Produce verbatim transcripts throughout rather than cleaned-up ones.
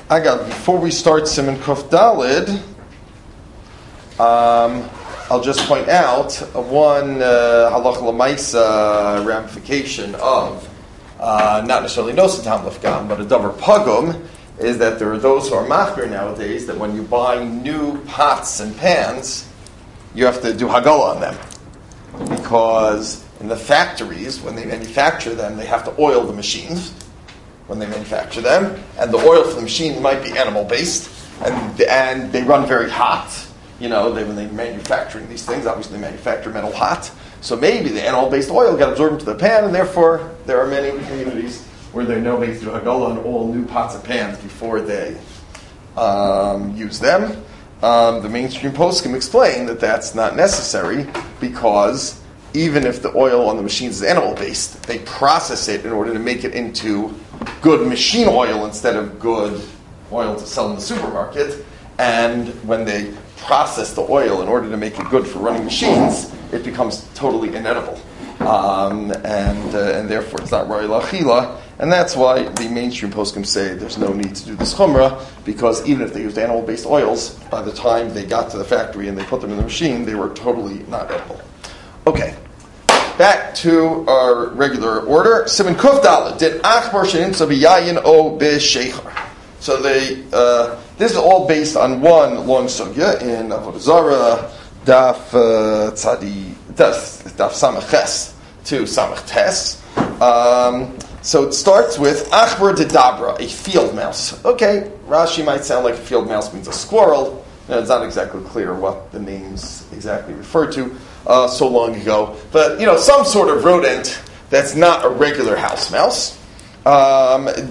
I got before we start Siman Kuf Dalid, um, I'll just point out one uh, halacha l'maisa ramification of uh, not necessarily nosa tam lefgam, but a davar pagum, is that there are those who are machmir nowadays that when you buy new pots and pans, you have to do hagala on them, because in the factories when they manufacture them, they have to oil the machines when they manufacture them, and the oil for the machine might be animal based, and and they run very hot. You know, they, when they're manufacturing these things, obviously they manufacture metal hot. So maybe the animal-based oil got absorbed into the pan, and therefore there are many communities where they know they do hagala on all new pots and pans before they um, use them. Um, the mainstream poskim explain that that's not necessary, because even if the oil on the machines is animal-based, they process it in order to make it into good machine oil instead of good oil to sell in the supermarket. And when they process the oil in order to make it good for running machines, it becomes totally inedible. Um, and uh, and therefore it's not Ra'il Achila. And that's why the mainstream poskim say there's no need to do this chumrah, because even if they used animal-based oils, by the time they got to the factory and they put them in the machine, they were totally not edible. Okay, back to our regular order. Siman Kuf Daled did Achbar Shenimtza B'Yayin O B'Sheichar. So they, uh, this is all based on one long sugya in Avodah Zarah, Daf uh, Tzadi, Daf, Daf Samach Ches to Samach Tes. Um, so it starts with Achbar de Dabra, a field mouse. Okay, Rashi might sound like a field mouse means a squirrel. Now, it's not exactly clear what the names exactly refer to uh, so long ago. But, you know, some sort of rodent that's not a regular house mouse. Um, okay,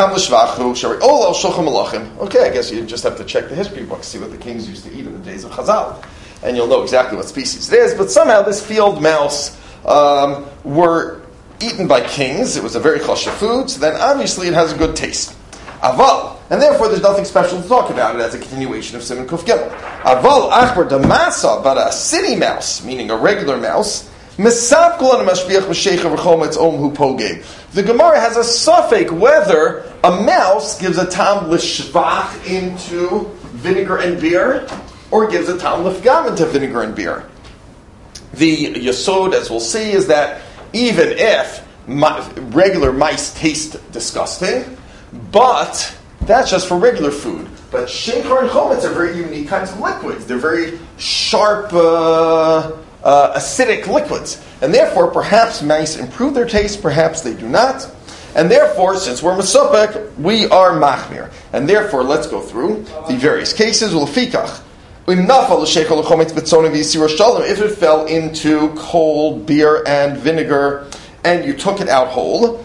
I guess you just have to check the history books, see what the kings used to eat in the days of Chazal, and you'll know exactly what species it is. But somehow this field mouse um, were eaten by kings. It was a very choshev food, so then obviously it has a good taste. Aval, and therefore there's nothing special to talk about it as a continuation of Siman Kuf Gimel. Aval achbar damasa, but a city mouse, meaning a regular mouse. The Gemara has a suffix whether a mouse gives a tam l'shvach into vinegar and beer, or gives a tam l'fgam into vinegar and beer. The yesod, as we'll see, is that even if mi- regular mice taste disgusting, but that's just for regular food. But sheikhar and chometz are very unique kinds of liquids. They're very sharp, uh, uh, acidic liquids. And therefore, perhaps mice improve their taste, perhaps they do not. And therefore, since we're Mesupek, we are Machmir. And therefore, let's go through the various cases. Ulefikach. If it fell into cold beer and vinegar, and you took it out whole,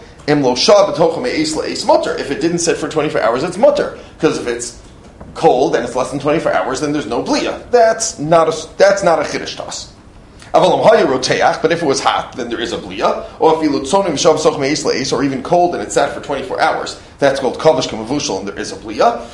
if it didn't sit for twenty-four hours, it's mutter. Because if it's cold and it's less than twenty-four hours, then there's no bliya. That's not a that's not a chiddush to us. But if it was hot, then there is a bliya. Or even cold and it's sat for twenty-four hours, that's called kavish kamavushal, and there is a bliya.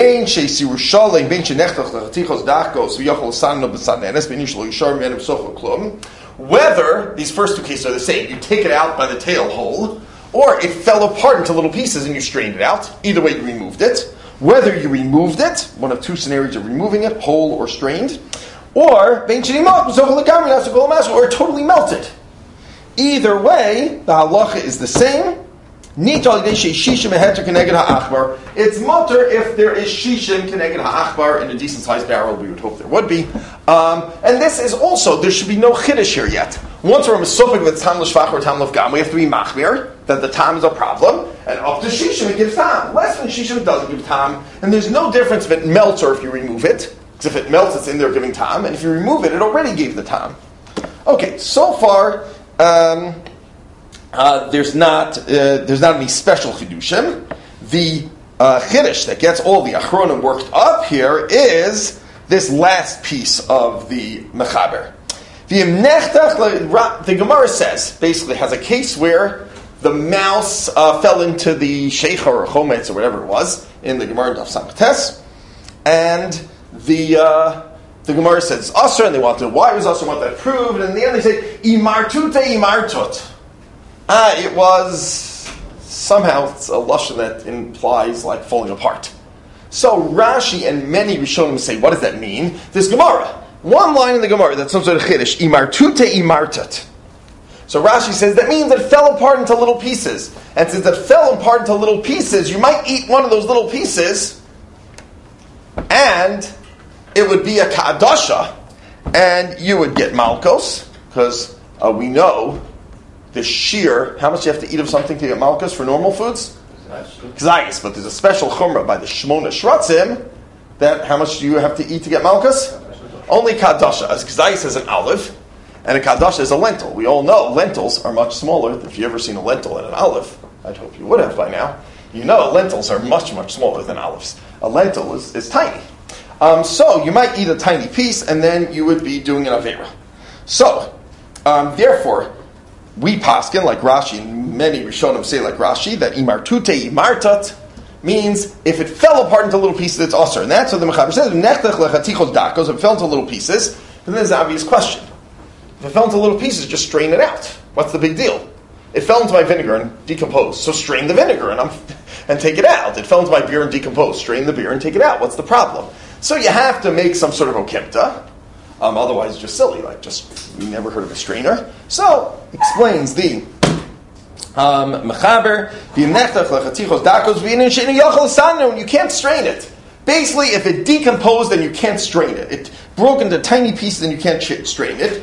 Whether these first two cases are the same, you take it out by the tail whole, or it fell apart into little pieces and you strained it out. Either way, you removed it. Whether you removed it, one of two scenarios of removing it, whole or strained, or or totally melted. Either way, the halacha is the same. It's mutter if there is shishim keneged ha'achbar in a decent sized barrel. We would hope there would be. Um, and this is also, there should be no chiddush here yet. Once we're mesupik with tam l'shvach or tam l'fgam, we have to be machmir that the tam is a problem, and up to shishim it gives tam. Less than shishim it doesn't give tam, and there's no difference if it melts or if you remove it. Because if it melts, it's in there giving tam, and if you remove it, it already gave the tam. Okay, so far, um, uh, there's not uh, there's not any special chidushim. The uh, chiddush that gets all the achronim worked up here is this last piece of the mechaber. The Gemara says, basically has a case where the mouse uh, fell into the sheikhar or chometz or whatever it was in the Gemara Daf Samach Tes, and the uh, the Gemara says asur, and they want to know why it was asur, want that proved, and in the end they say imartute imartut. Ah, it was somehow it's a lashon that implies like falling apart. So Rashi and many Rishonim say, what does that mean? This Gemara. One line in the Gemara, that's some sort of Chiddush. Imartute imartat. So Rashi says that means it fell apart into little pieces. And since it fell apart into little pieces, you might eat one of those little pieces, and it would be a ka'adasha, and you would get malkos, because uh, we know the shear, how much you have to eat of something to get malkos for normal foods? K'zayis, but there's a special chumrah by the Shmona Shratzim that how much do you have to eat to get malchus? Only kadasha. As k'zayis is an olive, and a kadasha is a lentil. We all know lentils are much smaller. If you've ever seen a lentil and an olive, I'd hope you would have by now. You know lentils are much, much smaller than olives. A lentil is, is tiny. Um, so you might eat a tiny piece, and then you would be doing an avera. So, um, therefore, we paskin, like Rashi, and many Rishonim say like Rashi, that imartute imartat means if it fell apart into little pieces, it's osir. And that's what the Mechaber says. Nechtach lechatichos dakos, if it fell into little pieces, then there's an obvious question. If it fell into little pieces, just strain it out. What's the big deal? It fell into my vinegar and decomposed, so strain the vinegar and, I'm, and take it out. It fell into my beer and decomposed, strain the beer and take it out. What's the problem? So you have to make some sort of okimta. Um, otherwise, it's just silly. Like, just, you never heard of a strainer. So, explains the um, Mechaber, you can't strain it. Basically, if it decomposed, then you can't strain it. It broke into tiny pieces, and you can't strain it.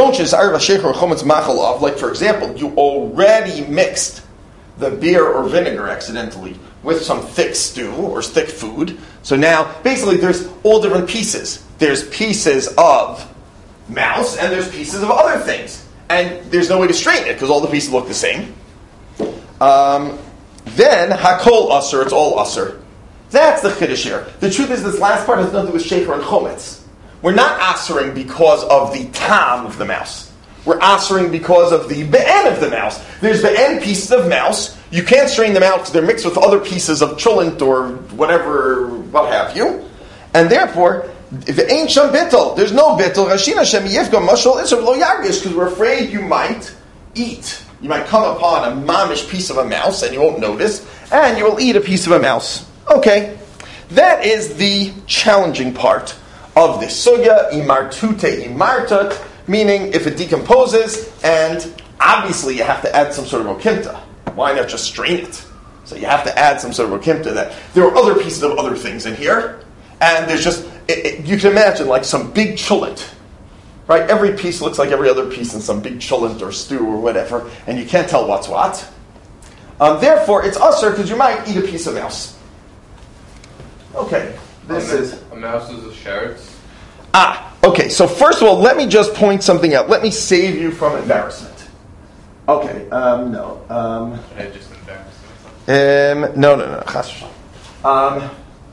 Like, for example, you already mixed the beer or vinegar accidentally with some thick stew or thick food. So now, basically, there's all different pieces. There's pieces of mouse, and there's pieces of other things. And there's no way to strain it, because all the pieces look the same. Um, then, hakol usr, it's all usr. That's the chiddush here. The truth is, this last part has nothing to do with shecher and chometz. We're not asering because of the tam of the mouse. We're asering because of the be'en of the mouse. There's be'en pieces of mouse. You can't strain them out because they're mixed with other pieces of chulent or whatever, what have you. And therefore, if it ain't sham bittul, there's no bittul. Rashina shem yifka mashal isur lo yargish, because we're afraid you might eat. You might come upon a mamish piece of a mouse and you won't notice, and you will eat a piece of a mouse. Okay, that is the challenging part of this sugya, imartute imartat, meaning if it decomposes, and obviously you have to add some sort of okimta. Why not just strain it? So you have to add some sort of okimta that there are other pieces of other things in here, and there's just, it, it, you can imagine like some big chulent, right? Every piece looks like every other piece in some big chulent or stew or whatever, and you can't tell what's what. Um, therefore, it's usher because you might eat a piece of mouse. Okay, this a is... A mouse is a sheretz? Ah, okay, so first of all, let me just point something out. Let me save you from embarrassment. Okay, um, no. Um, I just embarrassed myself. Um, no, no, no. Chas v'shalom. Um,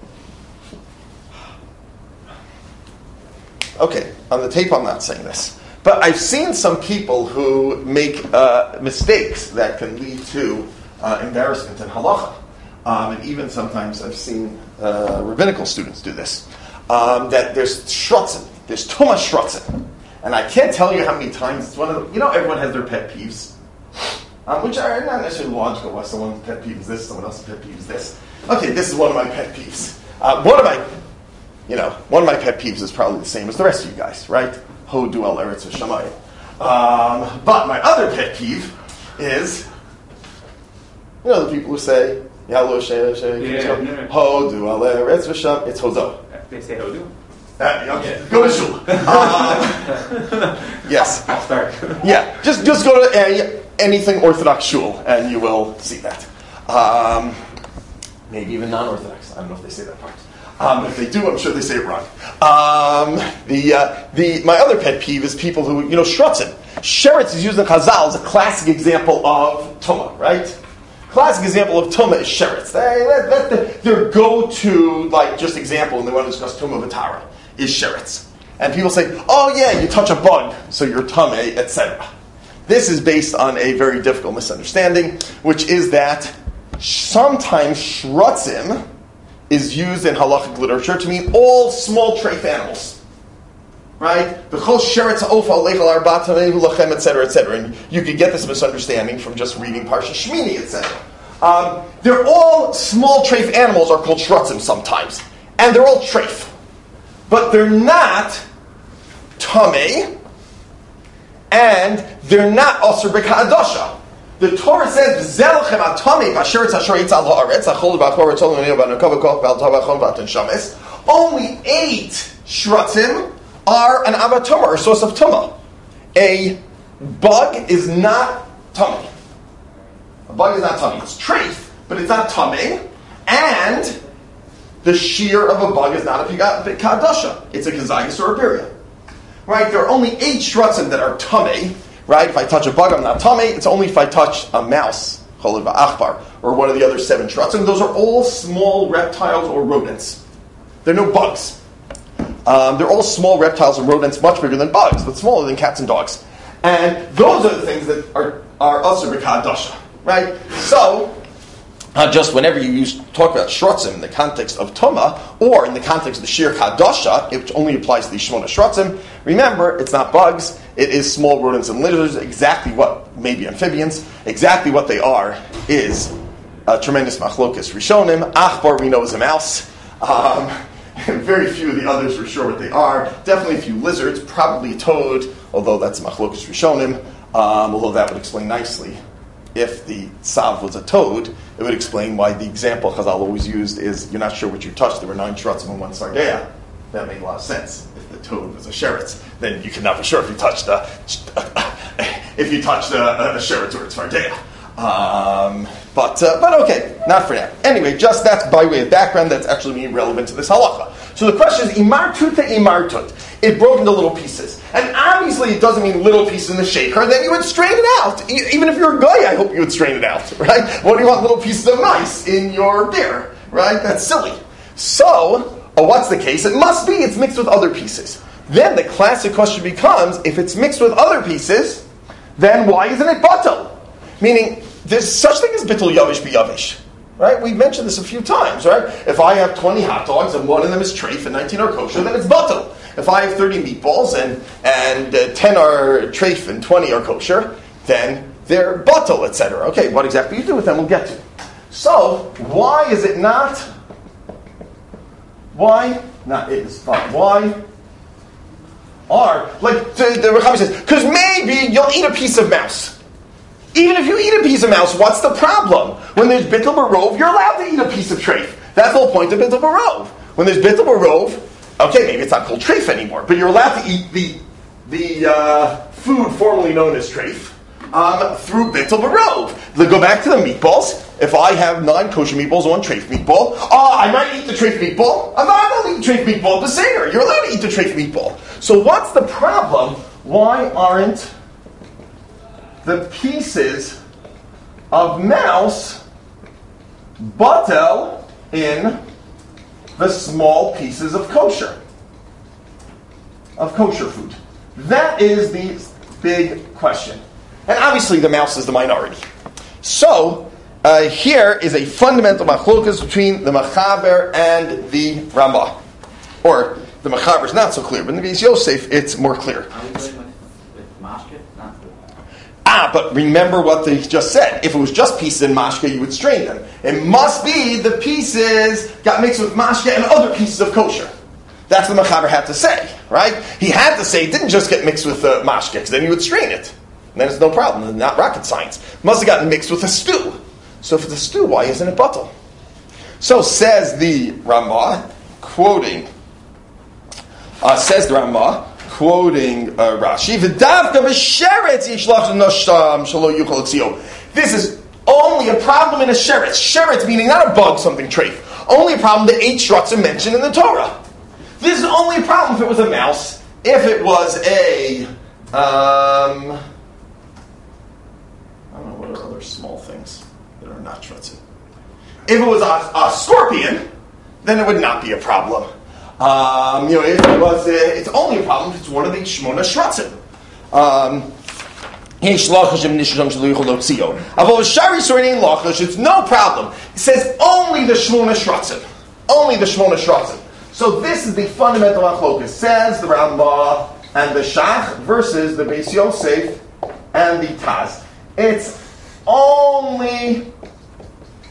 okay, on the tape I'm not saying this. But I've seen some people who make uh, mistakes that can lead to uh, embarrassment in halacha. Um, and even sometimes I've seen uh, rabbinical students do this. Um, that there's shrotzen, there's too much shrotzen. And I can't tell you how many times it's one of the, you know, everyone has their pet peeves. Um, which are not necessarily logical. Why someone's pet peeve is this, someone else's pet peeve is this. Okay, this is one of my pet peeves. Uh, one of my, you know, one of my pet peeves is probably the same as the rest of you guys, right? Hodu al eretz v'shamayim. Um, but my other pet peeve is, you know, the people who say, Yalo she she Hodu al eretz v'sham. It's Hodo. They say Hodu. Uh, yeah. Go to shul. Um, yes. I'll start. Yeah, just just go to any, anything Orthodox shul, and you will see that. Um, maybe even non-Orthodox. I don't know if they say that part. Um, if they do, I'm sure they say it wrong. Um, the uh, the my other pet peeve is people who, you know, shrotzen. Sheretz is used in Chazal as a classic example of tumah, right? Classic example of tumah is sheretz. They, that, that, their go-to, like, just example, and they want to discuss tumah v'tara, is sheretz. And people say, oh yeah, you touch a bug, so you're tumah, et cetera. This is based on a very difficult misunderstanding, which is that sometimes shrotzim is used in halachic literature to mean all small treif animals. Right? The chol sheretz ha'ofa leichal arbatam ehu lachem, et cetera, et cetera. And you could get this misunderstanding from just reading Parsha Shmini, et cetera. Um, they're all small treif animals are called shrutzim sometimes. And they're all treif. But they're not tamei, and they're not asur b'ka'adasha. The Torah says, "V'zelchem atamei b'asheretz asher yitzal ha'aretz achol b'achor etzol v'nei b'nukov v'koch b'al tov v'achon v'atan shames." Only eight shrutzim are an avatuma, or source of tuma. A bug is not tummy. A bug is not tummy. It's treif, but it's not tummy. And the shear of a bug is not a kadasha. It's a kazayis or a birya. Right? There are only eight shrutzim that are tummy. Right? If I touch a bug, I'm not tummy. It's only if I touch a mouse, choled ba'achbar, or one of the other seven shrutzim. Those are all small reptiles or rodents. They're no bugs. Um, they're all small reptiles and rodents, much bigger than bugs, but smaller than cats and dogs. And those are the things that are are asur b'ka'adasha. Right? So, Uh, just whenever you use, talk about shrutzim in the context of Tuma, or in the context of the Shir Kadasha, which only applies to the Shmona Shrutzim, remember, it's not bugs, it is small rodents and lizards, exactly what, maybe amphibians, exactly what they are is a tremendous machlokas Rishonim. Achbar we know is a mouse. Um, very few of the others are sure what they are. Definitely a few lizards, probably a toad, although that's machlokas Rishonim, um, although that would explain nicely. If the sav was a toad, it would explain why the example Chazal always used is you're not sure what you touched. There were nine shrutzim and one sardeya. That made a lot of sense. If the toad was a sheretz, then you can not be sure if you touched a if you touched a, a sheretz or a sardeya. Um, but uh, but okay, not for now. Anyway, just that's by way of background. That's actually relevant to this halacha. So the question is imar tuta imar tut. It broke into little pieces. And obviously it doesn't mean little pieces in the shaker, then you would strain it out. E- even if you're a guy, I hope you would strain it out, right? What do you want little pieces of mice in your beer, right? That's silly. So, oh, what's the case? It must be it's mixed with other pieces. Then the classic question becomes, if it's mixed with other pieces, then why isn't it batel? Meaning, there's such thing as bittul yavish biyavish. Right? We've mentioned this a few times, right? If I have twenty hot dogs and one of them is treif and nineteen are kosher, then it's batel. If I have thirty meatballs and and uh, ten are treif and twenty are kosher, then they're batel, et cetera. Okay, what exactly you do with them, we'll get to. So, why is it not? Why? Not it is fine. Why are, like the, the Rechami says, because maybe you'll eat a piece of mouse. Even if you eat a piece of mouse, what's the problem? When there's bittul barov, you're allowed to eat a piece of treif. That's the whole point of bittul barov. When there's bittul barov, okay, maybe it's not called treif anymore, but you're allowed to eat the the uh, food formerly known as treif um, through bittul barov. Let's go back to the meatballs. If I have nine kosher meatballs, one treif meatball, oh, I might eat the treif meatball. I'm not going to eat the treif meatball, but Seder, you're allowed to eat the treif meatball. So what's the problem? Why aren't the pieces of mouse batel in the small pieces of kosher, of kosher food? That is the big question. And obviously the mouse is the minority. So, uh, here is a fundamental machlokas between the Machaber and the Ramah. Or, the Machaber is not so clear, but in the Beis Yosef it's more clear. Ah, but remember what they just said. If it was just pieces in mashke, you would strain them. It must be the pieces got mixed with mashke and other pieces of kosher. That's what the Machaber had to say, right? He had to say it didn't just get mixed with uh, mashke, because then you would strain it. And then it's no problem, it's not rocket science. It must have gotten mixed with a stew. So if it's a stew, why isn't it batel? So says the Ramah, quoting, uh, says the Ramah, quoting uh, Rashi, this is only a problem in a sheretz. Sheretz meaning not a bug, something treif. Only a problem the eight shrutzim mentioned in the Torah. This is only a problem if it was a mouse. If it was a, um, I don't know, what are other small things that are not shrutzim? If it was a, a scorpion, then it would not be a problem. Um, you know, if it was, uh, it's only a problem if it's one of the Shmona Shratzim. Um, it's no problem. It says only the Shmona Shratzim. Only the Shmona Shratzim. So this is the fundamental machlokas. Says the Rambam and the Shach versus the Beis Yosef and the Taz. It's only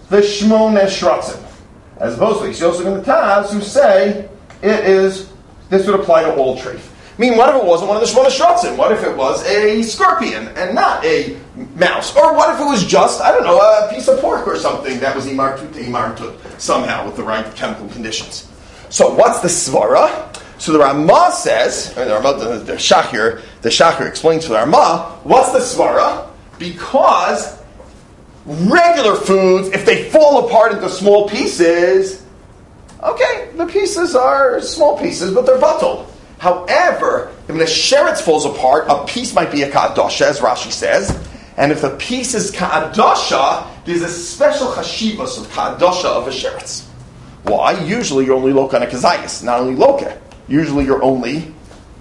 the Shmona Shratzim. As opposed to Beis Yosef and the Taz, who say it is, this would apply to all treif. I mean, what if it wasn't one of the Shmona Shratzim? What if it was a scorpion and not a mouse? Or what if it was just, I don't know, a piece of pork or something that was imartut to imartut somehow with the right chemical conditions? So what's the svara? So the Ramah says, I mean, the, Ramah, the, the Shachir, the Shachir explains to the Ramah, what's the svara? Because regular foods, if they fall apart into small pieces, okay, the pieces are small pieces, but they're batal. However, if a sheretz falls apart, a piece might be a ka'adasha, as Rashi says, and if the piece is ka'adasha, there's a special chashivas of ka'adasha of a sheretz. Why? Usually you're only loka on a kazayas, not only loka. Usually you're only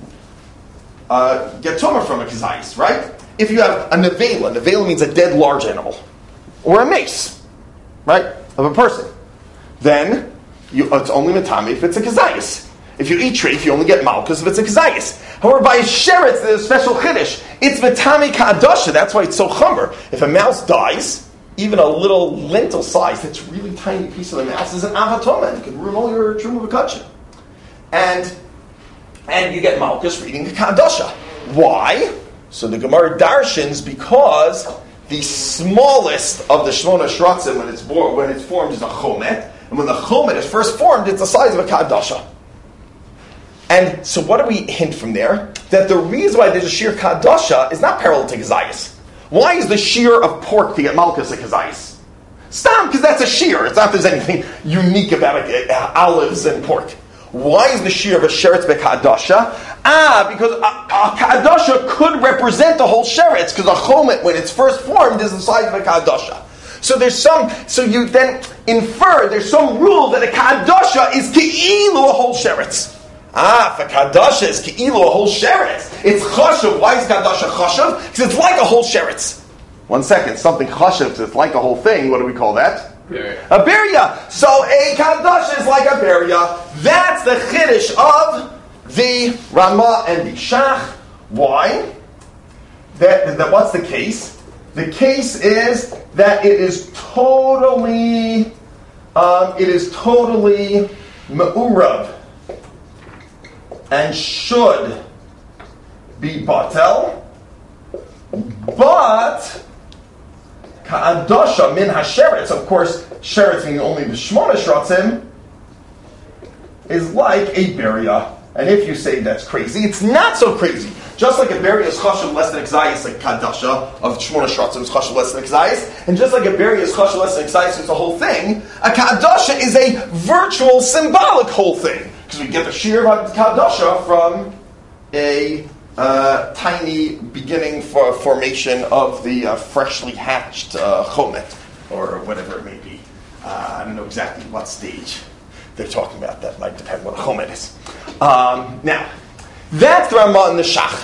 uh, get tumor from a kazayas, right? If you have a nevela, nevela means a dead large animal, or a mace, right, of a person, then you, it's only matame if it's a kazayas. If you eat treif, you only get malchus if it's a kazayas. However, by a sheretz, there's a special chiddush. It's matame ka'adasha. That's why it's so chumber. If a mouse dies, even a little lentil size, that's a really tiny piece of the mouse, is an avatoma. You can ruin all your truma v'kachim. And and you get malchus for eating a ka'adasha. Why? So the Gemara darshans because the smallest of the shmona shratzim when it's born, when it's formed is a chomet, and when the chomet is first formed, it's the size of a ka'adasha. And so what do we hint from there? That the reason why there's a shear kadasha is not parallel to kazayas. Why is the shear of pork to get malchus a kazayas? Stam, because that's a shear. It's not there's anything unique about it, uh, olives and pork. Why is the shear of a sheretz bekadasha? Ah, because a, a kadasha could represent the whole sheretz, because a chomet, when it's first formed, is the size of a kadasha. So there's some, so you then infer, there's some rule that a kadasha is ke'ilu a whole sheretz. Ah, for kadasha is ke'ilu a whole sheretz. It's chashav. Why is kadasha chashav? Because it's like a whole sheretz. One second, something chashav, it's like a whole thing. What do we call that? Beria. A beria. So a kadasha is like a beria. That's the chiddush of the Ramah and the Shach. Why? That, that what's the case? The case is that it is totally, um, it is totally me'urav. And should be batel, but ka'adasha min hasheretz, of course, sheretz meaning only the shmona shratzim, is like a beria. And if you say that's crazy, it's not so crazy. Just like a beria is chashav less than exayis, like kadasha of shmona shratzim is chashav less than exayis, and just like a beria is chashav less than exayis, it's the whole thing. A kadasha is a virtual, symbolic whole thing. Because we get the shear of kadasha from a uh, tiny beginning for formation of the uh, freshly hatched uh, chomet, or whatever it may be. Uh, I don't know exactly what stage they're talking about. That might depend what a chomet is. Um, now, that's the Ramah and the Shach.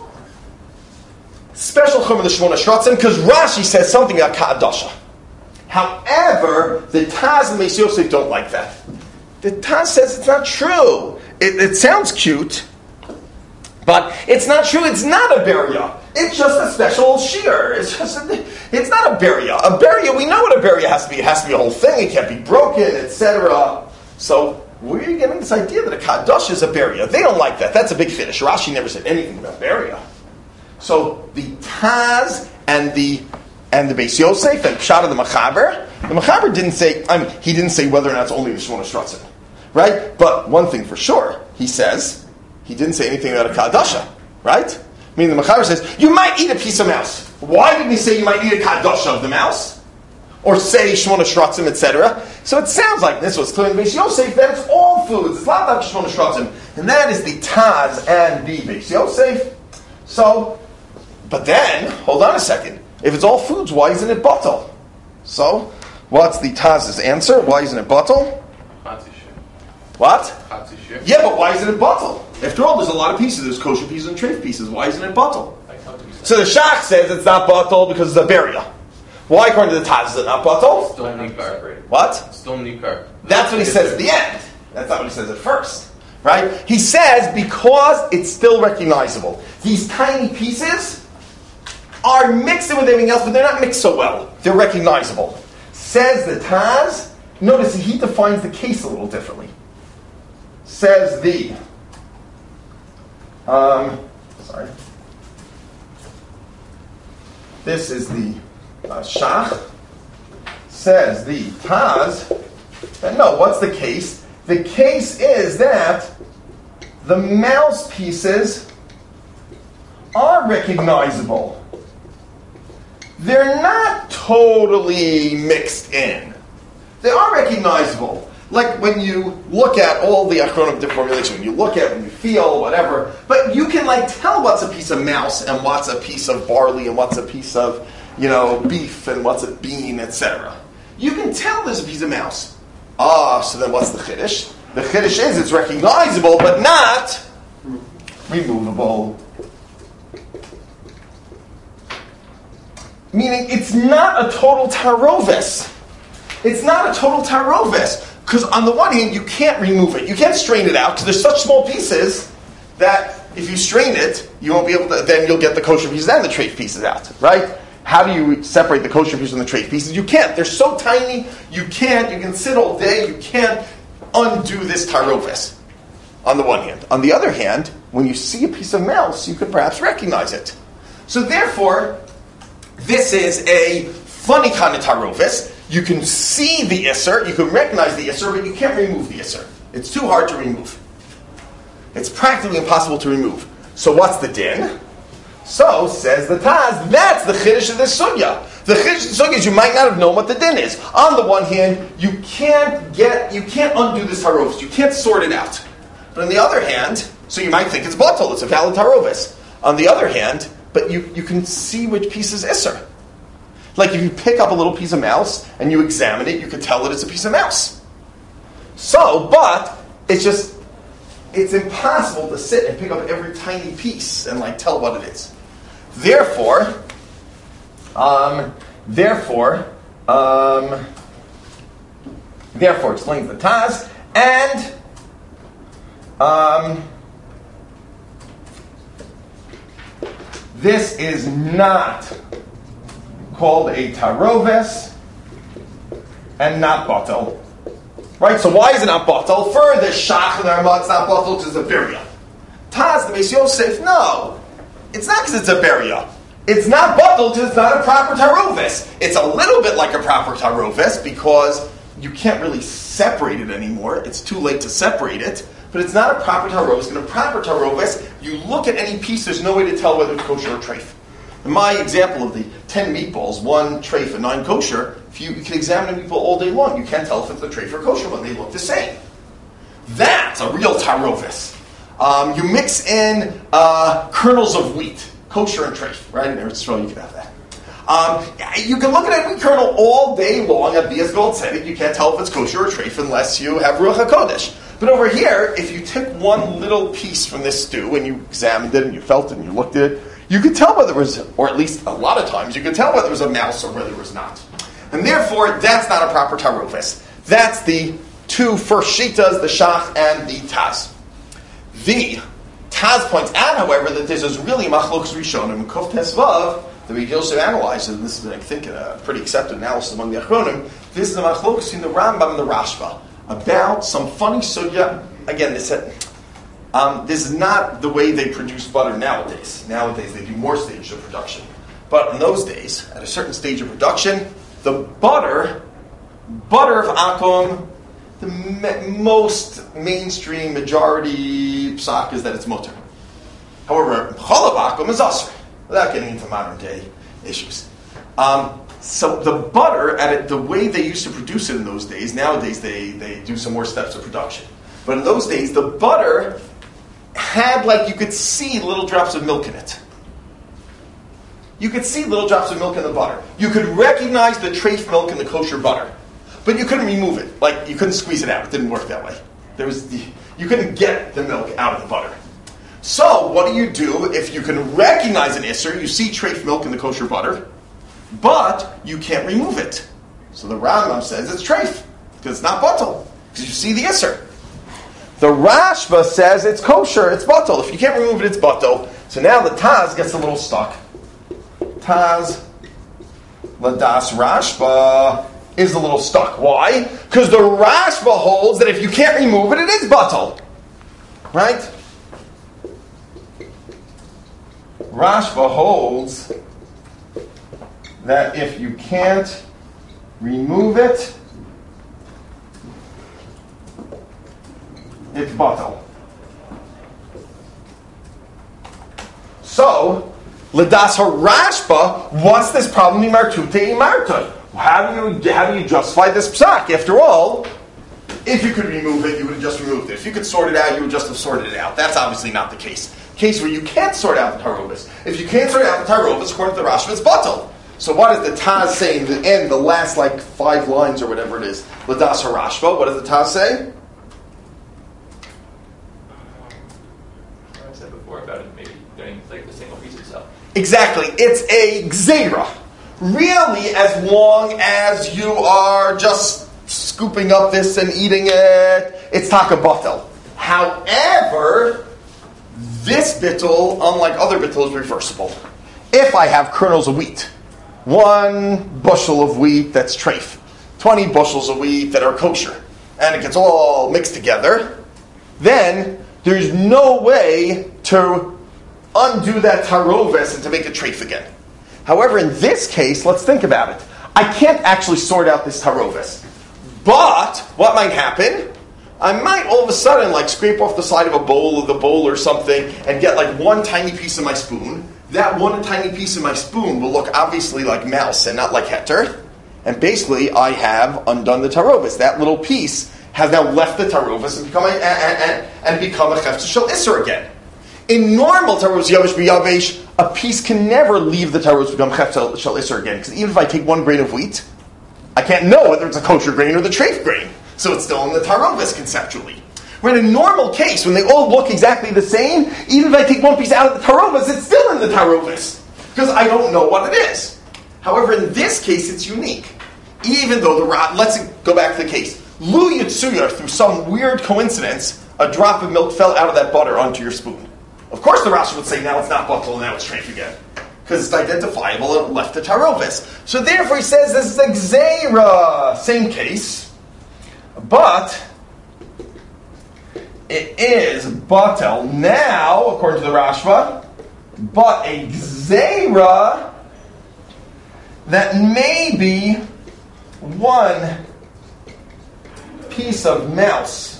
Special chum of the Shmona Shratzim, because Rashi says something about kadasha. However, the Taz and Beis Yosef don't like that. The Taz says it's not true. It, it sounds cute, but it's not true. It's not a beria. It's just a special shear. It's just a, it's not a beria. A beria, we know what a beria has to be. It has to be a whole thing. It can't be broken, et cetera. So where are you getting this idea that a kaddash is a beria? They don't like that. That's a big finish. Rashi never said anything about beria. So the Taz and the and the Beis Yosef and Pshat of the Mechaber, the Mechaber didn't say. I mean, he didn't say whether or not it's only the Shmona Shratzim. Right? But one thing for sure, he says, he didn't say anything about a kadasha. Right? I mean, the Mechaber says, you might eat a piece of mouse. Why didn't he say you might eat a kadasha of the mouse? Or say Shmona Shratzim, et cetera. So it sounds like this was clear in Beis Yosef that it's all foods. It's not like Shmona Shratzim. And that is the Taz and the Beis Yosef. So, but then, hold on a second. If it's all foods, why isn't it batal? So, what's the Taz's answer? Why isn't it batal? What? Yeah, but why isn't it batal? After all, there's a lot of pieces. There's kosher pieces and treif pieces. Why isn't it batal? So the Shach says it's not batal because it's a beria. Why, according to the Taz, is it not batal? Still nikar. What? Still nikar. That's what he says at the end. That's not what he says at first. Right? He says because it's still recognizable. These tiny pieces are mixed in with everything else, but they're not mixed so well. They're recognizable. Says the Taz. Notice he defines the case a little differently. Says the, um, sorry, this is the uh, Shach. Says the Taz, that no, what's the case? The case is that the mouse pieces are recognizable. They're not totally mixed in. They are recognizable. Like when you look at all the acronym formulation, when you look at, when you feel, whatever, but you can like tell what's a piece of mouse and what's a piece of barley and what's a piece of, you know, beef and what's a bean, et cetera. You can tell there's a piece of mouse. Ah, so then what's the chiddush? The chiddush is it's recognizable but not removable. Meaning it's not a total tarovis. It's not a total tarovis. Because on the one hand, you can't remove it. You can't strain it out because there's such small pieces that if you strain it, you won't be able to, then you'll get the kosher pieces and the treif pieces out, right? How do you separate the kosher pieces from the treif pieces? You can't. They're so tiny, you can't. You can sit all day. You can't undo this tarovis on the one hand. On the other hand, when you see a piece of mouse, you could perhaps recognize it. So therefore, this is a funny kind of tarovis. You can see the isser, you can recognize the isser, but you can't remove the isser. It's too hard to remove. It's practically impossible to remove. So what's the din? So, says the Taz, that's the chiddush of this sugya. The chiddush of the sugya is you might not have known what the din is. On the one hand, you can't get, you can't undo this tarovis. You can't sort it out. But on the other hand, so you might think it's batal, it's a valid tarovis. On the other hand, but you, you can see which piece is isser. Like if you pick up a little piece of mouse and you examine it, you can tell that it's a piece of mouse. So, but it's just, it's impossible to sit and pick up every tiny piece and like tell what it is. Therefore, um, therefore, um, therefore explains the Taz, and um, this is not called a taroves and not batal. Right? So why is it not batal? For the Shach and the Ramah, it's not batal because it's a birya. Taz, the Beis Yosef, no. It's not because it's a birya. It's not batal because it's not a proper taroves. It's a little bit like a proper taroves because you can't really separate it anymore. It's too late to separate it. But it's not a proper taroves. In a proper taroves, you look at any piece, there's no way to tell whether it's kosher or treif. In my example of the ten meatballs, one treif and nine kosher, if you, you can examine a meatball all day long, you can't tell if it's the treif or kosher one. They look the same. That's a real tarovis. Um, you mix in uh, kernels of wheat, kosher and treif, right? In Eretz Yisrael, you can have that. Um, you can look at a wheat kernel all day long at Bias Gold Tzedek. You can't tell if it's kosher or treif unless you have Ruach HaKodesh. But over here, if you took one little piece from this stew and you examined it and you felt it and you looked at it, you could tell whether it was, or at least a lot of times, you could tell whether it was a mouse or whether it was not. And therefore, that's not a proper tarovis. That's the two first shitas, the Shach and the Taz. The Taz points out, however, that this is really machlokas rishonim and kuf tesvav. The Beis Yosef analyzes, and this is, I think, a pretty accepted analysis among the achronim. This is a machlokas in the Rambam and the Rashba about some funny sugya. Again, this. Um, this is not the way they produce butter nowadays. Nowadays, they do more stages of production. But in those days, at a certain stage of production, the butter, butter of akum, the me- most mainstream majority psak is that it's mutter. However, chalav akum is asr, without getting into modern day issues. Um, so the butter, at it, the way they used to produce it in those days, nowadays they, they do some more steps of production. But in those days, the butter had, like, you could see little drops of milk in it. You could see little drops of milk in the butter. You could recognize the treif milk in the kosher butter. But you couldn't remove it. Like, you couldn't squeeze it out. It didn't work that way. There was the, you couldn't get the milk out of the butter. So, what do you do if you can recognize an isser? You see treif milk in the kosher butter, but you can't remove it. So the Rambam says it's treif, because it's not batal, because you see the isser. The Rashba says it's kosher, it's batal. If you can't remove it, it's batal. So now the Taz gets a little stuck. Taz, Ladas Rashba, is a little stuck. Why? Because the Rashba holds that if you can't remove it, it is batal. Right? Rashba holds that if you can't remove it, it's batal. So, Ladas HaRashba, what's this problem? Imartute imarta. How do you how do you justify this psak? After all, if you could remove it, you would have just removed it. If you could sort it out, you would just have sorted it out. That's obviously not the case. Case where you can't sort out the tarovis. If you can't sort out the tarovis, according to the Rashba, it's batal. So what does the Taz say in the end, the last like five lines or whatever it is? Ladas HaRashba. What does the Taz say? I said before about it, maybe getting like the single piece itself. Exactly. It's a gzeira. Really, as long as you are just scooping up this and eating it, it's taka batel. However, this bittul, unlike other bittul, is reversible. If I have kernels of wheat, one bushel of wheat that's treif, twenty bushels of wheat that are kosher, and it gets all mixed together, then there's no way to undo that taroves and to make it treif again. However, in this case, let's think about it. I can't actually sort out this taroves. But what might happen? I might all of a sudden like scrape off the side of a bowl of the bowl or something and get like one tiny piece of my spoon. That one tiny piece of my spoon will look obviously like mouse and not like heter. And basically, I have undone the taroves. That little piece has now left the taroves and become a, and, and, and become a chefta shel isser again. In normal taroves yavish b'yavesh, a piece can never leave the taroves to become chefta shel isser again. Because even if I take one grain of wheat, I can't know whether it's a kosher grain or the treif grain. So it's still in the taroves conceptually. Where in a normal case, when they all look exactly the same, even if I take one piece out of the taroves, it's still in the taroves. Because I don't know what it is. However, in this case, it's unique. Even though the rod, let's go back to the case. Lu Yitsuya, through some weird coincidence, a drop of milk fell out of that butter onto your spoon. Of course the Rashi would say, now it's not batal, now it's treif again. Because it's identifiable, it left the taroves. So therefore he says this is a gzeira. Same case. But it is batel now, according to the Rashba, but a gzeira that maybe one piece of mouse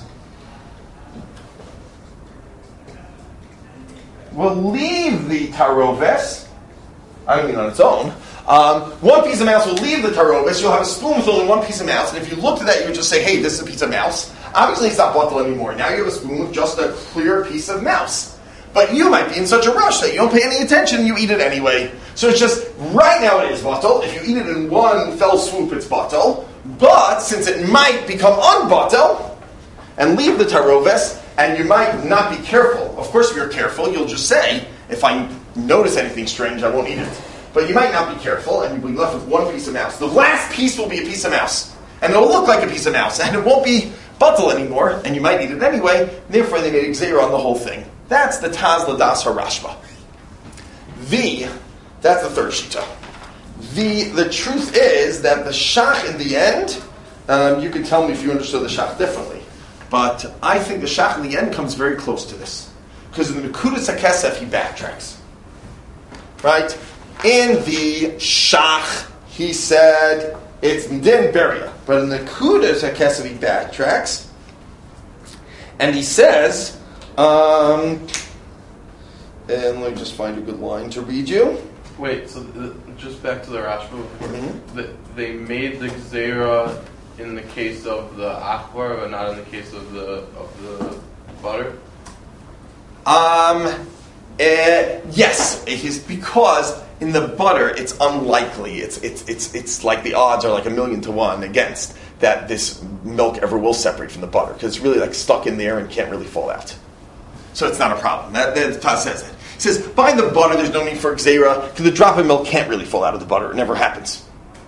will leave the taroves. I don't mean on its own. Um, one piece of mouse will leave the taroves. You'll have a spoon with only one piece of mouse, and if you looked at that, you would just say, hey, this is a piece of mouse. Obviously, it's not batal anymore. Now you have a spoon with just a clear piece of mouse. But you might be in such a rush that you don't pay any attention and you eat it anyway. So it's just, right now it is batal. If you eat it in one fell swoop, it's batal. But since it might become unbatal and leave the taroves, and you might not be careful. Of course, if you're careful, you'll just say, if I notice anything strange, I won't eat it. But you might not be careful, and you'll be left with one piece of mouse. The last piece will be a piece of mouse. And it'll look like a piece of mouse, and it won't be batal anymore, and you might eat it anyway. Therefore, they made a gzeira on the whole thing. That's the Taz Ladas HaRashba. The, that's the third shita. The, the truth is that the shach in the end, um, you can tell me if you understood the shach differently. But I think the shach in the end comes very close to this. Because in the Nekudas HaKesef, he backtracks. Right? In the shach, he said, it's din beria. But in the Nekudas HaKesef, he backtracks. And he says, um, and let me just find a good line to read you. Wait, so the, just back to the Rashba before. Mm-hmm. The, they made the gzeira in the case of the achvar, but not in the case of the of the butter? Um, uh, yes, it is because in the butter it's unlikely. It's it's it's it's like the odds are like a million to one against that this milk ever will separate from the butter because it's really like stuck in there and can't really fall out. So it's not a problem. That, that Taz says it. He says by the butter there's no need for gzeira because the drop of milk can't really fall out of the butter. It never happens.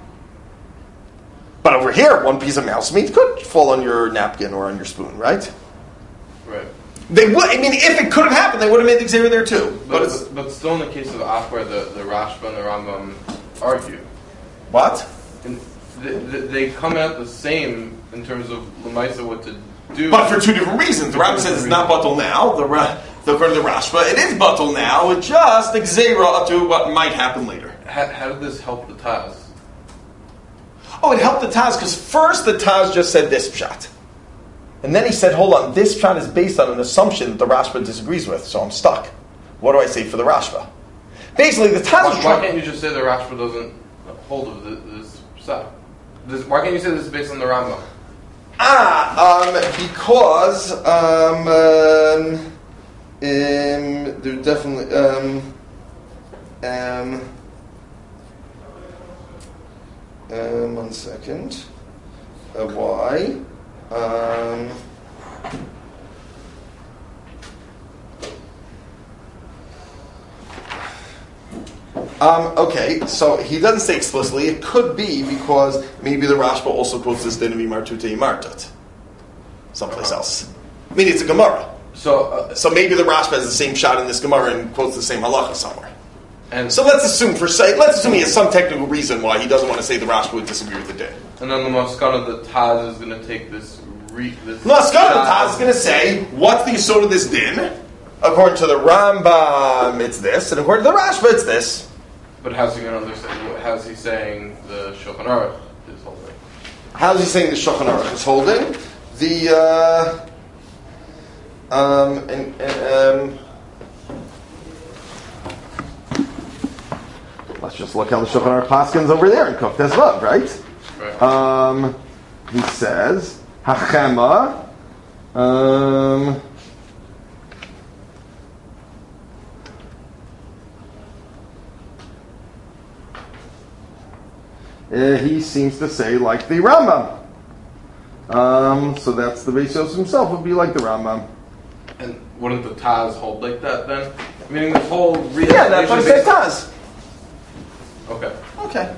But over here, one piece of mouse meat could fall on your napkin or on your spoon, right? Right. They would. I mean, if it could have happened, they would have made the gzeira there too. But, But, it's, but, but still, in the case of achvar, the the Rashba and the Rambam argue. what? In, they, they come out the same in terms of Lamaisa what to do. But for two different reasons. The Rambam says it's not batal now. The, the according to the Rashba, it is batal now. It's just the gzeira up to what might happen later. How, how did this help the Taz? Oh, it helped the Taz because first the Taz just said this pshat. And then he said, hold on, this pshat is based on an assumption that the Rashba disagrees with, so I'm stuck. What do I say for the Rashba? Basically, the Taz Why, is why trying... can't you just say the Rashba doesn't hold of this, this pshat? This, why can't you say this is based on the Rambam? Ah, um, because, um, um, um, there definitely, um, um, um, one second, uh, why, um, Um, okay, so he doesn't say explicitly. It could be because maybe the Rashba also quotes this din of Imartute Imartat someplace else. I mean, it's a Gemara. So, uh, So maybe the Rashba has the same shot in this Gemara and quotes the same halacha somewhere. and So let's assume for say, let's assume he has some technical reason why he doesn't want to say the Rashba would disagree with the din. and then the Maskana, the Taz is going to take this. Re, this Maskana the Taz is going to say, what's the yisod of this din? According to the Rambam, it's this, and according to the Rashba, it's this. But how's he going to understand? How's he saying the Shulchan Aruch is holding? How's he saying the Shulchan Aruch is holding? The uh, um, and, and um, let's just look how the Shulchan Aruch paskins over there in Kuf Tezvav, right? Right. Um, he says Hachema. Um, Uh, he seems to say like the Rambam. Um, so that's the Beis Yosef himself would be like the Rambam. And wouldn't the Taz hold like that then? Meaning this whole re- Yeah, that's what I said. Taz. Okay. Okay.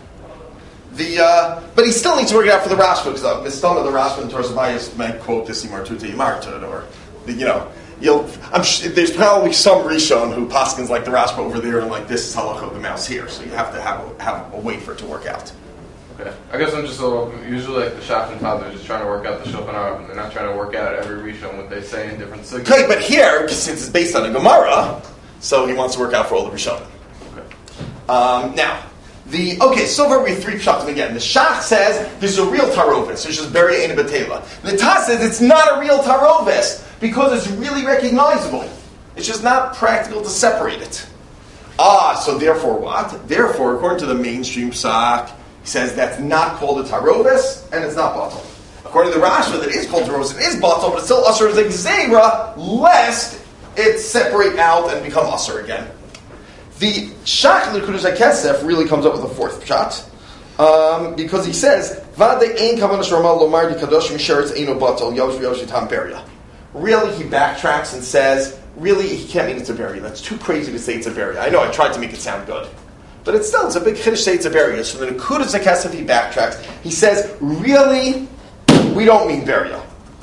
The uh, but he still needs to work it out for the Rashba because the Mistama the Rashba and Torah Sabayis might quote this Imartute Imartut or the, you know. You'll, I'm sh- there's probably some Rishon who paskins like the Rashba over there and like this is halacha of the mouse here, so you have to have a, have a way for it to work out. Okay. I guess I'm just a little, usually like the Shach and Taz are just trying to work out the Shulchan Aruch, and they're not trying to work out every Rishon what they say in different signals. Okay, but here, since it's based on a Gemara, so he wants to work out for all the Rishonim. Okay. Um, now, the okay, so far we have three pshatim again. The Shach says there's a real tarovis, it's just Beria Ein Batela. The Taz says it's not a real tarovis because it's really recognizable. It's just not practical to separate it. Ah, so therefore what? Therefore, according to the mainstream Psak, he says that's not called a tarovis and it's not batal. According to the Rashba, that is called tarovis, it is batal, but it's still usher as a gzeira, lest it separate out and become usher again. The Shach L'Kudus HaKesef really comes up with a fourth pshat, um, because he says, "Vade ein kavanas Rama lomar di kadosh misheretz eino batal yosh v'yosh tam beria." Really, he backtracks and says, "Really, he can't mean it's a beria. That's too crazy to say it's a beria." I know I tried to make it sound good, but it's still it's a big chiddush to say it's a beria. So the L'Kudus HaKesef he backtracks. He says, "Really, we don't mean beria."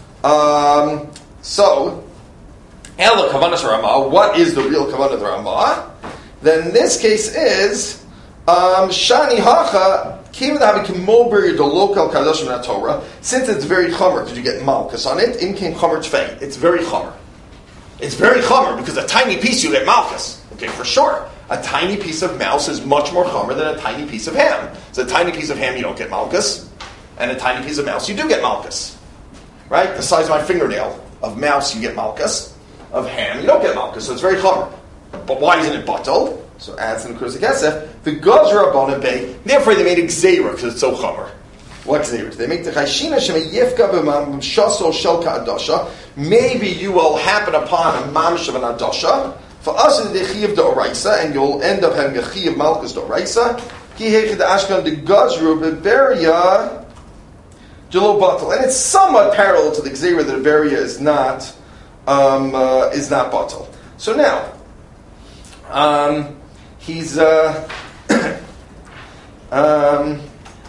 Um, so, Ela kavanas Rama. What is the real kavanah of the Rama? Then in this case is um, Shani Hacha came with having Kimoberi the local Kadosh in Torah. Since it's very chomer, did you get malchus on it? In came chomer tfei. It's very chomer. It's very chomer because a tiny piece you get malchus. Okay, for sure. A tiny piece of mouse is much more chomer than a tiny piece of ham. So a tiny piece of ham you don't get malchus, and a tiny piece of mouse you do get malchus. Right? The size of my fingernail of mouse you get malchus. Of ham you don't get malchus. So it's very chomer. But why isn't it batal? So adds in the Kurz HaKesef, the Gazra Abana Bay, therefore they made a Gzeira because it's so chomer. What Gzeira? They make the Chayshina Shema Yifka B'mam Shaso Shelka Adasha. Maybe you will happen upon a mamish of an Adasha. For us in the Chiv D'Oraisa, and you'll end up having a Chiv Malchus D'Oraisa. Ki Hechid Ashkan the Gazra B'Beria Jelo Batal. And it's somewhat parallel to the Gzeira that a Beria is not, um, uh, is not batal. So now, Um, he's uh, um,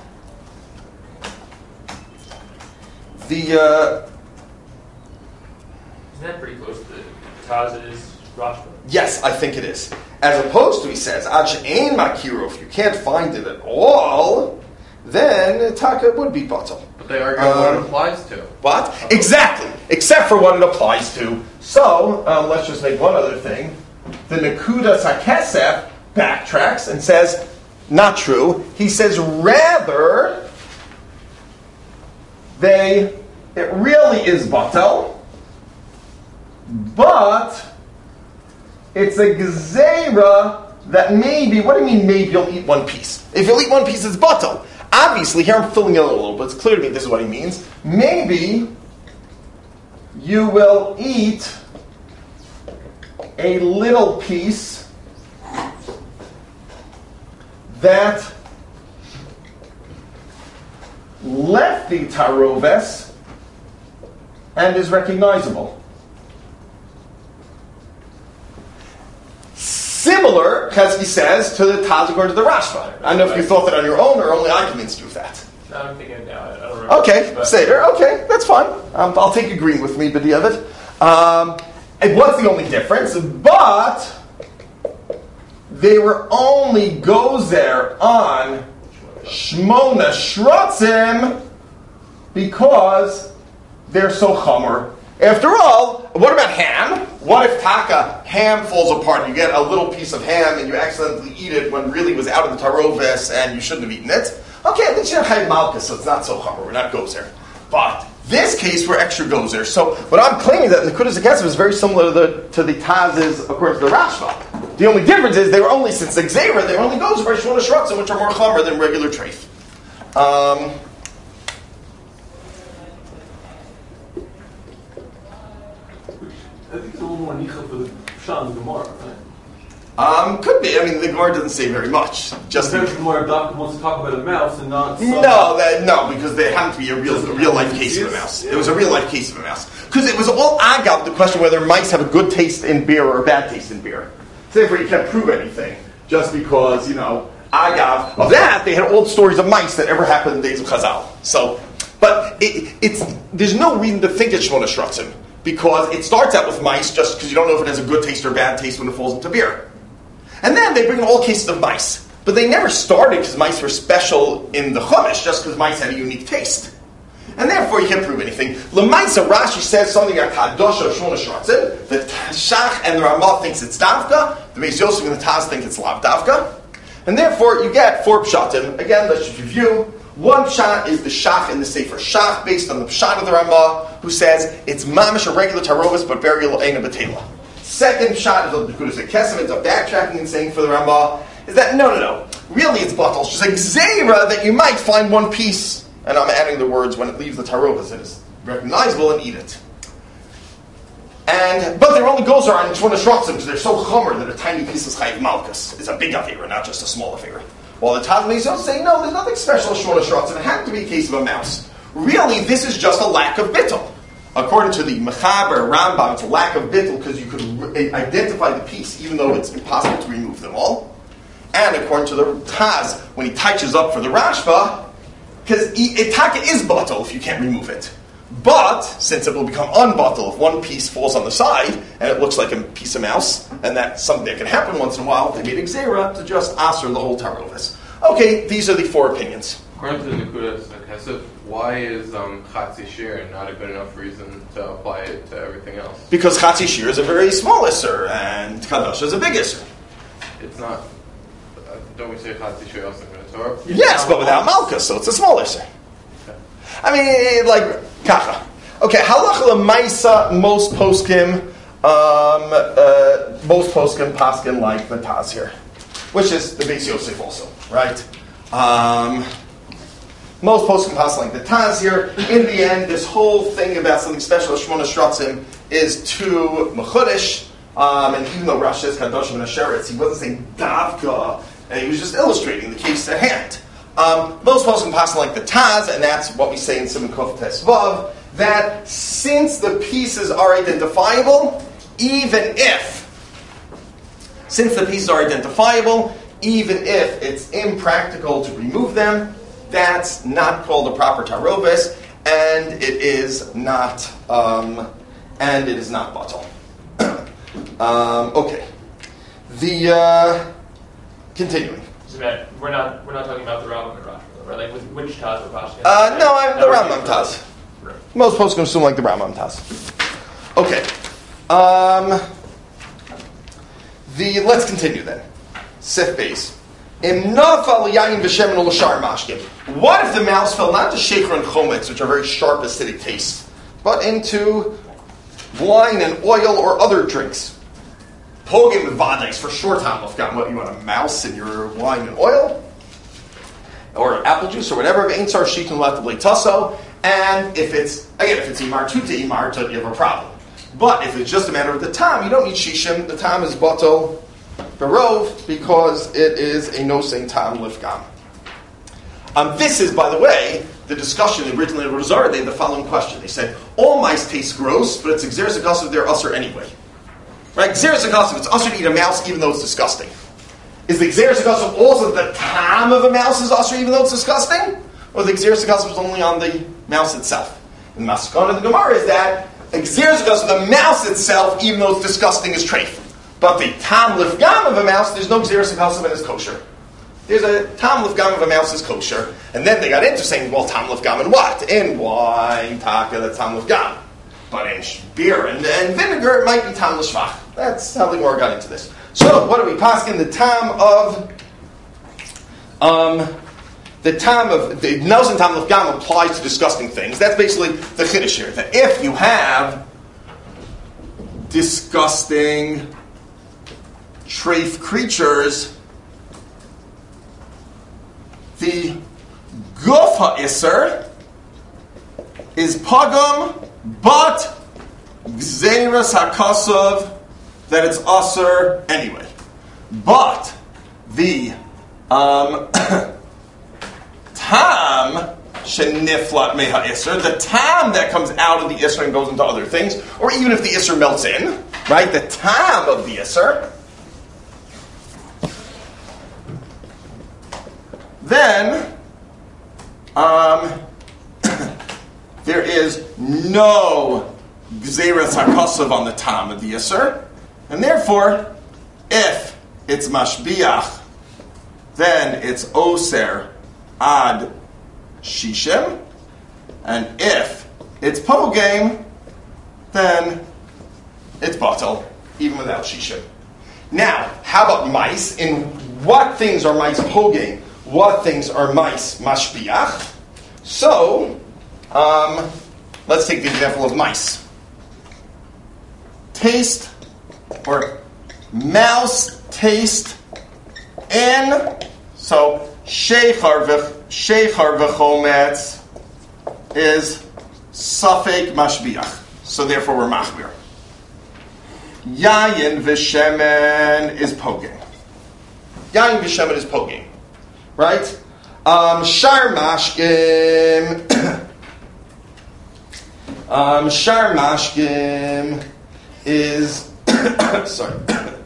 the uh, Isn't that pretty close to Taz's Rashba? yes, I think it is. As opposed to, he says, Ad she'ein makiro, if you can't find it at all, then taka would be batal. But they argue what it Um, applies to. What? Exactly. Except for what it applies to. So, um, let's just make one other thing. The Nakuda Sakesef backtracks and says, not true. He says, rather, they, it really is batal, but it's a gzeira that maybe, what do you mean maybe you'll eat one piece? If you'll eat one piece, it's batal. Obviously, here I'm filling it a little, but it's clear to me this is what he means. Maybe you will eat a little piece that left the taroves and is recognizable. Similar, Chesky says, to the Taz according to the Rashba. I don't know if you thought that on your own or only I convinced you of that. No, I'm thinking it now. I don't remember. Okay, But- Seder. Okay, that's fine. Um, I'll take agreeing with me, B'diavad. Um, and what's the only difference? But they were only gozer on Shmona Shrotzim because they're so chomer. After all, what about ham? What if taka, ham falls apart, you get a little piece of ham and you accidentally eat it when really it was out of the taroves and you shouldn't have eaten it? Okay, at least you're chayv malchus, so it's not so chomer, we're not gozer. But this case, we're extra gozer. So what I'm claiming that the Nekudas HaKesef is very similar to the, to the Taz's according to the Rashba. The only difference is they were only, since the Gzeira, they were only gozer by Shmona Shrotzim, which are more chomer than regular treif. Um... I think it's a little more nicha for the Pshat and the Gemara, right? Um, could be. I mean, the Gemara doesn't say very much. Just Because the Gemara Dafka wants to talk about a mouse and not... some- no, that, no, because there happened to be a real, a real life case of a mouse. It was a real life case of a mouse because it was all agav the question whether mice have a good taste in beer or a bad taste in beer. So therefore, you can't prove anything just because you know agav of that they had old stories of mice that ever happened in the days of Chazal. So, but it, it's there's no reason to think it's Shmona Shrotzim because it starts out with mice just because you don't know if it has a good taste or bad taste when it falls into beer. And then they bring all cases of mice. But they never started because mice were special in the Chumash, just because mice had a unique taste. And therefore you can't prove anything. L'maisa, Rashi says something like Kadosh or Shmona Shrotzim. The Shach and the Ramah thinks it's Davka. The Beis Yosef and the Taz think it's Lav Davka. And therefore you get four Pshatim. Again, let's just review. One Pshat is the Shach in the Sefer Shach, based on the Pshat of the Ramah, who says it's Mamish, a regular Tarovis, but very Lo'ena B'Tela. Second Pshat is of the Nekudas HaKesef, ends up backtracking and saying for the Ramah, is that no, no, no. Really it's batal. It's just like Gzeira that you might find one piece, and I'm adding the words when it leaves the Tarovis, it is recognizable, and eat it. And But their only goals are on Shmona Shrotzim because they're so chomer that a tiny piece is Chayiv Malkus. It's a big Avera, not just a small Avera. While the Taz Beis Yosef say, no, there's nothing special as Shmona Shrotzim. It had to be a case of a mouse. Really, this is just a lack of bittul. According to the Mechaber Rambam, it's a lack of bittul because you could re- identify the piece even though it's impossible to remove them all. And according to the Taz, when he touches up for the Rashba, because itaka is batal if you can't remove it. But, since it will become unbatal if one piece falls on the side, and it looks like a piece of mouse, and that's something that can happen once in a while, they made a Gzeira to just aser the whole Tarovis. Okay, these are the four opinions. According to the Nekudas HaKesef, why is um, Chatzi Shir not a good enough reason to apply it to everything else? Because Chatzi Shir is a very small Isser, and Kadosh is a big Isser. It's not. Uh, don't we say Chatzi Shir also in the Torah? Yes, but without Malchus, so it's a small Isser. I mean, like, kacha. Okay, halacha l'maisa, most poskim, um, uh, most poskim paskin like the Taz here, which is the Beis Yosef also, right? Um, most poskim paskin like the Taz here. In the end, this whole thing about something special as Shmona Shrotzim is too mechudish, um, and even though Rashi says Kadoshim and Asheretz, he wasn't saying Davka, and he was just illustrating the case at hand. Um, most poskim pass like the Taz, and that's what we say in Simon Kuf Tes Vav, that since the pieces are identifiable, even if, since the pieces are identifiable, even if it's impractical to remove them, that's not called a proper tarovis, and it is not, um, and it is not batal. um, okay, the uh, continuing. So Matt, we're not we're not talking about the Rambam and Rashi, right? Like with which Taz or Pashkin? Uh, no, I'm the Rambam Taz. Right. Most folks can assume like the Rambam Taz. Okay. Um, the let's continue then. Sif base. Im nafal yayin v'shemen l'shar mashkim. What if the mouse fell not to sheker and chometz, which are very sharp acidic tastes, but into wine and oil or other drinks? Pogim v'vadais for short time of God. What, you want a mouse in your wine and oil? Or apple juice or whatever. Ain't sar sheet and latabli tasso. And if it's, again, if it's imar tuta imar, you have a problem. But if it's just a matter of the time, you don't need shishim. The time is bato barov because it is a nosing tam lifgam. Um, this is, by the way, the discussion originally in Rosar. They had the following question. They said, all mice taste gross, but it's exeris aggressive, they're usher anyway. Right? Exeris aggressive, it's usher to eat a mouse even though it's disgusting. Is the exeris aggressive also the tam of a mouse is usher even though it's disgusting? Or the exeris aggressive is only on the mouse itself? And the maskon of the Gemara is that exeris aggressive, the mouse itself, even though it's disgusting, is treif. But the tam lifgam of a mouse, there's no exeris aggressive and it's kosher. There's a tam lifgam of a mouse is kosher. And then they got into saying, well, tam lifgam in what? In wine, taka, that's tam lifgam. But in beer and, and vinegar, it might be tam l'shvach. That's how the Gemara got into this. So, what do we pass in the tam of... Um... The tam of the Nelson tam lefgam applies to disgusting things. That's basically the chiddush here. That if you have disgusting treif creatures, the guf ha'isser is pagum, but gzeiras hakasov that it's usher anyway. But the um. Tam sheniflat meha isser, the tam that comes out of the isser and goes into other things, or even if the isser melts in, right? The tam of the isser. Then, um, there is no gzeras hakasav on the tam of the isser, and therefore, if it's mashbiach, then it's oser ad shishim, and if it's pogame, then it's batal, even without shishim. Now, how about mice? In what things are mice pogame? What things are mice mashbiach? So, um, let's take the example of mice. Taste, or mouse taste in, so Sheichar v'chometz is safek mashbiach. So therefore we're machmir. Yayin v'shemen is poging. Yayin v'shemen is poging. Right? Um, shar mashkim. um, shar mashkim is sorry.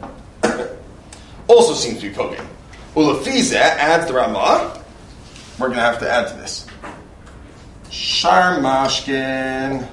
also seems to be poging. Ulafiza adds the Ramah. We're going to have to add to this. Shar mashkin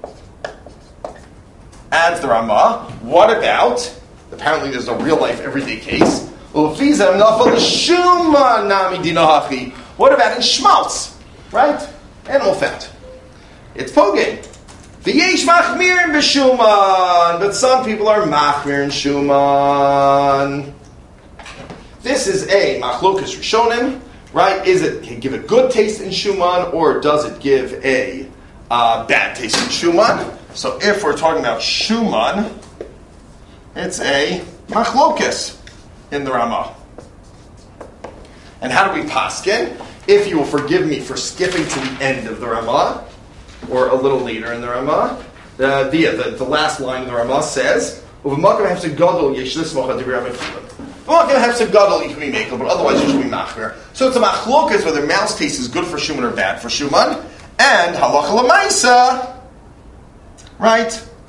adds the Ramah. What about, apparently there's a real life everyday case. Ulafiza nafal shuma nami dinahachi. What about in schmaltz? Right? Animal fat. It's poging. V'yesh machmir in b'shuman. But some people are machmir in shuman. This is a machlokas rishonim, right? Is it give a good taste in shuman, or does it give a uh, bad taste in shuman? So if we're talking about shuman, it's a machlokas in the Ramah. And how do we paskin? If you will forgive me for skipping to the end of the Ramah, or a little later in the Ramah, uh, the, the the last line of the Ramah says, well, I'm going to have some gadol, you can be makel, but otherwise you should be machmer. So it's a machlokas whether mouse taste is good for shuman or bad for shuman. And halacha l'maisa, right?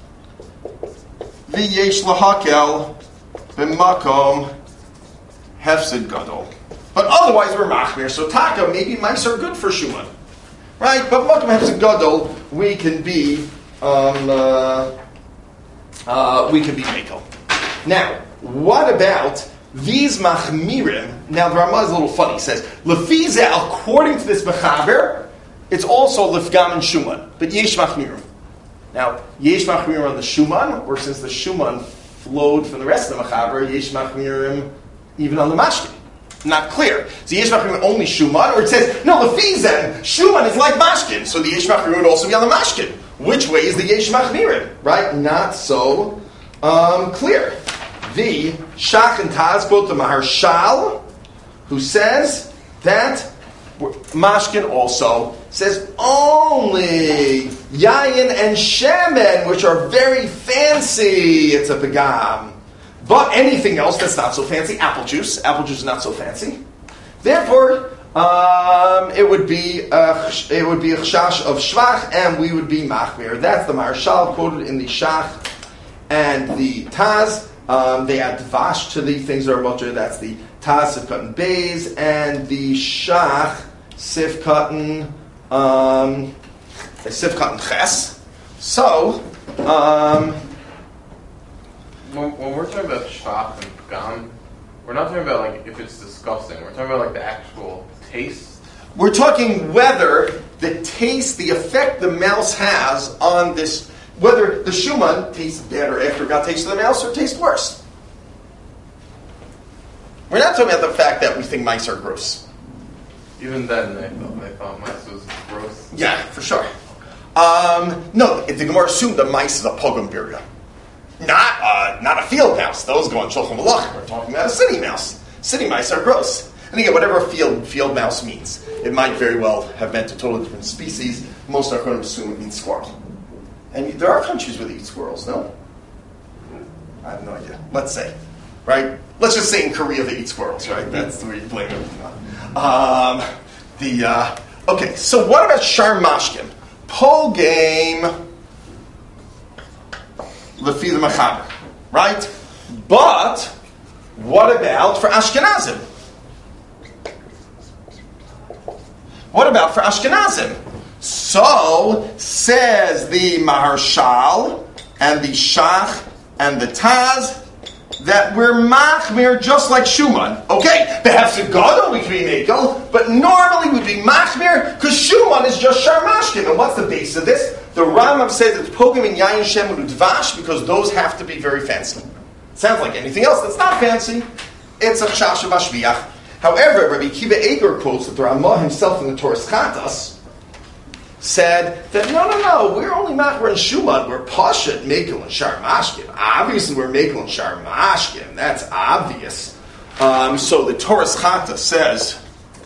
V'yesh lahakel b'makom hefsid gadol. But otherwise we're machmer. So taka, maybe mice are good for shuman, right? But makom hefsid gadol, we can be um, uh, uh, we can be makel. Now, what about these machmirim. Now the Ramah is a little funny. He says, Lefize, according to this mechaber, it's also lifgam and shuman, but yesh machmirim. Now, yesh machmirim on the shuman, or since the shuman flowed from the rest of the mechaber, yesh machmirim even on the mashkin. Not clear. So yesh machmirim only shuman, or it says, no, lefize, shuman is like mashkin, so the yesh machmirim would also be on the mashkin. Which way is the yesh machmirim? Right? Not so um, clear. The Shach and Taz quote the Maharshal, who says that mashkin also says only yayin and shemen, which are very fancy, it's a pagam. But anything else that's not so fancy, apple juice, apple juice is not so fancy. Therefore, um, it would be a, it would be a chash of shvach, and we would be machmir. That's the Maharshal quoted in the Shach and the Taz. Um, they add dvash to the things that are mutter. That's the Taz Sif Cotton Bays and the Shach Sif Cotton um, Sif Cotton Ches. So, um, when, when we're talking about shach and pgam, we're not talking about like if it's disgusting. We're talking about like the actual taste. We're talking whether the taste, the effect the mouse has on this. Whether the shuman tastes better after it got tasted to the mouse or tastes worse. We're not talking about the fact that we think mice are gross. Even then, they thought, they thought mice was gross. Yeah, for sure. Um, no, the Gemara assumed the mice is a pogum birya. Not, uh, not a field mouse. Those go on Shulchan Aruch. We're talking about a city mouse. City mice are gross. And again, whatever a field, field mouse means, it might very well have meant a totally different species. Most are going to assume it means squirrel. And there are countries where they eat squirrels, no? I have no idea. Let's say, right? Let's just say in Korea they eat squirrels, right? That's where you blame everything on. Um, the uh, okay. So what about Shar Mashkin? Pol game lefi the machaber, right? But what about for Ashkenazim? What about for Ashkenazim? So, says the Maharshal and the Shach and the Taz that we're machmir just like Shuman. Okay, perhaps a gadol we can be mekel, but normally we'd be machmir because Shuman is just Shar Mashkin. And what's the base of this? The Rambam says it's pogim and yayin shem and dvash because those have to be very fancy. Sounds like anything else that's not fancy. It's a chash of ashviach. However, Rabbi Kiva Eger quotes that the Ramah himself in the Torah Chatas said that no, no, no, we're only machmir and Shuman. We're pashat, mekel, and Shar Mashkin. Obviously, we're mekel and Shar Mashkin. That's obvious. Um, so the Torah Chatas says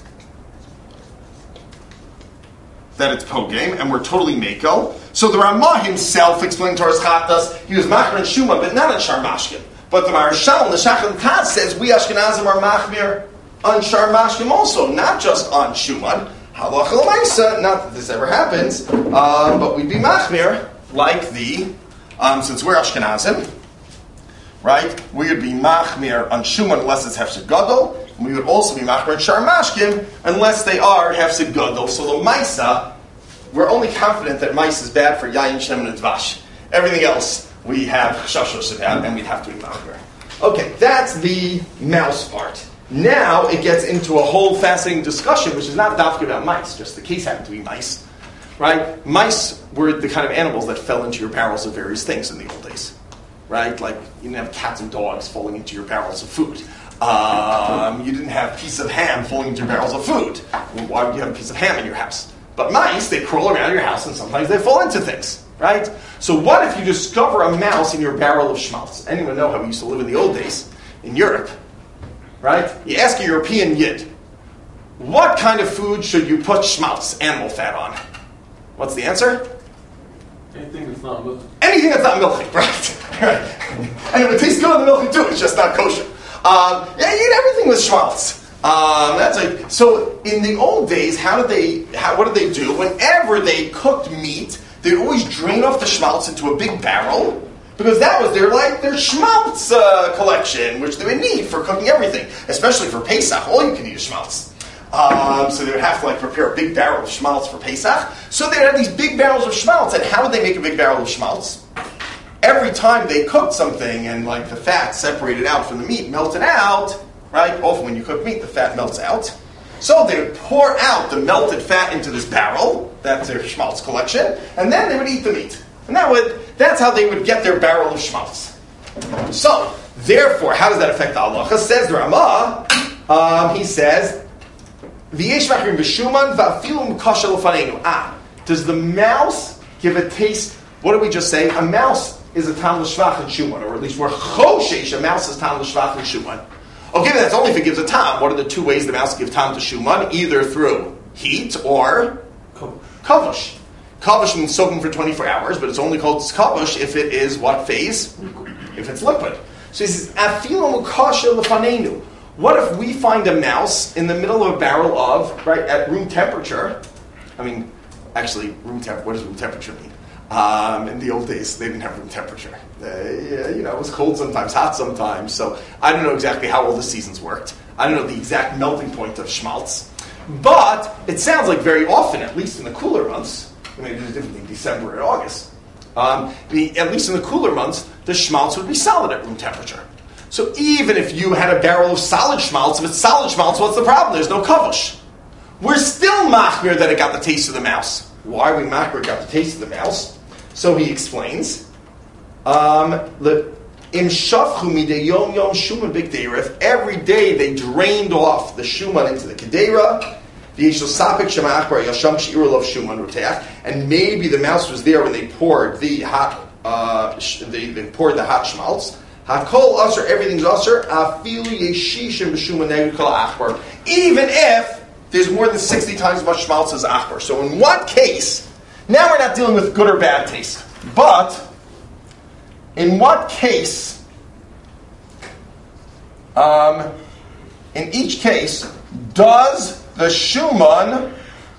that it's pogame, and we're totally mekel. So the Ramah himself explained Torah Chatas. He was machmir and Shuman, but not in Shar Mashkin. But the Maharshal and the Shach and Taz says we Ashkenazim are machmir on Shar Mashkin also, not just on Shuman. Halacha l'maisa, not that this ever happens, um, but we'd be machmir like the, um, since we're Ashkenazim, right? We would be machmir on Shuman unless it's hefsed gadol, and we would also be machmir on Shar Mashkin unless they are hefsed gadol. So the maisa, we're only confident that mice is bad for yayin, shem, and dvash. Everything else we have shashos about, and we'd have to be machmir. Okay, that's the mouse part. Now it gets into a whole fascinating discussion, which is not dafka about mice, just the case happened to be mice. Right? Mice were the kind of animals that fell into your barrels of various things in the old days. Right? Like, you didn't have cats and dogs falling into your barrels of food. Um, you didn't have a piece of ham falling into your barrels of food. Well, why would you have a piece of ham in your house? But mice, they crawl around your house and sometimes they fall into things. Right? So what if you discover a mouse in your barrel of schmaltz? Anyone know how we used to live in the old days in Europe? Right? You ask a European Yid, what kind of food should you put schmaltz, animal fat, on? What's the answer? Anything that's not milky. Anything that's not milky, right? right. And it would taste good on the milky too, it's just not kosher. Um, yeah, you eat everything with schmaltz. Um, that's like, so in the old days, how did they, how, what did they do? Whenever they cooked meat, they'd always drain off the schmaltz into a big barrel, because that was their like their schmaltz uh, collection, which they would need for cooking everything, especially for Pesach. All you can eat is schmaltz. Um, so they would have to like prepare a big barrel of schmaltz for Pesach. So they had these big barrels of schmaltz, and how would they make a big barrel of schmaltz? Every every time they cooked something and like the fat separated out from the meat, melted out, right? Often when you cook meat, the fat melts out. So they would pour out the melted fat into this barrel, that's their schmaltz collection, and then they would eat the meat. And that would, that's how they would get their barrel of schmaltz. So, therefore, how does that affect the halacha? Says the Ramah, um, he says, Ah, does the mouse give a taste? What did we just say? A mouse is a tam l'shvach and shuman, or at least we're choshesh, a mouse is tam l'shvach and shuman. Okay, that's only if it gives a tam. What are the two ways the mouse gives tam to shuman? Either through heat or kavush. Kavush means soaking for twenty-four hours, but it's only called kavush if it is what phase? If it's liquid. So he says, afilu mukasha lefanenu. What if we find a mouse in the middle of a barrel of, right, at room temperature? I mean, actually, room temp. What does room temperature mean? Um, in the old days, they didn't have room temperature. Uh, you know, it was cold sometimes, hot sometimes. So I don't know exactly how all the seasons worked. I don't know the exact melting point of schmaltz. But it sounds like very often, at least in the cooler months, I mean, there's different in December and August, um, the, at least in the cooler months, the schmaltz would be solid at room temperature. So even if you had a barrel of solid schmaltz, if it's solid schmaltz, what's the problem? There's no kavush. We're still machmir that it got the taste of the mouse. Why are we machmir it got the taste of the mouse? So he explains, um, the im shafchu midei yom yom shuman b'kedera. If every day they drained off the shuman into the kedera, v'yeshel sapik shema achbar yasham she'ir lov shuman roteach, and maybe the mouse was there when they poured the hot, uh, sh- they, they poured the hot schmaltz. Hakol usher, everything's usher. Afilu yeshishim b'shuman neged kol achbar. Even if there's more than sixty times as much schmaltz as achbar. So in what case? Now we're not dealing with good or bad taste. But, in what case, um, in each case, does the shuman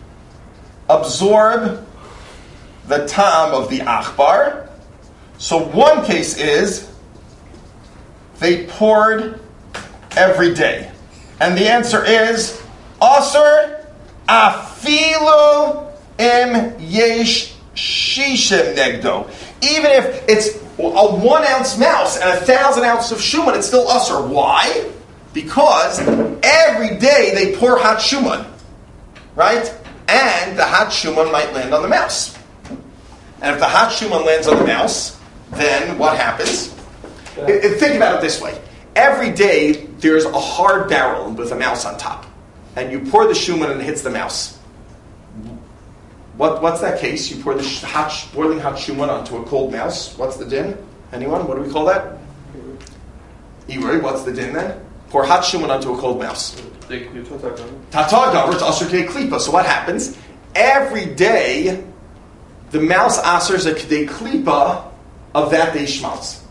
absorb the tam of the achbar? So one case is, they poured every day. And the answer is, Asr afilu im yesh shishim negdo. Even if it's a one ounce mouse and a thousand ounces of shuman, it's still usher. Why? Because every day they pour hot shuman, right? And the hot shuman might land on the mouse. And if the hot shuman lands on the mouse, then what happens? It, it, think about it this way. Every day there's a hard barrel with a mouse on top. And you pour the shuman and it hits the mouse. What, what's that case? You pour the sh- hot, sh- boiling hot shuman onto a cold mouse. What's the din? Anyone? What do we call that? Iwari. What's the din then? Pour hot shuman onto a cold mouse. Tatagavar to asur k'dei klipa. So what happens? Every day, the mouse asers a k'dei klipa of that day's schmaltz.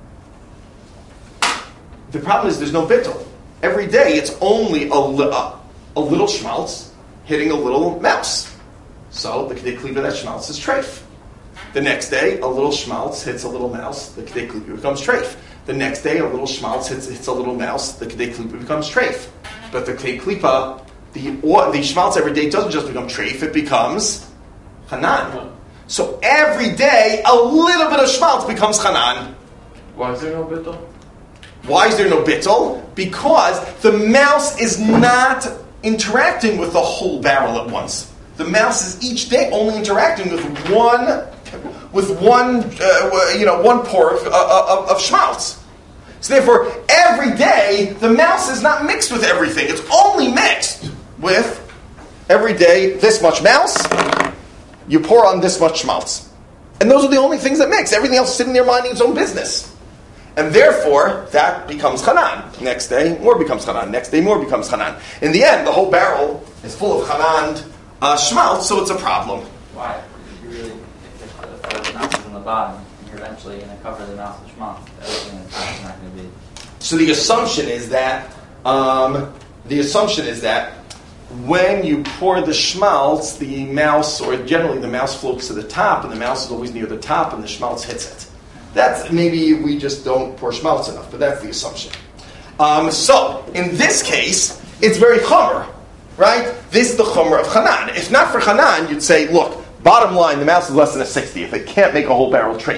The problem is there's no bittul. Every day, it's only a, li- a, a little schmaltz hitting a little mouse. So the k'dei klipa of that schmaltz is treif. The next day, a little schmaltz hits a little mouse. The k'dei klipa becomes treif. The next day, a little schmaltz hits, hits a little mouse. The k'dei klipa becomes treif. But the k'dei klipa, the or, the schmaltz every day doesn't just become treif; it becomes chanan. So every day, a little bit of schmaltz becomes chanan. Why is there no bittul? Why is there no bittul? Because the mouse is not interacting with the whole barrel at once. The mouse is each day only interacting with one, with one, uh, you know, one pour of, of, of schmaltz. So therefore, every day the mouse is not mixed with everything. It's only mixed with every day this much mouse. You pour on this much schmaltz, and those are the only things that mix. Everything else is sitting there minding its own business. And therefore, that becomes chanan. Next day, more becomes chanan. Next day, more becomes chanan. In the end, the whole barrel is full of chanan uh, schmaltz, so it's a problem. Why? You really, if the, if the mouse is on the bottom, you're eventually going to cover the mouse with schmaltz. Everything that's not going to be. So the assumption is that um, the assumption is that when you pour the schmaltz, the mouse, or generally the mouse floats to the top, and the mouse is always near the top, and the schmaltz hits it. That's maybe we just don't pour schmaltz enough, but that's the assumption. Um, so, in this case, it's very chomer, right? This is the chomer of chanan. If not for chanan, you'd say, look, bottom line, the mouse is less than a sixtieth. It can't make a whole barrel treif.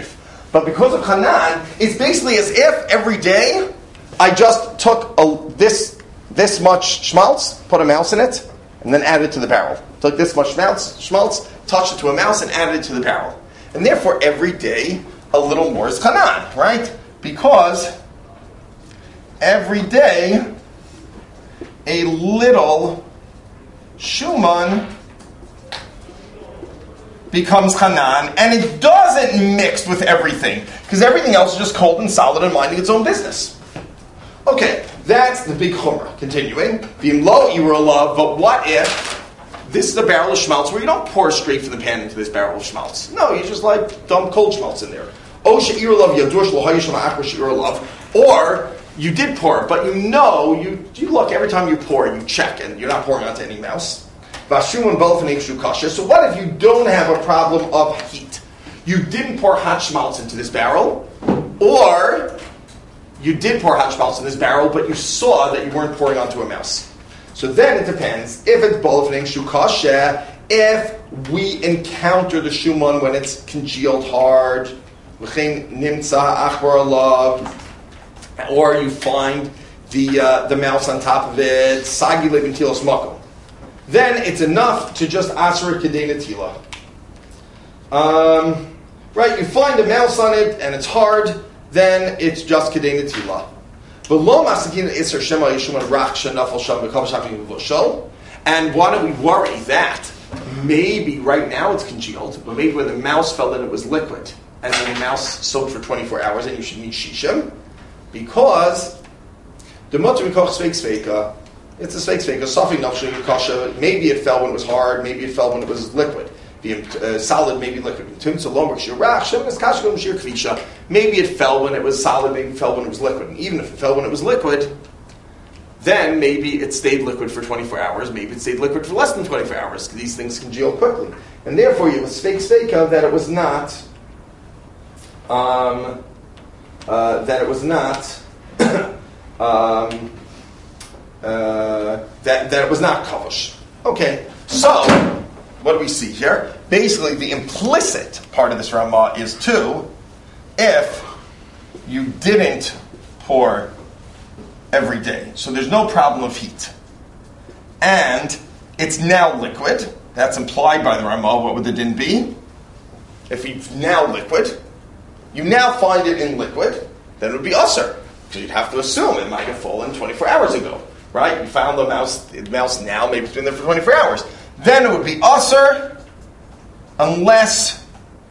But because of Hanan, it's basically as if every day I just took a, this this much schmaltz, put a mouse in it, and then added it to the barrel. Took this much schmaltz, schmaltz, touched it to a mouse, and added it to the barrel. And therefore, every day, a little more is Hanan, right? Because every day, a little Shuman becomes Hanan, and it doesn't mix with everything, because everything else is just cold and solid and minding its own business. Okay, that's the big chumrah. Continuing, v'im lo ira love, but what if this is a barrel of schmaltz where you don't pour straight from the pan into this barrel of schmaltz? No, you just like dump cold schmaltz in there. O she'ira love yadur shlo hayishma akra she'ira love, or you did pour, but you know, you you look every time you pour, you check, and you're not pouring onto any mouse. So what if you don't have a problem of heat? You didn't pour hot schmaltz into this barrel, or you did pour hot schmaltz in this barrel, but you saw that you weren't pouring onto a mouse. So then it depends. If it's bolfning shukasha, if we encounter the shuman when it's congealed hard, or you find the uh, the mouse on top of it, sagi lebintilos makom, then it's enough to just asher kedei netila. Um, right, you find a mouse on it and it's hard, then it's just kedei netila. And why don't we worry that maybe right now it's congealed, but maybe when the mouse fell in it was liquid, and then the mouse soaked for twenty-four hours, and you should need shishim, because the mutter mikoch sveik sveika, it's a sveik sveika, sofing nafshu kasha. Maybe it fell when it was hard, maybe it fell when it was liquid. The uh, solid, maybe liquid. Maybe it fell when it was solid, maybe it fell when it was liquid. And even if it fell when it was liquid, then maybe it stayed liquid for twenty-four hours, maybe it stayed liquid for less than twenty-four hours, because these things congeal quickly. And therefore you have a sveik sveika that it was not, um, uh, that it was not, um, uh, that, that it was not kavush. Okay, so what do we see here? Basically, the implicit part of this Ramah is two, if you didn't pour every day. So there's no problem of heat. And it's now liquid. That's implied by the Ramah. What would the din be? If it's now liquid, you now find it in liquid, then it would be usher. So you'd have to assume it might have fallen twenty-four hours ago. Right? You found the mouse, the mouse now, maybe it's been there for twenty-four hours. Then it would be usher unless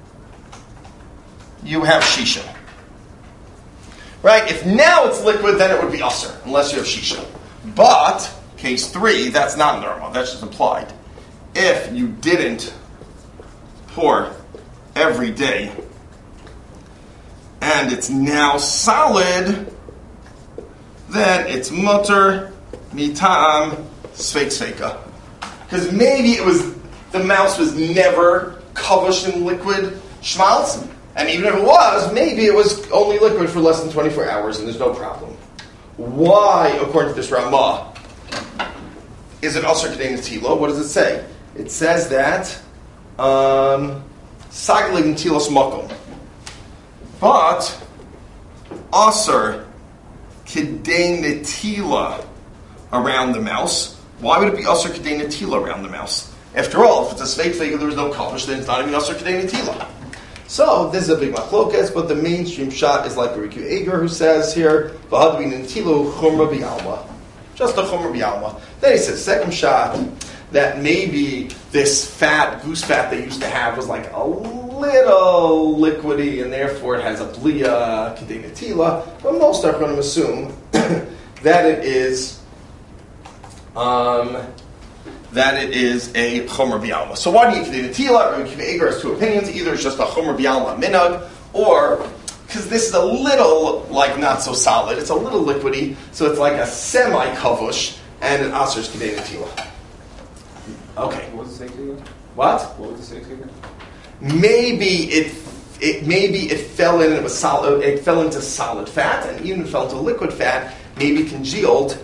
you have shisha. Right? If now it's liquid, then it would be usher, unless you have shisha. But, case three, that's not normal. That's just implied. If you didn't pour every day, and it's now solid, then it's mutter mitam sveik sveika. Because maybe it was, the mouse was never covered in liquid schmaltz, and even if it was, maybe it was only liquid for less than twenty-four hours, and there's no problem. Why, according to this Ramah, is it also kedei netila? What does it say? It says that sagli netilos makom, but aser kedei netila around the mouse. Why would it be aser kedei netila around the mouse? After all, if it's a sveik figure, there was no kavush, then it's not even aser kedei netila. So, this is a big machlokas, but the mainstream shot is like Riku Eger, who says here, v'hadvi netilu chumra b'yalma. Just a chumra b'yalma. Then he says, second shot, that maybe this fat, goose fat they used to have was like a little liquidy, and therefore it has a blia kedei netila. But most are going to assume that it is um, that it is a chomer b'yalma. So why do you kedei netila? Or kedei eger has two opinions. Either it's just a chomer b'yalma minag, or because this is a little like not so solid, it's a little liquidy, so it's like a semi kavush, and it asers kedei netila. Okay. What was the same thing? What? What was the same thing? Maybe it, it maybe it fell in and it was solid. It fell into solid fat, and even if it fell into liquid fat, maybe congealed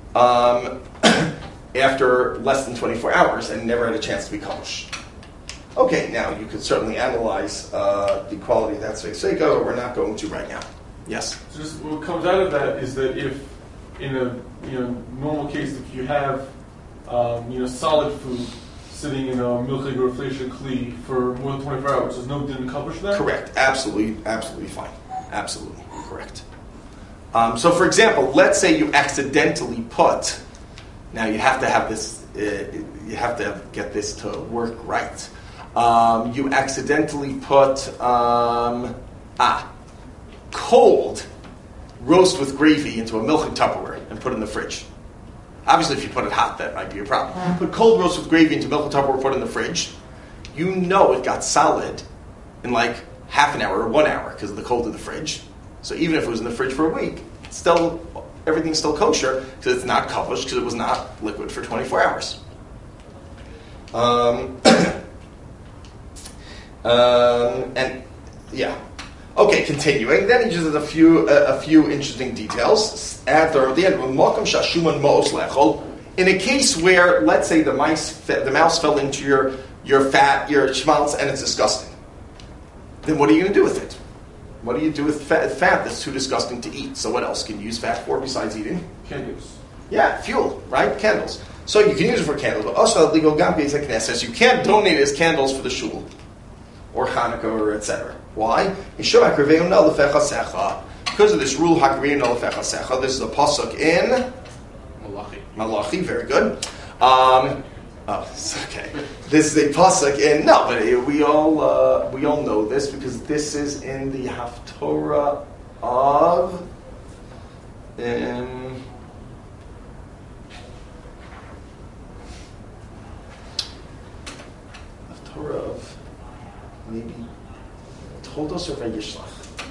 um, after less than twenty-four hours and never had a chance to be kavush. Okay, now you could certainly analyze uh, the quality of that Sveika, but we're not going to right now. Yes? So just what comes out of that is that if, in a you know normal case, if you have um, you know solid food sitting in a milchig or inflation kli for more than twenty-four hours, there's no din coverage there? Correct. Absolutely, absolutely fine. Absolutely correct. Um, so, for example, let's say you accidentally put. Now you have to have this. Uh, you have to have, get this to work right. Um, you accidentally put um, ah cold roast with gravy into a milk and Tupperware and put it in the fridge. Obviously, if you put it hot, that might be a problem. Put cold roast with gravy into milk and Tupperware, put it in the fridge. You know it got solid in like half an hour or one hour because of the cold of the fridge. So even if it was in the fridge for a week, it's still everything's still kosher because it's not kosher because it was not liquid for twenty-four hours. Um, um, and yeah, okay. Continuing, then he just has a few uh, a few interesting details. At the, the end, in a case where, let's say, the mice the mouse fell into your your fat, your schmaltz, and it's disgusting. Then what are you going to do with it? What do you do with fat, fat that's too disgusting to eat? So what else can you use fat for besides eating? Candles. Yeah, fuel, right? Candles. So you can use it for candles. But also, legal Gampi says you can't donate it as candles for the shul or Hanukkah or et cetera. Why? Because of this rule, this is a pasuk in Malachi. Malachi. Very good. Um, oh, okay. This is a pasuk in no, but we all uh, we all know this because this is in the Haftorah of. Um, Of maybe Toldos or Vayishlach.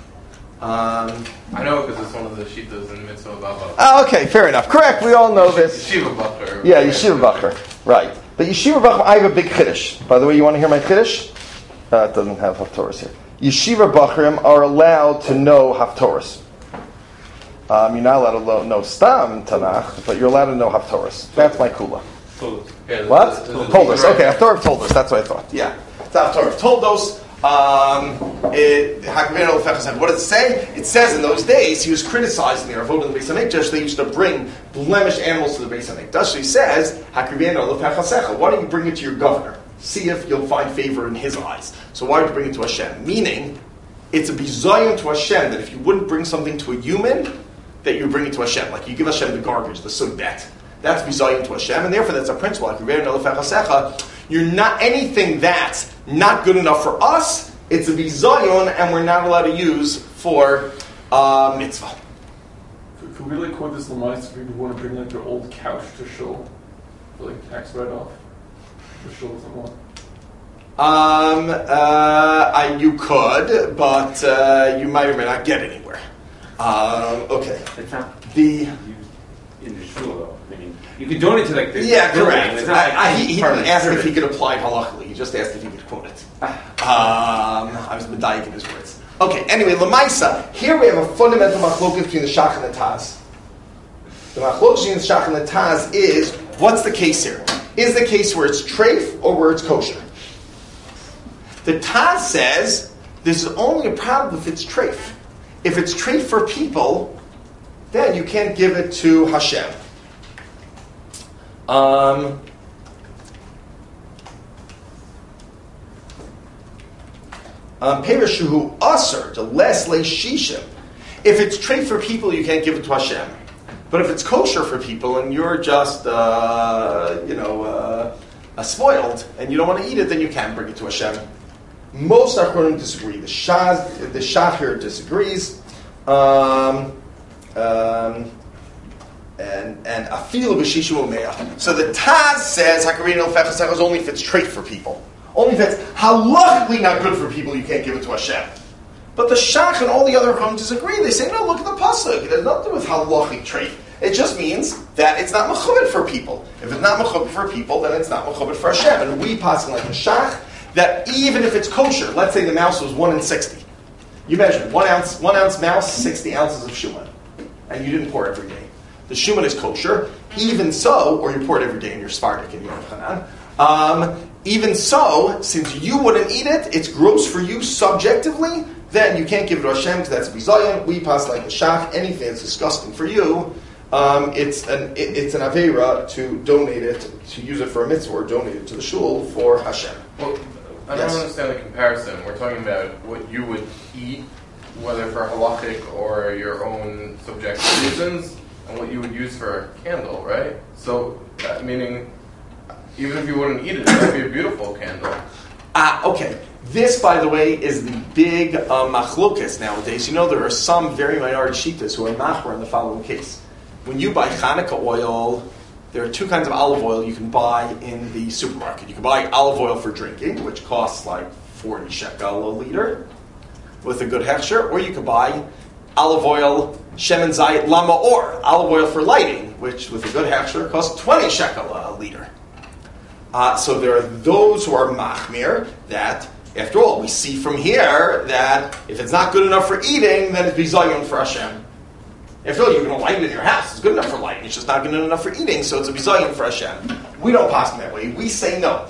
Um, I know because it's one of the shitas in the mitzvah of Abba. oh, okay, fair enough. Correct, we all know this. Yeshiva Bacher. Yeah, Yeshiva Bacher. Right. But Yeshiva Bacher, I have a big chiddush. By the way, you want to hear my chiddush? Uh, it doesn't have Haftorahs here. Yeshiva Bacherim are allowed to know Haftorahs. Um, you're not allowed to know, know Stam Tanakh, but you're allowed to know Haftorahs. That's my kula. Yeah, What? this- this is- Toldos. Okay, Haftorah told us. That's what I thought. Yeah. It's Haftorah told us. Um, it, what does it say? It says in those days he was criticizing the Avodah in the Beis Hamikdash. They used to bring blemished animals to the Beis Hamikdash. So he says, why don't you bring it to your governor? See if you'll find favor in his eyes. So why don't you bring it to Hashem? Meaning, it's a bizayon to Hashem that if you wouldn't bring something to a human, that you bring it to Hashem. Like you give Hashem the garbage, the sudat. That's bizayon to Hashem, and therefore that's a principle. You're not anything that's not good enough for us. It's a bizayon, and we're not allowed to use for uh, mitzvah. Could, could we like quote this Lamais if people want to bring like their old couch to show for like tax write-off to show someone? Um, uh, I, you could, but uh, you might or may not get anywhere. Um, okay. It's not The used in the shul, though. I mean, you can donate to like the yeah, building. correct. It's not like I, I, he he part of didn't the ask if service. he could apply it halakhically. He just asked if he could quote it. Um, I was medayik in his words. Okay. Anyway, Lamaisa. Here we have a fundamental machloket between the Shach and the Taz. The machloket between the Shach and the Taz is what's the case here? Is the case where it's treif or where it's kosher? The Taz says this is only a problem if it's treif. If it's treif for people, then you can't give it to Hashem. Um, um, Perushuhu Aser, the less le shishim. If it's treif for people, you can't give it to Hashem. But if it's kosher for people and you're just, uh, you know, uh, uh, spoiled and you don't want to eat it, then you can bring it to Hashem. Most Achronim disagree. The Shaz, the Shachir disagrees. Um, um, and and afilu b'shishu u'meah. So the Taz says hakarin el fechasech is only if it's treif for people. Only if it's halachically not good for people, you can't give it to Hashem. But the Shach and all the other Chachamim disagree. They say, no, look at the pasuk. It has nothing to do with halachic treif. It just means that it's not mechubed for people. If it's not mechubed for people, then it's not mechubed for Hashem. And we pass like the Shach that even if it's kosher, let's say the mouse was one in sixty. You measure one ounce, one ounce mouse, sixty ounces of shuman, and you didn't pour every day. The shuman is kosher, even so, or you pour it every day in your Sephardic and Yom Hanan. Um, even so, since you wouldn't eat it, it's gross for you subjectively, then you can't give it to Hashem because that's bizayon. We pass like a shach. Anything that's disgusting for you, um, it's an it, it's an avera to donate it, to use it for a mitzvah, or donate it to the shul for Hashem. Well, I Yes. don't understand the comparison. We're talking about what you would eat, whether for halachic or your own subjective reasons, and what you would use for a candle, right? So, uh, meaning, even if you wouldn't eat it, it might be a beautiful candle. Ah, okay. This, by the way, is the big uh, machlokas nowadays. You know, there are some very minority shittas who are machmer in the following case. When you buy Hanukkah oil, there are two kinds of olive oil you can buy in the supermarket. You can buy olive oil for drinking, which costs like forty shekel a liter, with a good hechsher, or you can buy olive oil, shemen zayit lama or, olive oil for lighting, which with a good hechsher costs twenty shekel a liter. Uh, so there are those who are machmir that, after all, we see from here that if it's not good enough for eating, then it's bizayon for Hashem. After all, you're going to light it in your house. It's good enough for lighting. It's just not good enough for eating, so it's a bizayon for Hashem. We don't pass that way. We say no.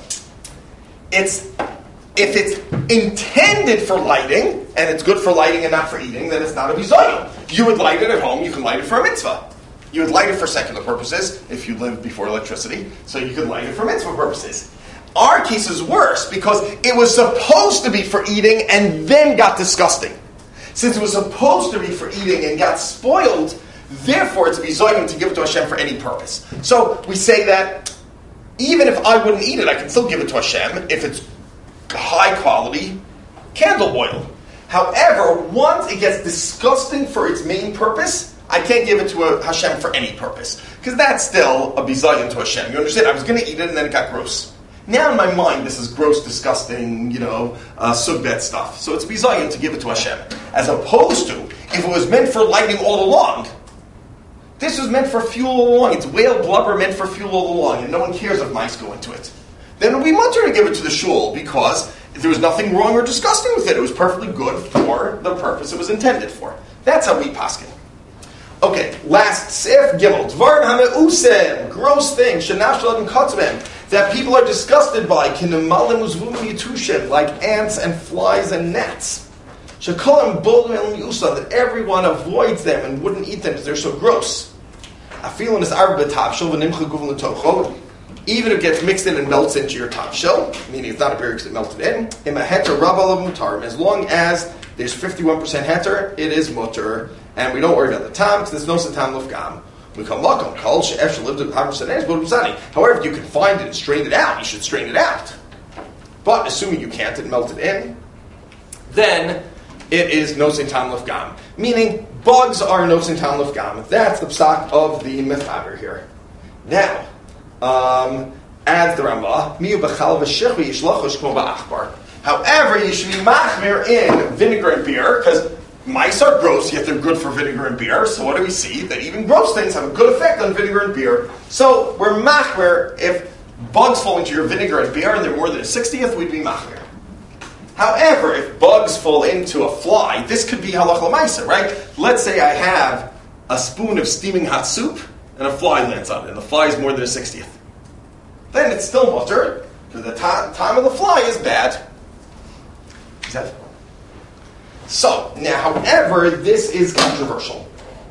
It's if it's intended for lighting, and it's good for lighting and not for eating, then it's not a bizayon. You would light it at home. You can light it for a mitzvah. You would light it for secular purposes if you lived before electricity, so you could light it for mitzvah purposes. Our case is worse because it was supposed to be for eating and then got disgusting. Since it was supposed to be for eating and got spoiled, therefore it's bizayon to give it to Hashem for any purpose. So we say that even if I wouldn't eat it, I can still give it to Hashem if it's high quality candle oil. However, once it gets disgusting for its main purpose, I can't give it to a Hashem for any purpose. Because that's still a bizayon to Hashem. You understand? I was going to eat it and then it got gross. Now in my mind, this is gross, disgusting, you know, uh, sugbet stuff. So it's bizayon to give it to Hashem. As opposed to, if it was meant for lighting all along, this was meant for fuel all along. It's whale blubber meant for fuel all along, and no one cares if mice go into it. Then it would be mutter to give it to the shul, because there was nothing wrong or disgusting with it. It was perfectly good for the purpose it was intended for. That's how we paskin. Okay, last sif gimel. Dvarim hameusem, gross things, shenashal and katzvim, that people are disgusted by, kinemalim uzvum yitushem, like ants and flies and gnats. Shekalim bolim el miusa, that everyone avoids them and wouldn't eat them because they're so gross. Afilin is arba tavshel v'nimcha guvul l'tocho. Even if it gets mixed in and melts into your top shell, meaning it's not a beer because it melted in, im a heter rabal of mutar, as long as there's fifty-one percent heter, it is mutar, and we don't worry about the tam, because there's no satam lufgam. We come welcome, kol she'ef lived in one hundred percent but however, if you can find it and strain it out, you should strain it out. But assuming you can't and melt it in, then it is no satam lufgam. Meaning, bugs are no satam lufgam. That's the psak of the mechaber here. Now, Um, adds the Rambam, miu b'chal v'shechvi yishlachos kmo ba'achbar. However, you should be machmir in vinegar and beer, because mice are gross, yet they're good for vinegar and beer. So what do we see? That even gross things have a good effect on vinegar and beer. So we're machmir if bugs fall into your vinegar and beer and they're more than a sixtieth, we'd be machmir. However, if bugs fall into a fly, this could be halach l'maisa, right? Let's say I have a spoon of steaming hot soup, and a fly lands on it, and the fly is more than a sixtieth. Then it's still mutter, because the ta- time of the fly is bad. Is that? So, now, however, this is controversial.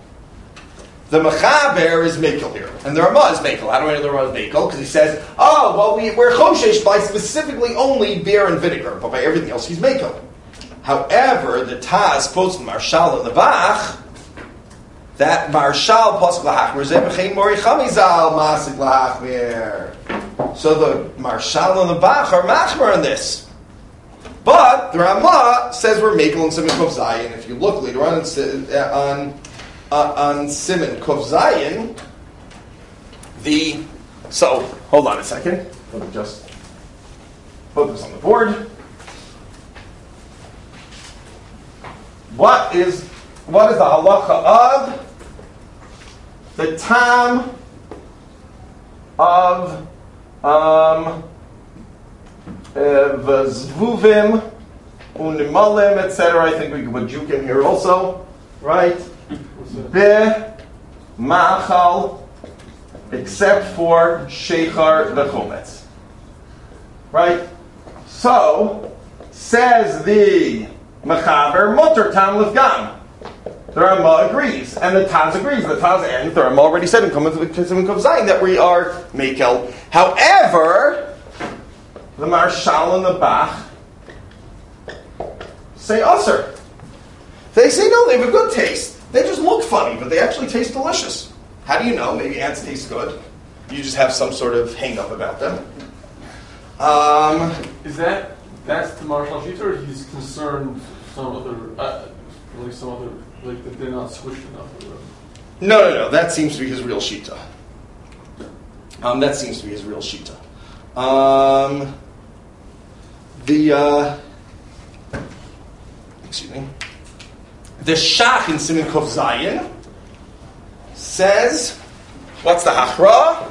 The Mechaber is Mekel here, and the Ramah is Mekel. How do I know the Ramah is Mekel? Because he says, oh, well, we, we're Choshesh by specifically only beer and vinegar, but by everything else he's Mekel. However, the Taz quotes the Marshal and the Bach, that Marshal pasuk lahachmir zeh b'chein mori chamizal masik lahachmir. So the Marshal and the Bach are machmir on this, but the Ramah says we're making on Simon Kov Zayin. If you look later on on uh, on Simon Kov Zayin, the so hold on a second. Let me just focus on the board. What is What is the halacha of the tam of um, v'zvuvim unimalim, et cetera? I think we could put jukim here also, right? Be machal, except for shechar the chometz. right? So, says the Mechaber, Mutter Tam Lefgam. The Rama agrees, and the Taz agrees. The Taz and the Rama already said in Kov Zayin that we are Mekel. However, the Marshal and the Bach say Usser. They say no, they have a good taste. They just look funny, but they actually taste delicious. How do you know? Maybe ants taste good. You just have some sort of hang-up about them. Um, Is that that's the Marshal Shita, or he's concerned some other, uh, really some other, like that they're not squished enough? Or no, no, no. That seems to be his real Shita. Um, that seems to be his real Shita. Um, the uh, excuse me. The Shach in Siman Kov Zayin says, what's the Hachra?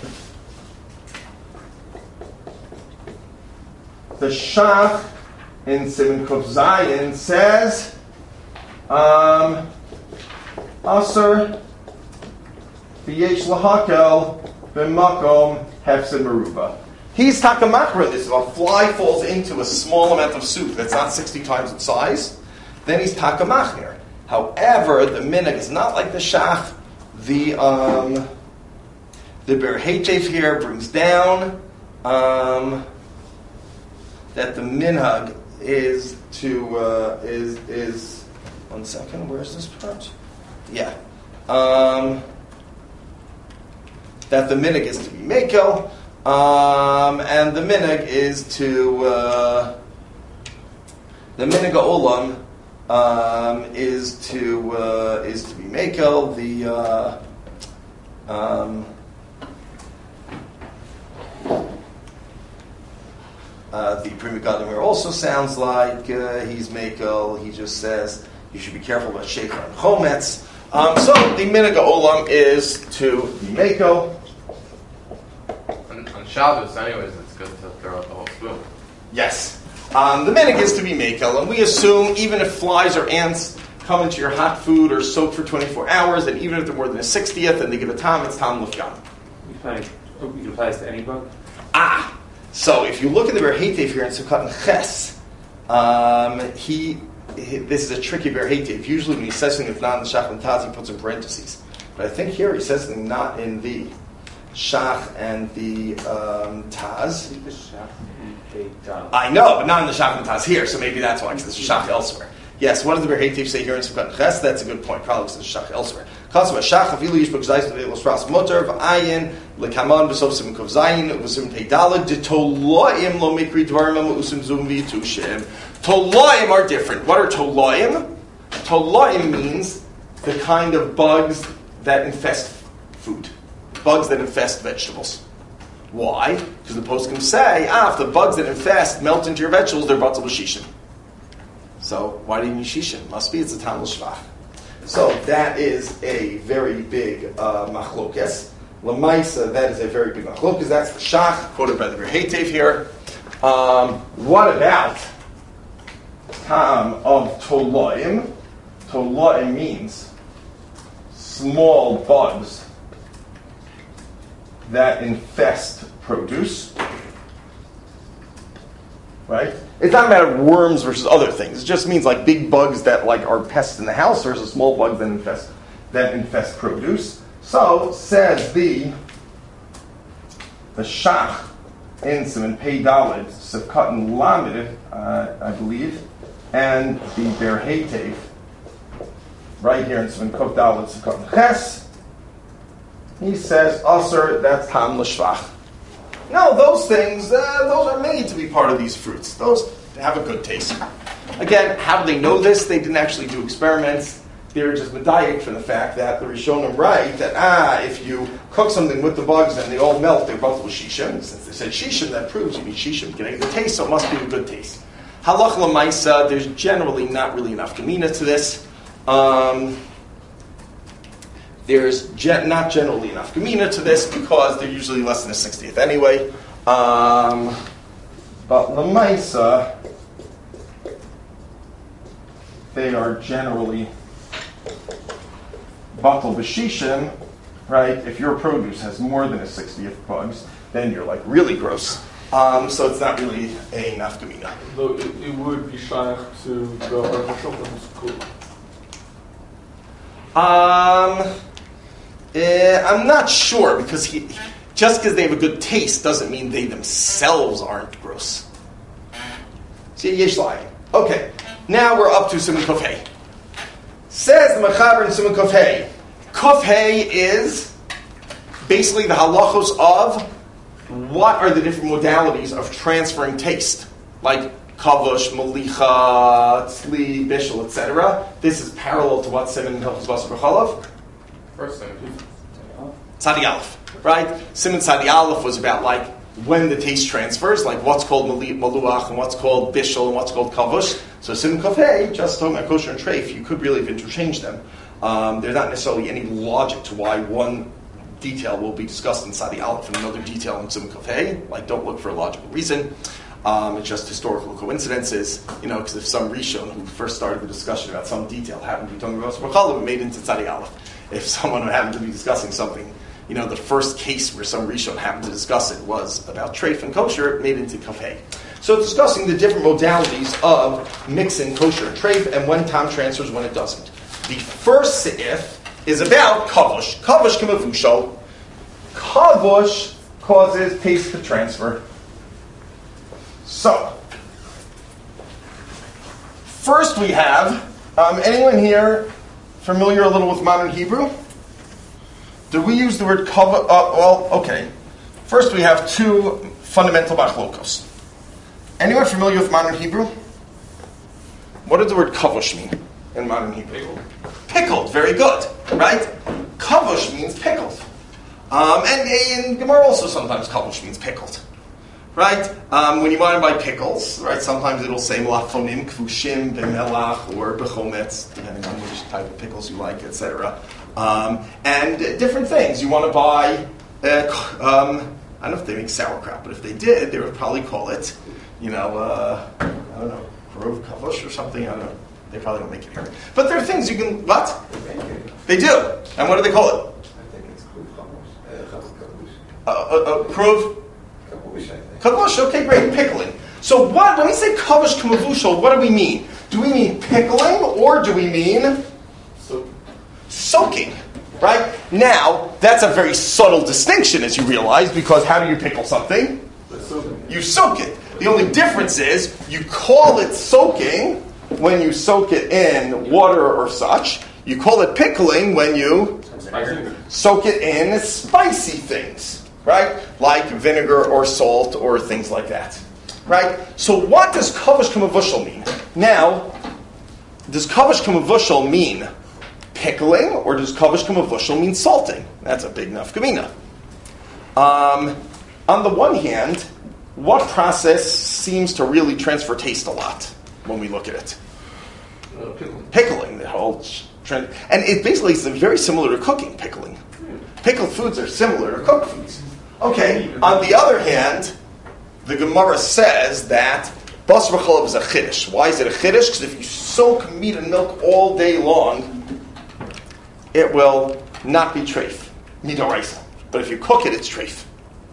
The Shach in Siman Kov Zayin says, um, Aser v'yesh lahakel b'makom hefsid meruba. He's takamachra. This if a fly falls into a small amount of soup that's not sixty times its size, then he's takamachir. However, the minhag is not like the shach. The um, the Ber Heitev here brings down um, that the minhag is to uh, is is one second. Where's this part? Yeah, um, that the minhag is to be mekel, um, and the minhag is to uh, the minhag olam. Um, is to uh, is to be mekel. The uh, um, uh, the Pri Megadim here also sounds like uh, he's mekel. He just says you should be careful about sheikha and chometz. Um, so the minhag olam is to be mekel. On, on Shabbos, anyways, it's good to throw out the whole spoon. Yes. Um, the minhag is to be mekel, and we assume even if flies or ants come into your hot food or soak for twenty-four hours, and even if they're more than a sixtieth and they give a tam, it's tam lufgam. You can you can apply this to any bug? Ah! So if you look at the Ber Heitev here in Sukkot and Ches, um, he, he, this is a tricky Ber Heitev. Usually when he says something, if not in the Shach and Taz, he puts in parentheses. But I think here he says something not in the Shach and the um, Taz. I know, but not in the Shach and Taz here, so maybe that's why, because there's a Shach elsewhere. Yes, what does the Ber Heitev say here in Sukkot and Ches? That's a good point, probably because there's a Shach elsewhere. Kasma Shach, Afilu Yishbuk Zayis, Ve'elos Ras Motor, V'ayin, L'kaman, V'sof Siman Kov Zayin, V'sim Teidala, D'toloim lo mikri dvarim ha'usim zum v'yitushim. Toloim are different. What are toloim? Toloim means the kind of bugs that infest food. Bugs that infest vegetables. Why? Because the poskim say, ah, if the bugs that infest melt into your vegetables, they're batal b'shishim. So, why do you need shishim? Must be it's a tam l'shvach. So, that is a very big uh, machlokes. L'maisa, that is a very big machlokes. That's the shach, quoted by the Ber Heitev here. Um, what about tam of toloim? Toloim means small bugs that infest produce, right? It's not a matter of worms versus other things. It just means like big bugs that like are pests in the house versus small bugs that infest that infest produce. So says the the Shach in Siman Pei Daled Sefkat and Lamed, uh, I believe, and the Ber Heitev right here in Siman Kov Daled Sefkat and Ches. He says, Aser, that's Tam L'Shvach. No, those things, uh, those are made to be part of these fruits. Those have a good taste. Again, how do they know this? They didn't actually do experiments. They were just medayik from the fact that the Rishonim write that, ah, if you cook something with the bugs and they all melt, they're both with shishim. Since they said shishim, that proves you need shishim to get a good taste, so it must be a good taste. Halach l'maisa, there's generally not really enough kamina to this. Um... There's gen- not generally enough gemina to this because they're usually less than a sixtieth anyway. Um, but lemaisa, they are generally batal b'shishim, right? If your produce has more than a sixtieth bugs, then you're like really gross. Um, so it's not really a nafkamina. Though it, it would be shaykh to the Rosh Cool. Um, eh, I'm not sure because he, just because they have a good taste doesn't mean they themselves aren't gross. See, yesh lying. Okay, now we're up to Siman Kuf Hey. Says the Mechaber in Siman Kuf Hey. Kuf Hey is basically the halachos of what are the different modalities of transferring taste, like kavush, malicha, tzli, bishul, et cetera. This is parallel to what Siman Hilchos Basar B'chalav. First thing. Tzadi Aleph, right? Siman Tzadi Aleph was about like when the taste transfers, like what's called mali- maluach and what's called bishul and what's called kavush. So Siman Kuf Hey, just talking about kosher and treif, you could really have interchanged them. Um, there's not necessarily any logic to why one detail will be discussed in Tzadi Aleph and another detail in Siman Kuf Hey. Like, don't look for a logical reason. Um, it's just historical coincidences, you know, because if some Rishon who first started the discussion about some detail happened to be talking about B'chalav, it made it into Tzadi Aleph. If someone happened to be discussing something, you know, the first case where some Rishon happened to discuss it was about treif and kosher, it made it into Kuf Hey. So it's discussing the different modalities of mixing kosher and treif and when tam transfers, when it doesn't. The first se'if is about kavush. Kavush k'mavushal. Kavush causes taste to transfer. So, first we have, um, anyone here familiar a little with modern Hebrew? Do we use the word kavush? Uh, well, okay. First we have two fundamental machlokos. Anyone familiar with modern Hebrew? What does the word kavush mean in modern Hebrew? Pickled. Pickled, very good, right? Kavush means pickled. Um, and in Gemara also sometimes kavush means pickled. Right? Um, when you want to buy pickles, right, sometimes it'll say melachonim, kvushim, b'melach, or b'chometz, depending on which type of pickles you like, et cetera. Um, and uh, different things. You want to buy, uh, um, I don't know if they make sauerkraut, but if they did, they would probably call it, you know, uh, I don't know, grove kavush or something, I don't know. They probably don't make it here. But there are things you can, what? They do. And what do they call it? I think it's grove kavush. Uh, uh, uh, Grove? Kavush, okay, great, pickling. So what, when we say kavush k'mavushal, what do we mean? Do we mean pickling, or do we mean So, soaking? Right? Now, that's a very subtle distinction, as you realize, because how do you pickle something? so You soak it. The only difference is, you call it soaking when you soak it in water or such. You call it pickling when you soak it in spicy things. Right? Like vinegar or salt or things like that. Right? So what does kavush k'mavushal mean? Now, does kavush k'mavushal mean pickling or does kavush k'mavushal mean salting? That's a big nafkamina. Um, on the one hand, what process seems to really transfer taste a lot when we look at it? uh, pickling. Pickling, the whole trend. And it basically is very similar to cooking, pickling. Pickled foods are similar to cooked foods. Okay, on the other hand, the Gemara says that basar b'chalav is a chiddush. Why is it a chiddush? Because if you soak meat and milk all day long, it will not be treif, midoraisa. But if you cook it, it's treif.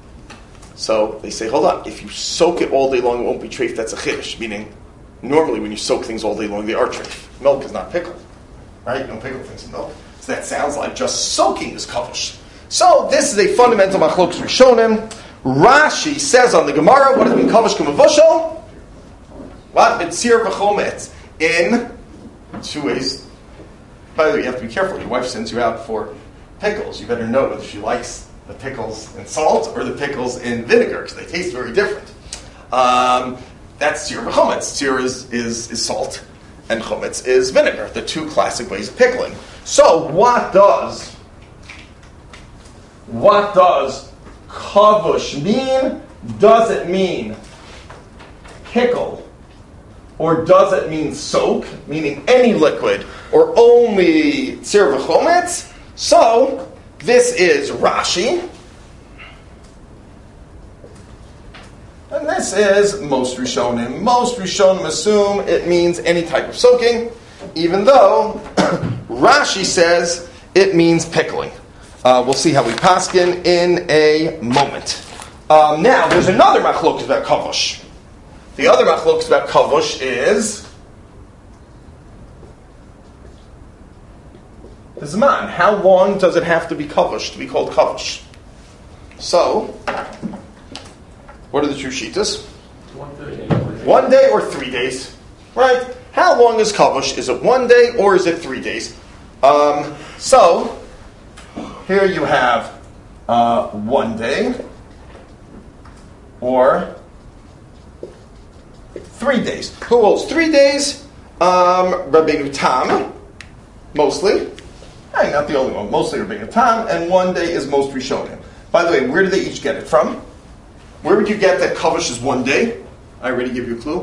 So they say, hold on, if you soak it all day long, it won't be treif, that's a chiddush. Meaning, normally when you soak things all day long, they are treif. Milk is not pickled. Right? You don't pickle things in milk. So that sounds like just soaking is kavush. So this is a fundamental machlokes rishonim. Rashi says on the Gemara, what does it mean kavush k'mavushal? What? B'tzir v'chometz. In two ways. By the way, you have to be careful. Your wife sends you out for pickles. You better know whether she likes the pickles in salt or the pickles in vinegar, because they taste very different. Um, that's tzir v'chometz. Tzir is, is, is salt, and chometz is vinegar, the two classic ways of pickling. So what does What does kavush mean? Does it mean pickle? Or does it mean soak, meaning any liquid, or only tzir v'chometz? So, this is Rashi. And this is most Rishonim. Most Rishonim assume it means any type of soaking, even though Rashi says it means pickling. Uh, we'll see how we paskin in a moment. Um, now, there's another machlokes about kavush. The other machlokes about kavush is the zman. How long does it have to be kavush to be called kavush? So, what are the two shitas? One day. One day or three days, right? How long is kavush? Is it one day or is it three days? Um, so, here you have uh, one day or three days. Who holds three days? Um, Rabbeinu Tam, mostly. Hey, not the only one. Mostly Rabbeinu Tam, and one day is most Rishonim. By the way, where do they each get it from? Where would you get that kavush is one day? I already give you a clue.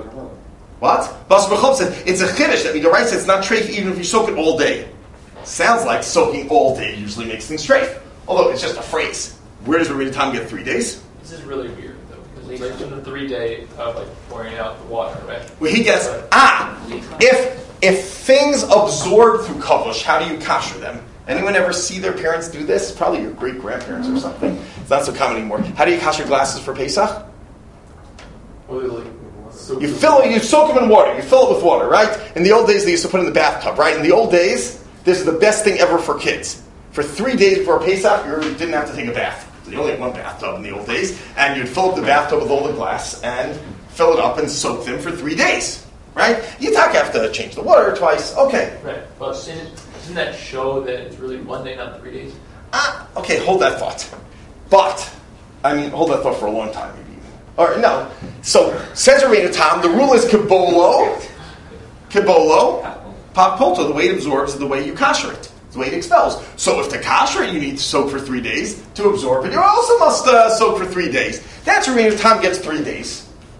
What? Bas B'chov said it's a chiddush that Midoraisa it's not treif even if you soak it all day. Sounds like soaking all day usually makes things treif. Although it's just a phrase. Where does Rabbeinu Tam get three days? This is really weird though, because it's like in the three day of like pouring out the water, right? Well, he gets ah. If if things absorb through kavush, how do you kasher them? Anyone ever see their parents do this? Probably your great grandparents or something. It's not so common anymore. How do you kasher glasses for Pesach? Well, they like, so You fill it, you soak them in water. You fill it with water, right? In the old days, they used to put it in the bathtub, right? In the old days, this is the best thing ever for kids. For three days before Pesach, you didn't have to take a bath. You only had one bathtub in the old days, and you'd fill up the bathtub with all the glass and fill it up and soak them for three days, right? You have to change the water twice. Okay. Right. But doesn't, doesn't that show that it's really one day, not three days? Ah, okay, hold that thought. But, I mean, hold that thought for a long time, maybe. Or, no. So, says Rabbeinu Tam, the rule is kibolo, kibolo, papolto. The way it absorbs is the way you kasher it. It's the way it expels. So, if to kasher it, you need to soak for three days. To absorb it, you also must uh, soak for three days. That's where Rabbeinu Tam gets three days.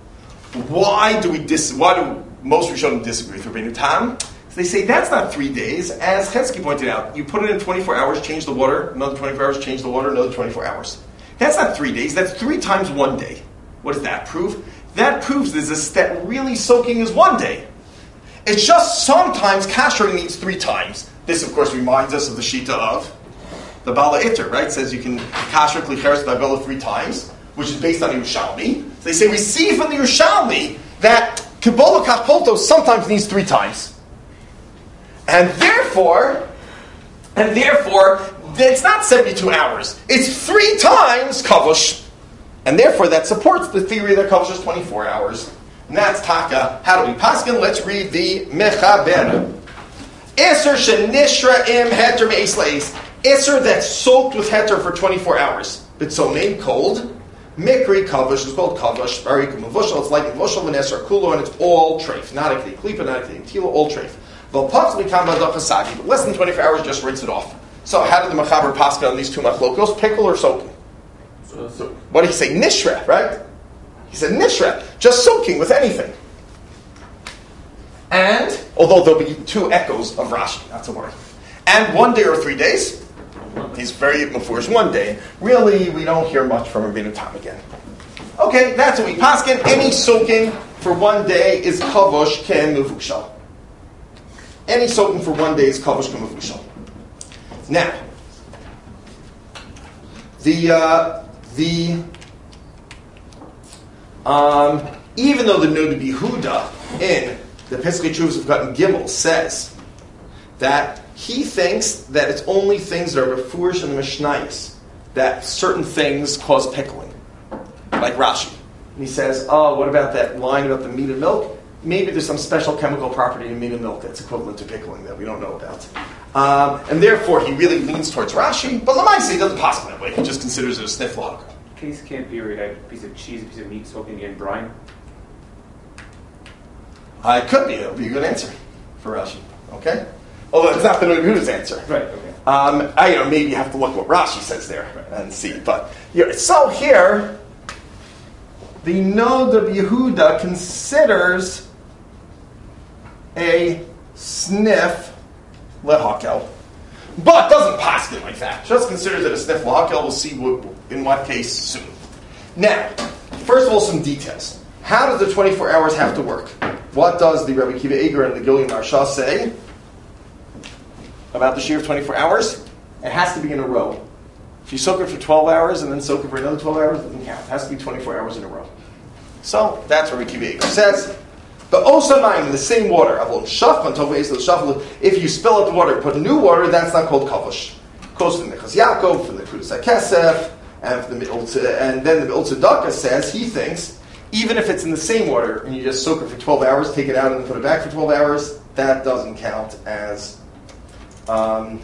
Why do we dis? Why do most Rishonim disagree with Rabbeinu Tam? So they say that's not three days. As Chesky pointed out, you put it in twenty-four hours, change the water, another twenty-four hours, change the water, another twenty-four hours. That's not three days. That's three times one day. What does that prove? That proves there's a step really soaking is one day. It's just sometimes kashering needs three times. This, of course, reminds us of the shita of the Bala Itter, right? It says you can kasher klicheres v'agala three times, which is based on the Yerushalmi. So they say we see from the Yerushalmi that Kabbalah Kachpolto sometimes needs three times. And therefore, and therefore, it's not seventy-two hours. It's three times kavush. And therefore, that supports the theory that kavush is twenty-four hours. And that's taka. How do we paskin? Let's read the Mechaber. Isser shenishra im heter me'esleis. Isser that's soaked with heter for twenty-four hours. Bitzonim, cold. Mikri kavush is called kavush. Barik mavushal. It's like mavushal v'nesser kulo, and it's all treif. Not a klipa, not a tilo, all treif. V'pach mikam badachasagi. But less than twenty-four hours, just rinse it off. So how did the Mechaber paskin on these two machlokos? Pickle or soaking? So, so, What did he say? Nishra, right? He said nishra, just soaking with anything. And, although there'll be two echoes of Rashi, not to worry. And one day or three days, he's very mafurish one day. Really, we don't hear much from Rabbeinu Tam again. Okay, that's what we paskin. Any soaking for one day is kavush ken mevushal. Any soaking for one day is kavush ken mevushal. Now, the uh, the um, even though the Nod Yehuda in the Pesach Chuvas of Gotten Gimel says that he thinks that it's only things that are befurish in the Mishnayos that certain things cause pickling, like Rashi. And he says, oh, what about that line about the meat and milk? Maybe there's some special chemical property in meat and milk that's equivalent to pickling that we don't know about. Um, and therefore, he really leans towards Rashi, but Lamaisa, he doesn't pass it that way. He just considers it a sniff log. Case can't be where you have a piece of cheese, a piece of meat soaking in brine. Uh, it could be. It would be a good answer for Rashi. Okay? Although it's not the Nod Yehuda's answer. Right, okay. Um, I, you know, maybe you have to look what Rashi says there and see. But yeah, so here, the Nod of Yehuda considers a sniff lehakel, but doesn't pass it like that. Just considers it a sniff lehakel. We'll see what, in what case soon. Now, first of all, some details. How does the twenty-four hours have to work? What does the Rebbe Kiva Eger and the Gilyon Maharsha say about the shear of twenty-four hours? It has to be in a row. If you soak it for twelve hours and then soak it for another twelve hours, it doesn't count. It has to be twenty-four hours in a row. So that's what Rabbi Akiva says. But also mine in the same water. If you spill out the water and put new water, that's not called kavush. Goes to the Mechas Yaakov, from the Krudus HaKesef, and from the Miltza, and then the Miltza Daka says he thinks even if it's in the same water and you just soak it for twelve hours, take it out and put it back for twelve hours, that doesn't count as um,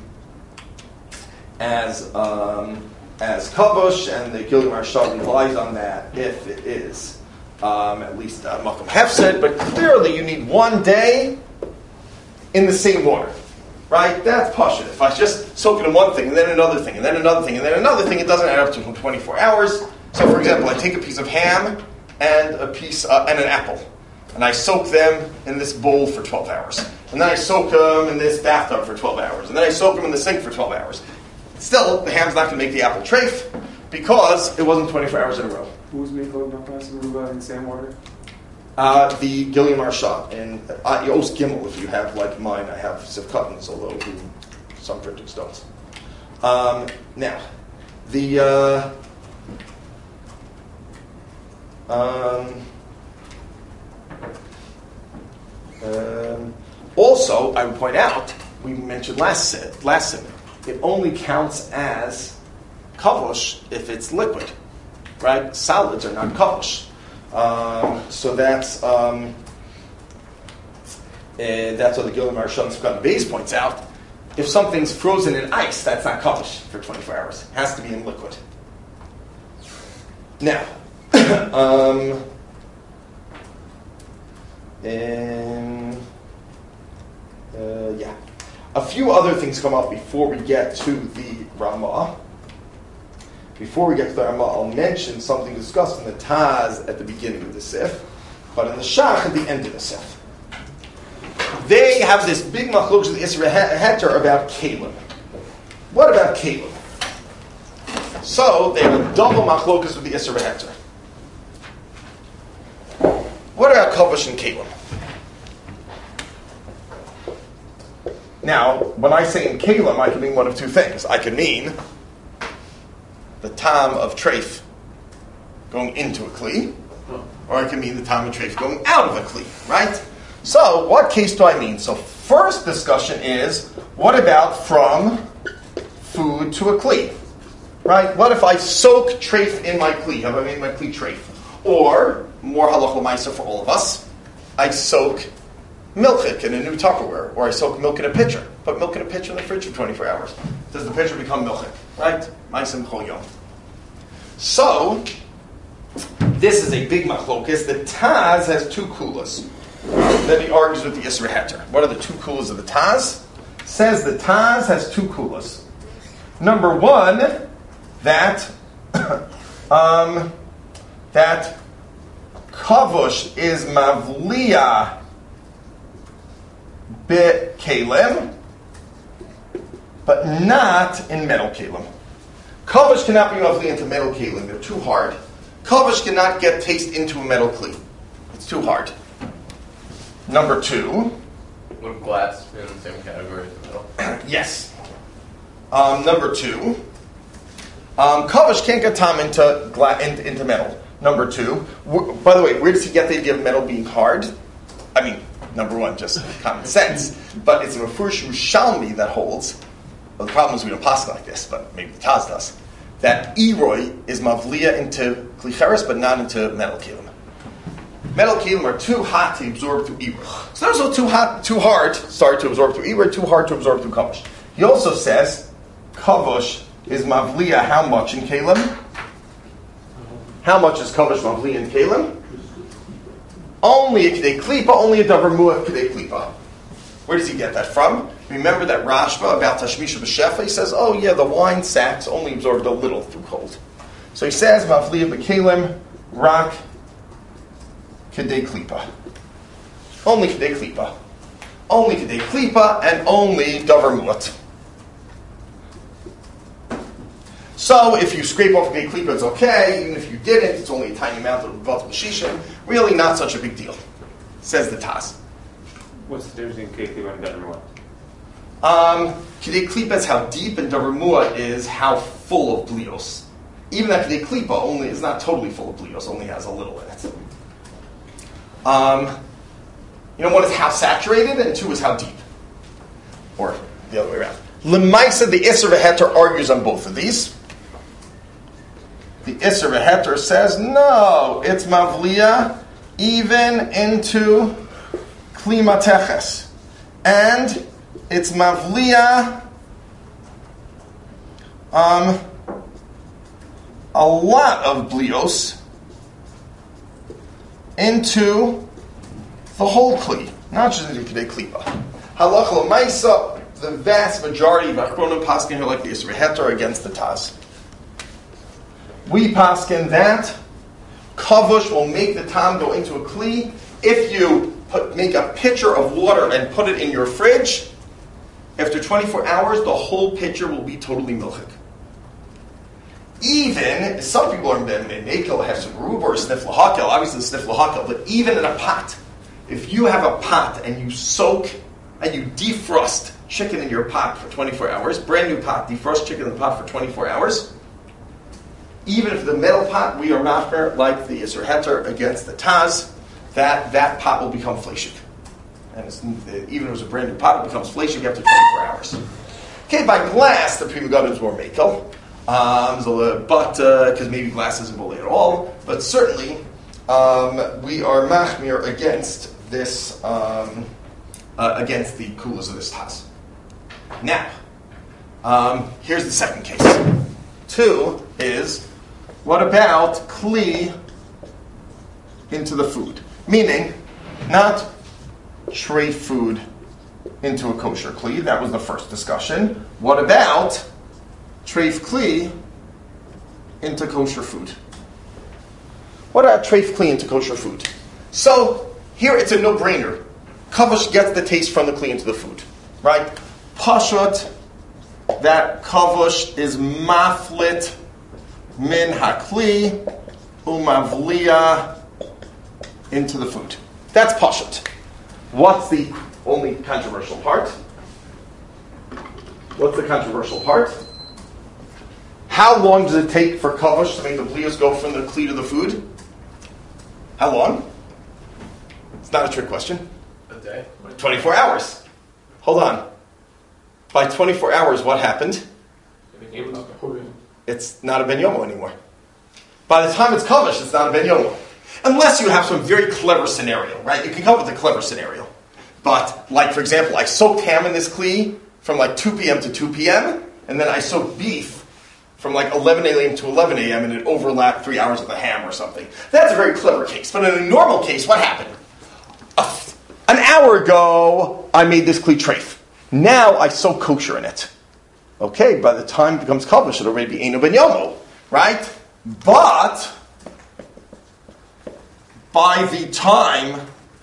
as um, as kavush, and the Gilgal Maharsha relies on that if it is um, at least uh, Makom Hefsed. But clearly, you need one day in the same water. Right? That's pashut. If I just soak it in one thing, and then another thing, and then another thing, and then another thing, it doesn't add up to twenty-four hours. So, for example, I take a piece of ham and a piece uh, and an apple, and I soak them in this bowl for twelve hours, and then I soak them in this bathtub for twelve hours, and then I soak them in the sink for twelve hours. Still, the ham's not going to make the apple treif because it wasn't twenty-four hours in a row. Who's Mikol Napas Ruba in the same water? Uh, the Gilgal Maharsha, and uh, Yos Gimel, if you have like mine, I have Sivkatans, although who, some printers don't. Um, now, the uh, um, um, also, I would point out, we mentioned last last sim, it only counts as kavush if it's liquid, right? Solids are not kavush. Um, so that's um, uh, that's what the Gilgal Maharsha Sivkat Beis points out. If something's frozen in ice, that's not kavush for twenty-four hours. It has to be in liquid. Now, um, and, uh, yeah, a few other things come up before we get to the Ramah. Before we get to the Ramah, I'll mention something discussed in the Taz at the beginning of the Sif, but in the Shach at the end of the Sif. They have this big machlokes of the Isra Heter about Kalim. What about Kalim? So they have a double machlokes with the Isra Heter. What about Kavush and Kalim? Now, when I say in Kalim, I can mean one of two things. I can mean the tam of treif going into a kli, or I can mean the tam of treif going out of a kli, right? So, what case do I mean? So, first discussion is, what about from food to a kli, right? What if I soak treif in my kli? Have I made my kli treif? Or, more halach l'maisa for all of us, I soak milk in a new Tupperware, or I soak milk in a pitcher. Put milk in a pitcher in the fridge for twenty-four hours. Does the pitcher become milk? Right? Ma'asim chol yom. So, this is a big machlokas. The Taz has two kulas. Then he argues with the Isra Heter. What are the two kulas of the Taz? Says the Taz has two kulas. Number one, that um, that kavush is mavliya bit kalim, but not in metal kalim. Kavush cannot be mavli into metal kalim. They're too hard. Kavush cannot get taste into a metal kli. It's too hard. Number two. Would glass be in the same category as metal? Yes. Um, number two. Um, Kavush can't get tam into, gla- into, into metal. Number two. W- by the way, where does he get the idea of metal being hard? I mean, number one, just common sense. But it's a Mefurish Yerushalmi that holds. Well, the problem is we don't pass like this, but maybe the Taz does. That Eroi is mavliya into klicheres, but not into metal kilim. Metal kilim are too hot to absorb through Eroi. So they're also too hot, too hard, sorry, to absorb through Eroi, too hard to absorb through kavush. He also says kavush is mavliya how much in kalim? How much is kavush mavliya in kalim? Only a k'dei klipa, only a davar mu'ah k'dei klipa. Where does he get that from? Remember that Rashba about Tashmisha B'Shefa? He says, oh yeah, the wine sacks only absorbed a little through cold. So he says, Mavliya B'Kalim, Rak, Kedei Klipa. Only Kedei Klipa. Only Kedei Klipa, and only Davar Mu'at. So if you scrape off Kedei Klipa, it's okay. Even if you didn't, it's only a tiny amount of Vat L'Shishim. Really not such a big deal, says the Taz. What's the difference between K Klipa and Davar Mu'at? Um, Kidei Klipa is how deep, and Davar Mua is how full of blios. Even that Kidei Klipa only is not totally full of blios, only has a little in it. Um, you know, one is how saturated, and two is how deep. Or the other way around. Lemaisa, the Isser V'Heter, argues on both of these. The Isser V'Heter says, no, it's Mavliya even into Kli Mateches. And it's Mavliya um, a lot of blios into the whole Kli, not just into Kidei Klipa. Halacha L'maisa, the vast majority of Achronim paskin here like the Isser V'Heter against the Taz. We paskin that kavush will make the tam go into a kli if you put, make a pitcher of water and put it in your fridge. After twenty-four hours, the whole pitcher will be totally milchik. Even some people are mekel have some rub or sniff lahakel, obviously sniff lahakel, but even in a pot, if you have a pot and you soak and you defrost chicken in your pot for twenty-four hours, brand new pot, defrost chicken in the pot for twenty-four hours. Even if the metal pot, we are mafker like the Isser Heter against the Taz, that, that pot will become fleshik. And it's, even if it was a brand new pot, it becomes fleshik after twenty-four hours. Okay, by glass, the Pri Megadim is more mekel. Um, so, but, because uh, maybe glass isn't bully at all, but certainly um, we are machmir against this, um, uh, against the kulas of this Taz. Now, um, here's the second case. Two is, what about kli into the food? Meaning, not treif food into a kosher kli. That was the first discussion. What about treif kli into kosher food? What about treif kli into kosher food? So, here it's a no-brainer. Kavush gets the taste from the kli into the food. Right? Pashut, that kavush is maflit min hakli umavliya into the food. That's pashut. What's the only controversial part? What's the controversial part? How long does it take for kavush to make the blios go from the kli to the food? How long? It's not a trick question. A day. twenty-four hours. Hold on. By twenty-four hours, what happened? It's not a ben yomo anymore. By the time it's kavush, it's not a ben yomo. Unless you have some very clever scenario, right? You can come up with a clever scenario. But, like, for example, I soaked ham in this kli from like two p.m. to two p.m., and then I soaked beef from like eleven a.m. to eleven a.m., and it overlapped three hours of the ham or something. That's a very clever case. But in a normal case, what happened? Uh, an hour ago, I made this kli treif. Now I soak kosher in it. Okay, by the time it becomes kavush, it'll already be eino ben yomo, right? But by the time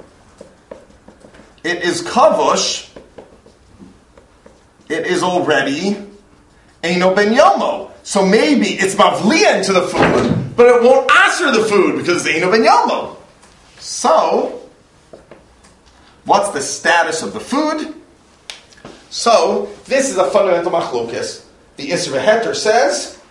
it is kavush, it is already eino ben yomo. So maybe it's mavliya into the food, but it won't aser the food because it's eino ben yomo. So, what's the status of the food? So, this is a fundamental machlokes. The Isser V'Heter says,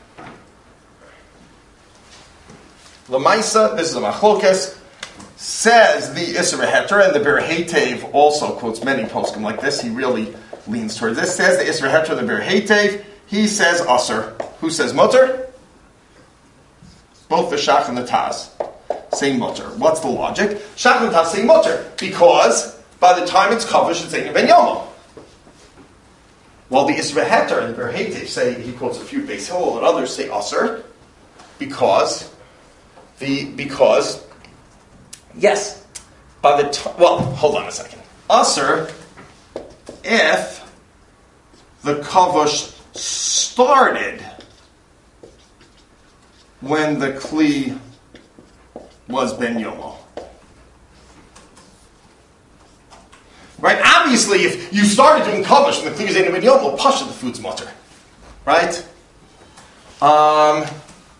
L'maisa, this is a machlokes, says the Isser V'Heter, and the Ber Heitev also quotes many poskim like this. He really leans towards this. Says the Isser V'Heter, the Ber Heitev, he says aser. Who says mutter? Both the Shach and the Taz say mutter. What's the logic? Shach and Taz say mutter because by the time it's kavush, it's eino ben yomo. While the Isser V'Heter and the Ber Heitev say, he quotes a few Beis Hillel and others say aser, because the because yes, by the time, well, hold on a second. Aser, if the kavush started when the kli was ben yomo. Right? Obviously, if you started doing kavush and the kli was eino ben yomo, pasha, the food's mutter. Right? Um,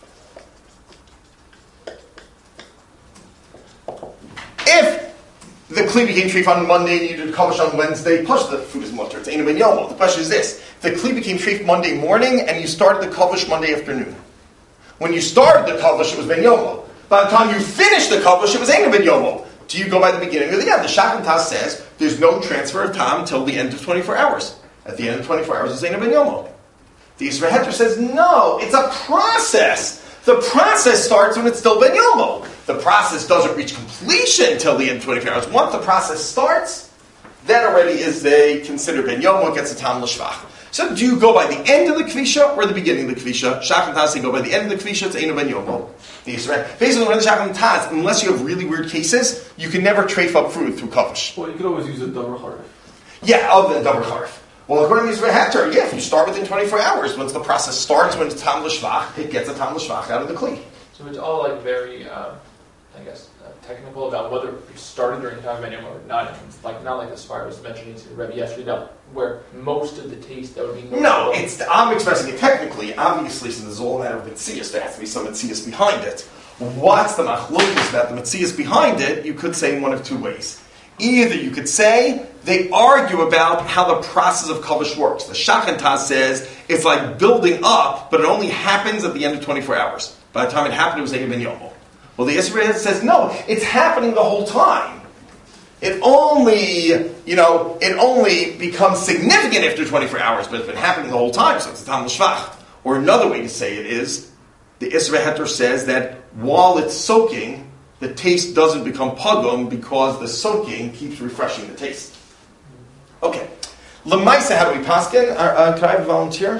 if the kli became treif on Monday and you did kavush on Wednesday, plus the food is mutter. It's Einu Ben Yomo. The question is this: the kli became treif Monday morning and you started the kavush Monday afternoon. When you started the kavush, it was Ben Yomo. By the time you finished the kavush, it was Einu Ben Yomo. Do you go by the beginning or the end? The Shach and Taz says there's no transfer of time until the end of twenty-four hours. At the end of twenty-four hours, it's Einu Ben Yomo. The Yisrael Heter says no, it's a process. The process starts when it's still Ben Yomo. The process doesn't reach completion until the end of twenty-four hours. Once the process starts, that already is a considered Ben Yomo, gets a tam l'shvach. So do you go by the end of the kvisha or the beginning of the kvisha? Shach and Taz say go by the end of the kvisha, it's Einu Ben Yomo. The Yisrael. Basically, when the Shach and Taz, unless you have really weird cases, you can never treif up food through kavush. Well, you could always use a davar charif. Yeah, other than davar charif. Well, according to Yisrael Heter, yeah, if you start within twenty-four hours, once the process starts, when it's tam l'shvach, it gets a tam l'shvach out of the kli. So it's all like very, um, I guess, uh, technical about whether you started during the time of Ben Yomo or not. It's like not like the Spire was mentioning to Rebbe yesterday, no, where most of the taste that would be No, it's I'm expressing it technically. Obviously, since it's all a matter of mitzias, there has to be some mitzias behind it. What's the machlokes about the mitzias behind it? You could say in one of two ways. Either you could say they argue about how the process of kavush works. The Shach and Taz says it's like building up, but it only happens at the end of twenty-four hours. By the time it happened, it was Einu Ben Yomo. Well, the Yisrael says no, it's happening the whole time. It only, you know, it only becomes significant after twenty-four hours, but it's been happening the whole time, so it's a tam l'shvach. Or another way to say it is, the Yisrael Heter says that while it's soaking, the taste doesn't become pagum because the soaking keeps refreshing the taste. Okay. L'maisa, how do we paskin? Uh, uh, can I have a volunteer?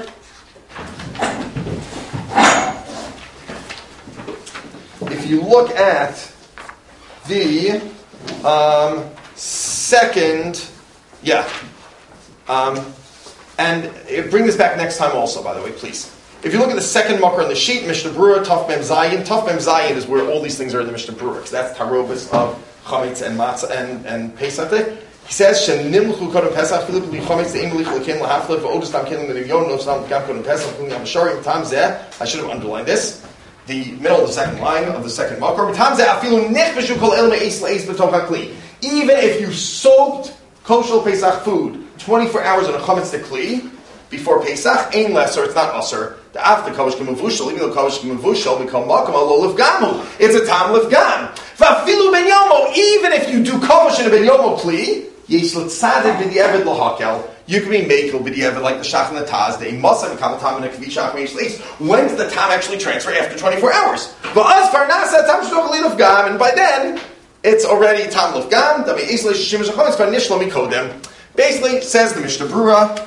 If you look at the um, second, yeah, um, and it, bring this back next time also, by the way, please. If you look at the second makar on the sheet, Mishnah Berurah, Taf Mem Zayin, Taf Mem Zayin is where all these things are in the Mishnah Berurah, because that's tarobas of chametz and matzah and, and pesach. He says, "Shenimlu kodem pesach filip li chametz deimli chulakin lahaflev v'odus tam kelim l'nivyon no stam gam kodem pesach kuli amashari tam zeh." I should have underlined this. The middle of the second line of the second makar. Tam zeh afilu nechbeshu kol el me'is le'is b'toch hakli. Even if you soaked kosher pesach food twenty-four hours in a chametz dekli before pesach, ain less, or it's not usher. The after kavush k'mevushal, even though kavush k'mevushal become makam alo lefgamu, it's a tam lefgam. V'afilu ben yomo, even if you do kavush in a ben yomo kli, yesh l'tzadik b'di'evid l'hakel, you can be makel b'di'evid like the Shach and the Taz. They must have a tam and a kavishach me'esh leis. When does the tam actually transfer? After twenty-four hours. V'az farnasa tam shloch li lefgam, and by then it's already tam lefgam. Dami eis leish shim shachon. It's farnishlo mikodem. Basically, says the Mishnah Berurah,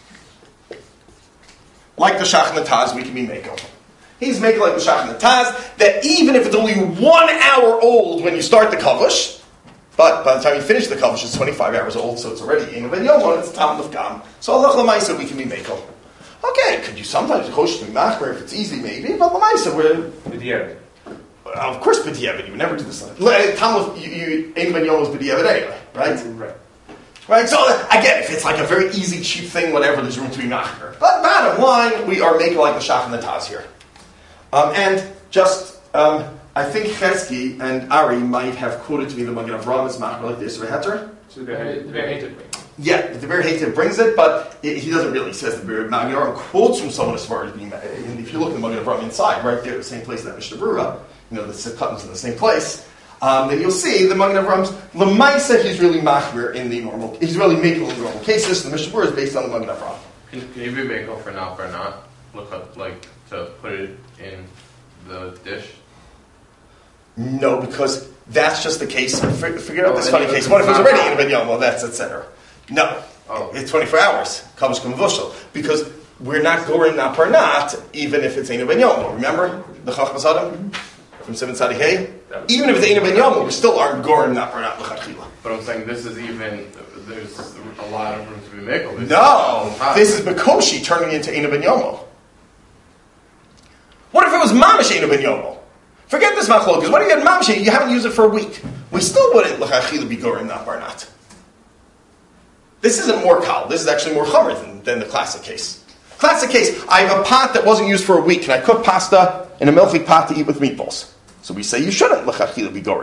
like the Shach and the Taz, we can be Mekel. He's Mekel like the Shach and the Taz, that even if it's only one hour old when you start the kavush, but by the time you finish the kavush, it's twenty-five hours old, so it's already Einu Ben Yomo, it's Tam Lefgam. So Allah L'maisa, we can be Mekel. Okay, could you sometimes chosh to be machmer if it's easy, maybe, but L'maisa, we're... B'diavad. Of course, B'diavad, you would never do this. Tam Lef, Einu Ben Yomo is B'diavad anyway, right? Right. Right, so again, if it's like a very easy, cheap thing, whatever, there's room to be machmer. But bottom line, we are making like the Shach and the Taz here. Um, and just, um, I think Chesky and Ari might have quoted to me the Magen Avraham is machmer like this, Heter. The very hated me. Yeah, the Be'er Hativ brings it, but it, he doesn't really. He says the Be'er Magen Avraham quotes from someone as far as being, and if you look at the Magen Avraham inside, right there, the same place that Mishnah Berurah, you know, the Sikkut's in the same place. Um, then you'll see the Magen Avraham L'maisa, he's really machmir in the normal. He's really making in the normal cases. The Mishnah Berurah is based on the Magen Avraham. Can, can you be makel for not for not? Look up, like to put it in the dish. No, because that's just the case. Figure, figure out Oh, this then funny you case. look What if it's at already Magen in Ben Yom? Well, that's et cetera. No, Oh. it's twenty-four hours. Kavush k'mevushal, because we're not goring not per not, even if it's Einu Ben Yom. Remember the Chachmas Adam from Simon Tzadi Hey? Even if it's Einu Ben Yom, we still aren't goring not per not l'chachila. But I'm saying this is even. There's a lot of room to be makel. This No, is this is Bekoshi turning into Einu Ben Yomo. What if it was Mamash Einu Ben Yomo? Forget this machlokas. What if you had Mamash? You haven't used it for a week. We still wouldn't l'chachila be goring not per not. This isn't more kal. This is actually more chomer than, than the classic case. Classic case, I have a pot that wasn't used for a week, and I cook pasta in a milchik pot to eat with meatballs. So we say you shouldn't l'chachila be goring.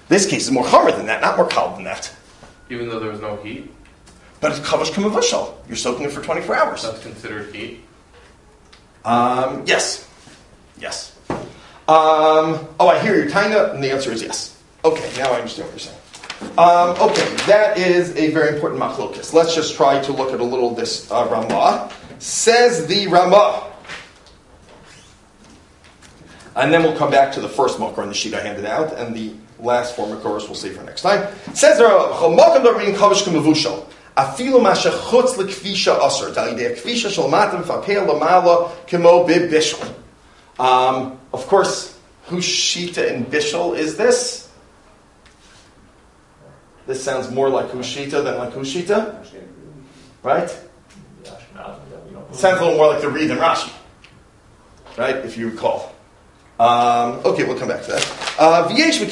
This case is more chamer than that, not more kal than that. Even though there was no heat? But it's kavush k'mavushal. You're soaking it for twenty-four hours. That's considered heat? Um, yes. Yes. Um, oh, I hear your taina, and the answer is yes. Okay, now I understand what you're saying. Um, okay, that is a very important machlokas. Let's just try to look at a little of this uh, Ramah. Says the Ramah. And then we'll come back to the first makor on the sheet I handed out, and the last four makoros we'll save for next time. Says the Ramah, Afilu mashachutz lekvisha aser dalidei kvisha shalmatim fapel lamala kemo bibishul. Um, of course, whose shita in bishul is this? This sounds more like whose shita than like whose shita, right? Sounds a little more like the Reed and Rashi, right? If you recall. Um, okay, we'll come back to that. Uh,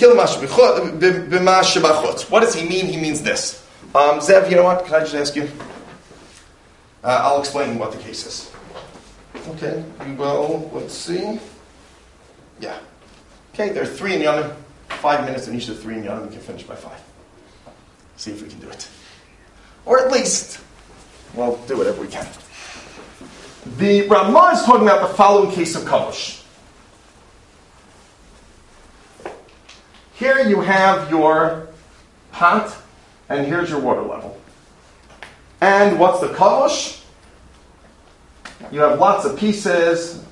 what does he mean? He means this. Um, Zev, you know what? Can I just ask you? Uh, I'll explain what the case is. Okay, we will. Let's see. Yeah. Okay, there are three in Yanim. Five minutes in each of the three in Yanim. We can finish by five. See if we can do it. Or at least, well, do whatever we can. The Ramah is talking about the following case of kavush. Here you have your pot, and here's your water level. And what's the kavush? You have lots of pieces,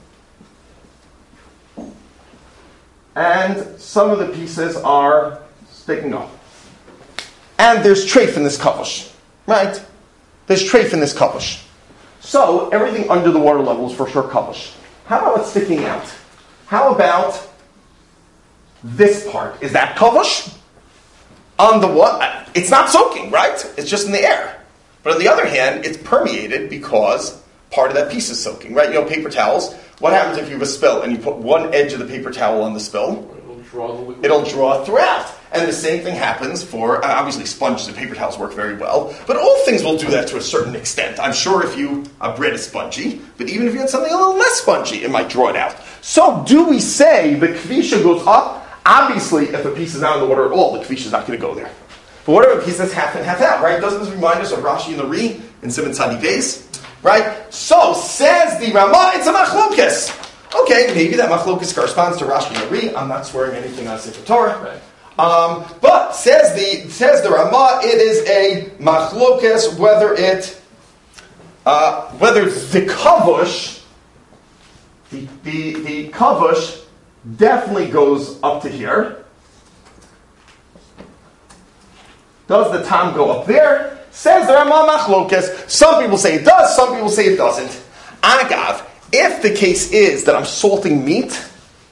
and some of the pieces are sticking up. And there's treif in this kavush, right? There's treif in this kavush. So everything under the water level is for sure kavush. How about what's sticking out? How about this part? Is that kavush? On the what? It's not soaking, right? It's just in the air. But on the other hand, it's permeated because part of that piece is soaking, right? You know, paper towels. What happens if you have a spill and you put one edge of the paper towel on the spill? It'll draw the liquid. It'll draw throughout. And the same thing happens for, uh, obviously sponges and paper towels work very well, but all things will do that to a certain extent. I'm sure if you, uh, bread is spongy, but even if you had something a little less spongy, it might draw it out. So do we say the kvisha goes up? Obviously, if a piece is not in the water at all, the kvisha is not going to go there. But what if a piece that's half in, half out, right? Doesn't this remind us of Rashi and the Ri in Simon Tzadi Beis? Right? So, says the Ramah, it's a machlokes. Okay, maybe that machlokes corresponds to Rashi and the Ri. I'm not swearing anything on Sefer Torah. Right. Um, but says the says the Ramah, it is a machlokes whether it uh, whether the kavush the the the kavush definitely goes up to here. Does the tam go up there? Says the Ramah machlokes. Some people say it does. Some people say it doesn't. Agav, if the case is that I'm salting meat,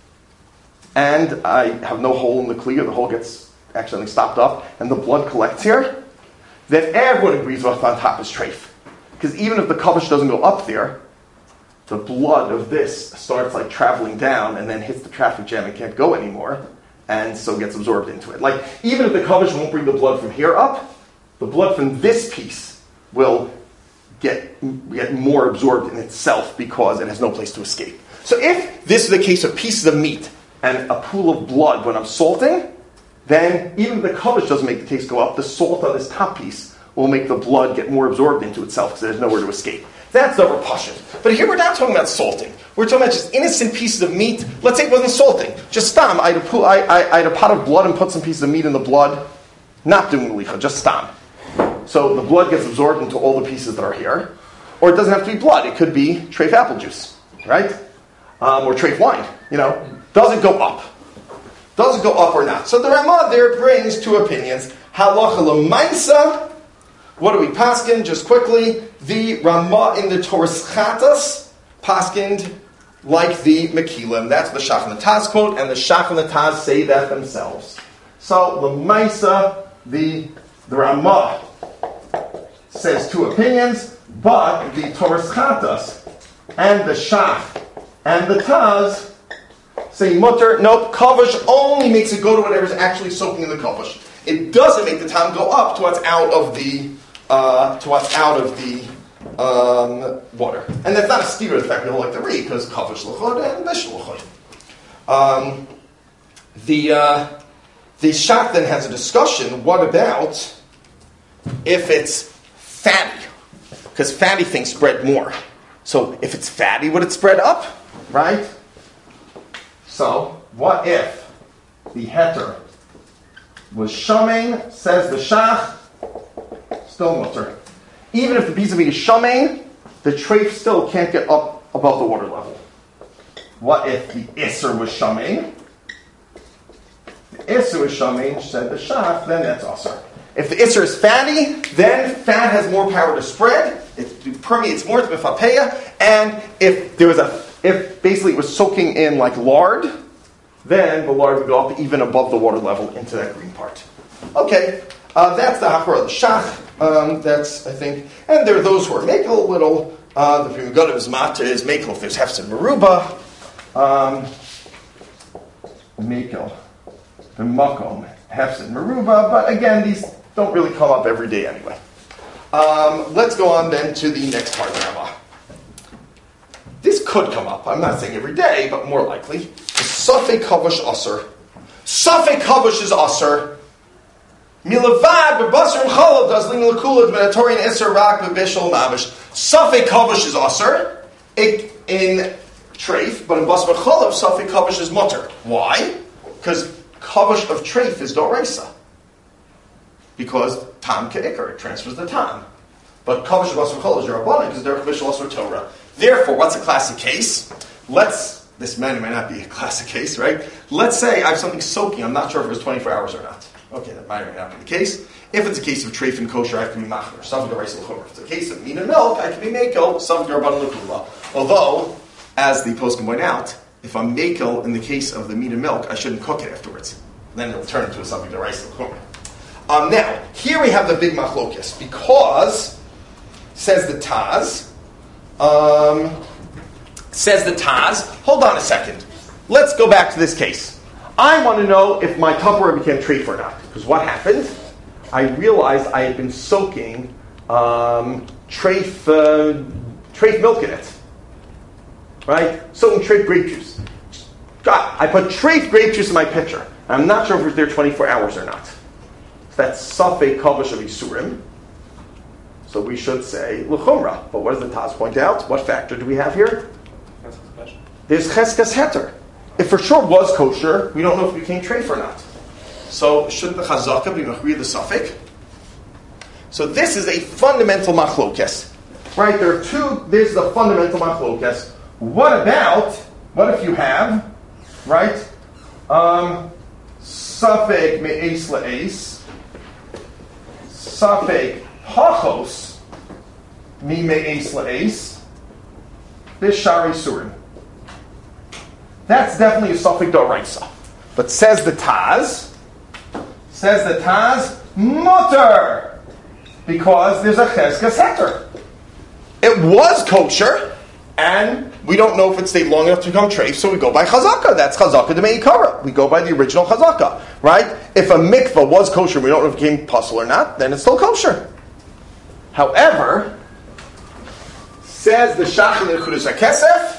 and I have no hole in the kli, or the hole gets accidentally stopped up, and the blood collects here, then everyone agrees what's on top is treif. Because even if the kavush doesn't go up there, the blood of this starts like traveling down and then hits the traffic jam and can't go anymore, and so gets absorbed into it. Like, even if the kavush won't bring the blood from here up, the blood from this piece will get, get more absorbed in itself because it has no place to escape. So if this is the case of pieces of meat and a pool of blood when I'm salting, then even if the kavush doesn't make the taste go up, the salt on this top piece will make the blood get more absorbed into itself because there's nowhere to escape. That's the repulsion. But here we're not talking about salting. We're talking about just innocent pieces of meat. Let's say it wasn't salting. Just stam. I had a, pool, I, I, I had a pot of blood and put some pieces of meat in the blood. Not doing licha, just stam. So the blood gets absorbed into all the pieces that are here. Or it doesn't have to be blood. It could be treif apple juice, right? Um, or treif wine, you know. Does it go up? Does it go up or not? So the Ramah there brings two opinions. Halacha l'maisa. What do we paskin? Just quickly, the Ramah in the Torah's Chatas paskined like the Mekilim. That's the Shach and the Taz quote, and the Shach and the Taz say that themselves. So l'maisa, the the Ramah says two opinions, but the Torah's Chatas and the Shach and the Taz say mutter. Nope, kavush only makes it go to whatever's actually soaking in the kavush. It doesn't make the time go up to what's out of the uh, to what's out of the um, water. And that's not a steer of the fact we don't like to read because kavush l'chod and bishul l'chod. Um, the uh, the Shach then has a discussion. What about if it's fatty? Because fatty things spread more. So if it's fatty, would it spread up? Right? So what if the heter was shamein, says the Shach, still mutter. Even if the piece of meat is shamein, the treif still can't get up above the water level. What if the isser was shamein? The isser was shamein, said the Shach, then that's asr. If the isser is fatty, then fat has more power to spread. It permeates more to bifapeya, and if there was a, if basically it was soaking in like lard, then the lard would go up even above the water level into that green part. Okay, uh, that's the hachor of the Shach. Um, that's I think, and there are those who are makel a little. Uh, the Pri Megadim is matter is makel if there's hefsed meruba. Um, makel, the makom hefsed meruba, but again these don't really come up every day anyway. Um, let's go on then to the next part of the Ramah. This could come up. I'm not saying every day, but more likely. Safek kavush aser. Safek kavush is aser. Milavad b'basar m'chalav does lin l'kulad v'natorian iser rak v'bishol mavish. Safek kavush is aser in treif, but in basar m'chalav safek kavush is mutter. Why? Because kavush of treif is doraisa. Because tam ke'ikar, it transfers the tam. But kavush of basar m'chalav is yerabbanan because they're bishol aser Torah. Therefore, what's a classic case? Let's, this may or may not be a classic case, right? Let's say I have something soaking, I'm not sure if it was twenty-four hours or not. Okay, that might or may not be the case. If it's a case of treif and kosher, I can be machmer, something to rice l'chomer. If it's a case of meat and milk, I can be makel, something to rabban l'kula. Although, as the post can point out, if I'm makel in the case of the meat and milk, I shouldn't cook it afterwards. Then it'll turn into something to rice l'chomer. Um, now, here we have the big machlokes, because, says the Taz, Um, says the Taz, hold on a second. Let's go back to this case. I want to know if my Tupperware became treif or not. Because what happened? I realized I had been soaking um, treif, uh, treif milk in it. Right? Soaking treif grape juice. God, I put treif grape juice in my pitcher. I'm not sure if it was there twenty-four hours or not. So that's safek kavush of Yisurim. So we should say l'chumra. But what does the Taz point out? What factor do we have here? There's cheskas heter. If for sure was kosher, we don't know if it became treif or not. So shouldn't the chazaka be machri the suffix? So this is a fundamental machlokes. Right, there are two, there's the fundamental machlokes. What about, what if you have, right, um, safek me'es la'es, safek Hachos mi me'es la'es bishari surim. That's definitely a suffix d'oraisa. But says the Taz, says the Taz, mutter, because there's a cheskas heter. It was kosher, and we don't know if it stayed long enough to become treif, so we go by chazaka. That's chazaka de me'ikara. We go by the original chazaka, right? If a mikvah was kosher, we don't know if it became puzzle or not, then it's still kosher. However, says the Shach in the Nekudas HaKesef,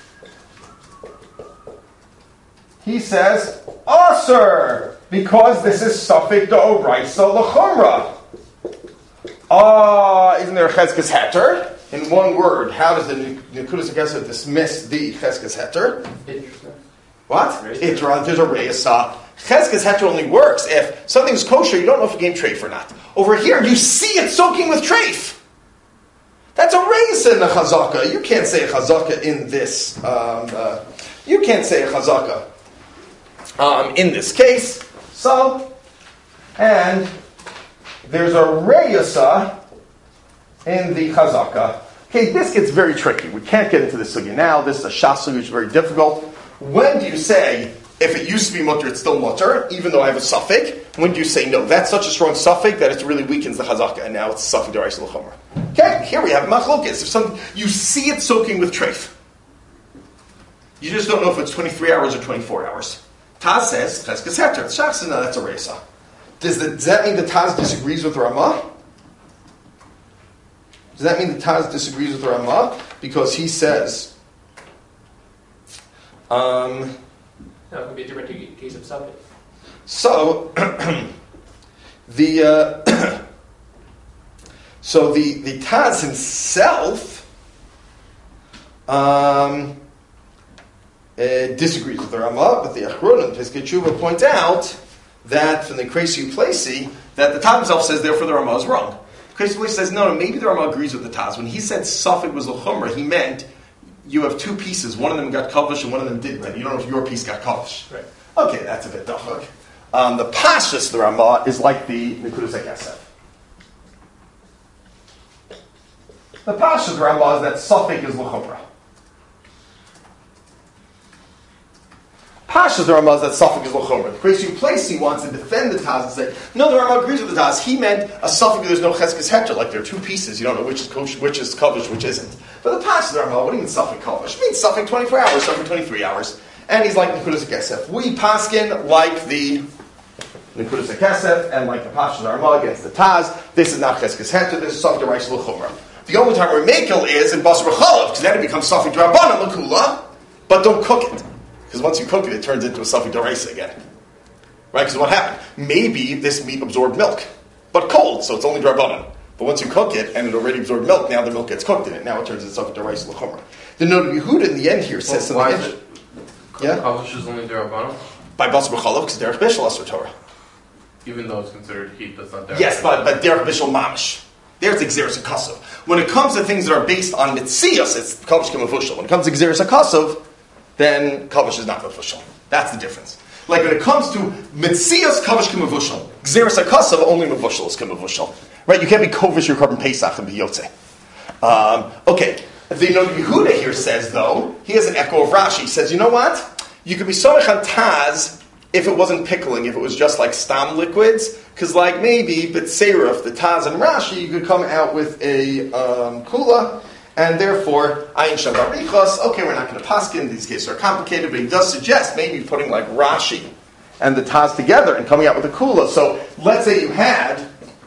he says, Aser, because this is Safek D'Oraisa L'Chumra. Ah, uh, isn't there a Cheskas Heter? In one word, how does the Nekudas HaKesef dismiss the Cheskas Heter? What? Itra, there's a Reisa. Cheskas Heter only works if something's kosher, you don't know if it became treif or not. Over here, you see it soaking with treif. That's a reisa in the chazaka. You can't say a chazaka in this. Um, uh, you can't say a chazaka um, in this case. So, and there's a reisa in the chazaka. Okay, this gets very tricky. We can't get into this sugya now. This is a shas which is very difficult. When do you say, if it used to be mutter, it's still mutter, even though I have a suffix? When do you say, no, that's such a strong suffix that it really weakens the chazaka, and now it's suffix d'oraisa l'chomer? Okay, here we have machlokes. If something, you see it soaking with treif. You just don't know if it's twenty-three hours or twenty-four hours. Taz says, cheskas heter. Shach says, no, that's a reisa. Does, the, does that mean the Taz disagrees with Ramah? Does that mean the Taz disagrees with Ramah? Because he says, um, no, it could be a different case of suffix. So the uh, so the the Taz himself um, uh, disagrees with the Ramah, but the Achron and Piskei Tshuva point out that from the Kreisi Uplesi that the Taz himself says therefore the Ramah is wrong. Kreisi Uplesi says no, no, maybe the Ramah agrees with the Taz. When he said Safek was l'chumra, he meant you have two pieces. One of them got kavush and one of them didn't. You don't know if your piece got kavush. Right. Okay, that's a bit dachuk. Um, the Pashas, the Ramah, is like the Nekudas HaKesef. The Pashas, the Ramah, is that Safek is l'chumra. Pashas, the Ramah, is that Safek is l'chumra. The Kreisi Uplesi wants to defend the Taz and say, no, the Ramah agrees with the Taz. He meant a Safek, there's no Cheskes Heter, like there are two pieces. You don't know which is kosh, which is kavush, which isn't. But the Pashas, the Ramah, what do you mean Safek kavush? It means Safek twenty-four hours, Safek twenty-three hours. And he's like Nekudas HaKesef. We paskin like the Nekudas HaKesef and like the Pashas Ramah against the Taz. This is not Cheskes Heter, this is Safek D'Oraisa L'Chumra. The only time we're makel is in Basar B'chalav, because then it becomes Safek D'Rabbanan L'Kula, but don't cook it. Because once you cook it, it turns into a Safek D'Oraisa again. Right? Because what happened? Maybe this meat absorbed milk, but cold, so it's only D'Rabbanan. But once you cook it, and it already absorbed milk, now the milk gets cooked in it. Now it turns into Safek D'Oraisa L'Chumra. The note of Yehuda in the end here says Well, something. why is it? Yeah? Kavush is only derabbanan, By Basar B'chalav, because Derech Bishul Asur Torah. even though it's considered heat. That's not derabbanan. Yes, but but Derech Bishul Mamish. There's Xeris HaKasov. When it comes to things that are based on Mitzias, it's Kavush K'mavushal. When it comes to Xeris HaKasov, then Kavush is not Mavushal. That's the difference. Like when it comes to Mitzias, Kavush K'mavushal. Xeris HaKasov, only Mavushal is K'mavushal. Right? You can't be Kovish your carbon Pesach and be Yotze. Um, okay. The Noda Yehuda here says, though, he has an echo of Rashi. He says, you know what? You could be Somech on Taz if it wasn't pickling, if it was just like stam liquids, because like maybe, but Serif, the Taz and Rashi, you could come out with a um, kula, and therefore, Ayin Shem Barichos, okay, we're not going to paskin, these cases are complicated, but he does suggest maybe putting like Rashi and the Taz together and coming out with a kula. So let's say you had,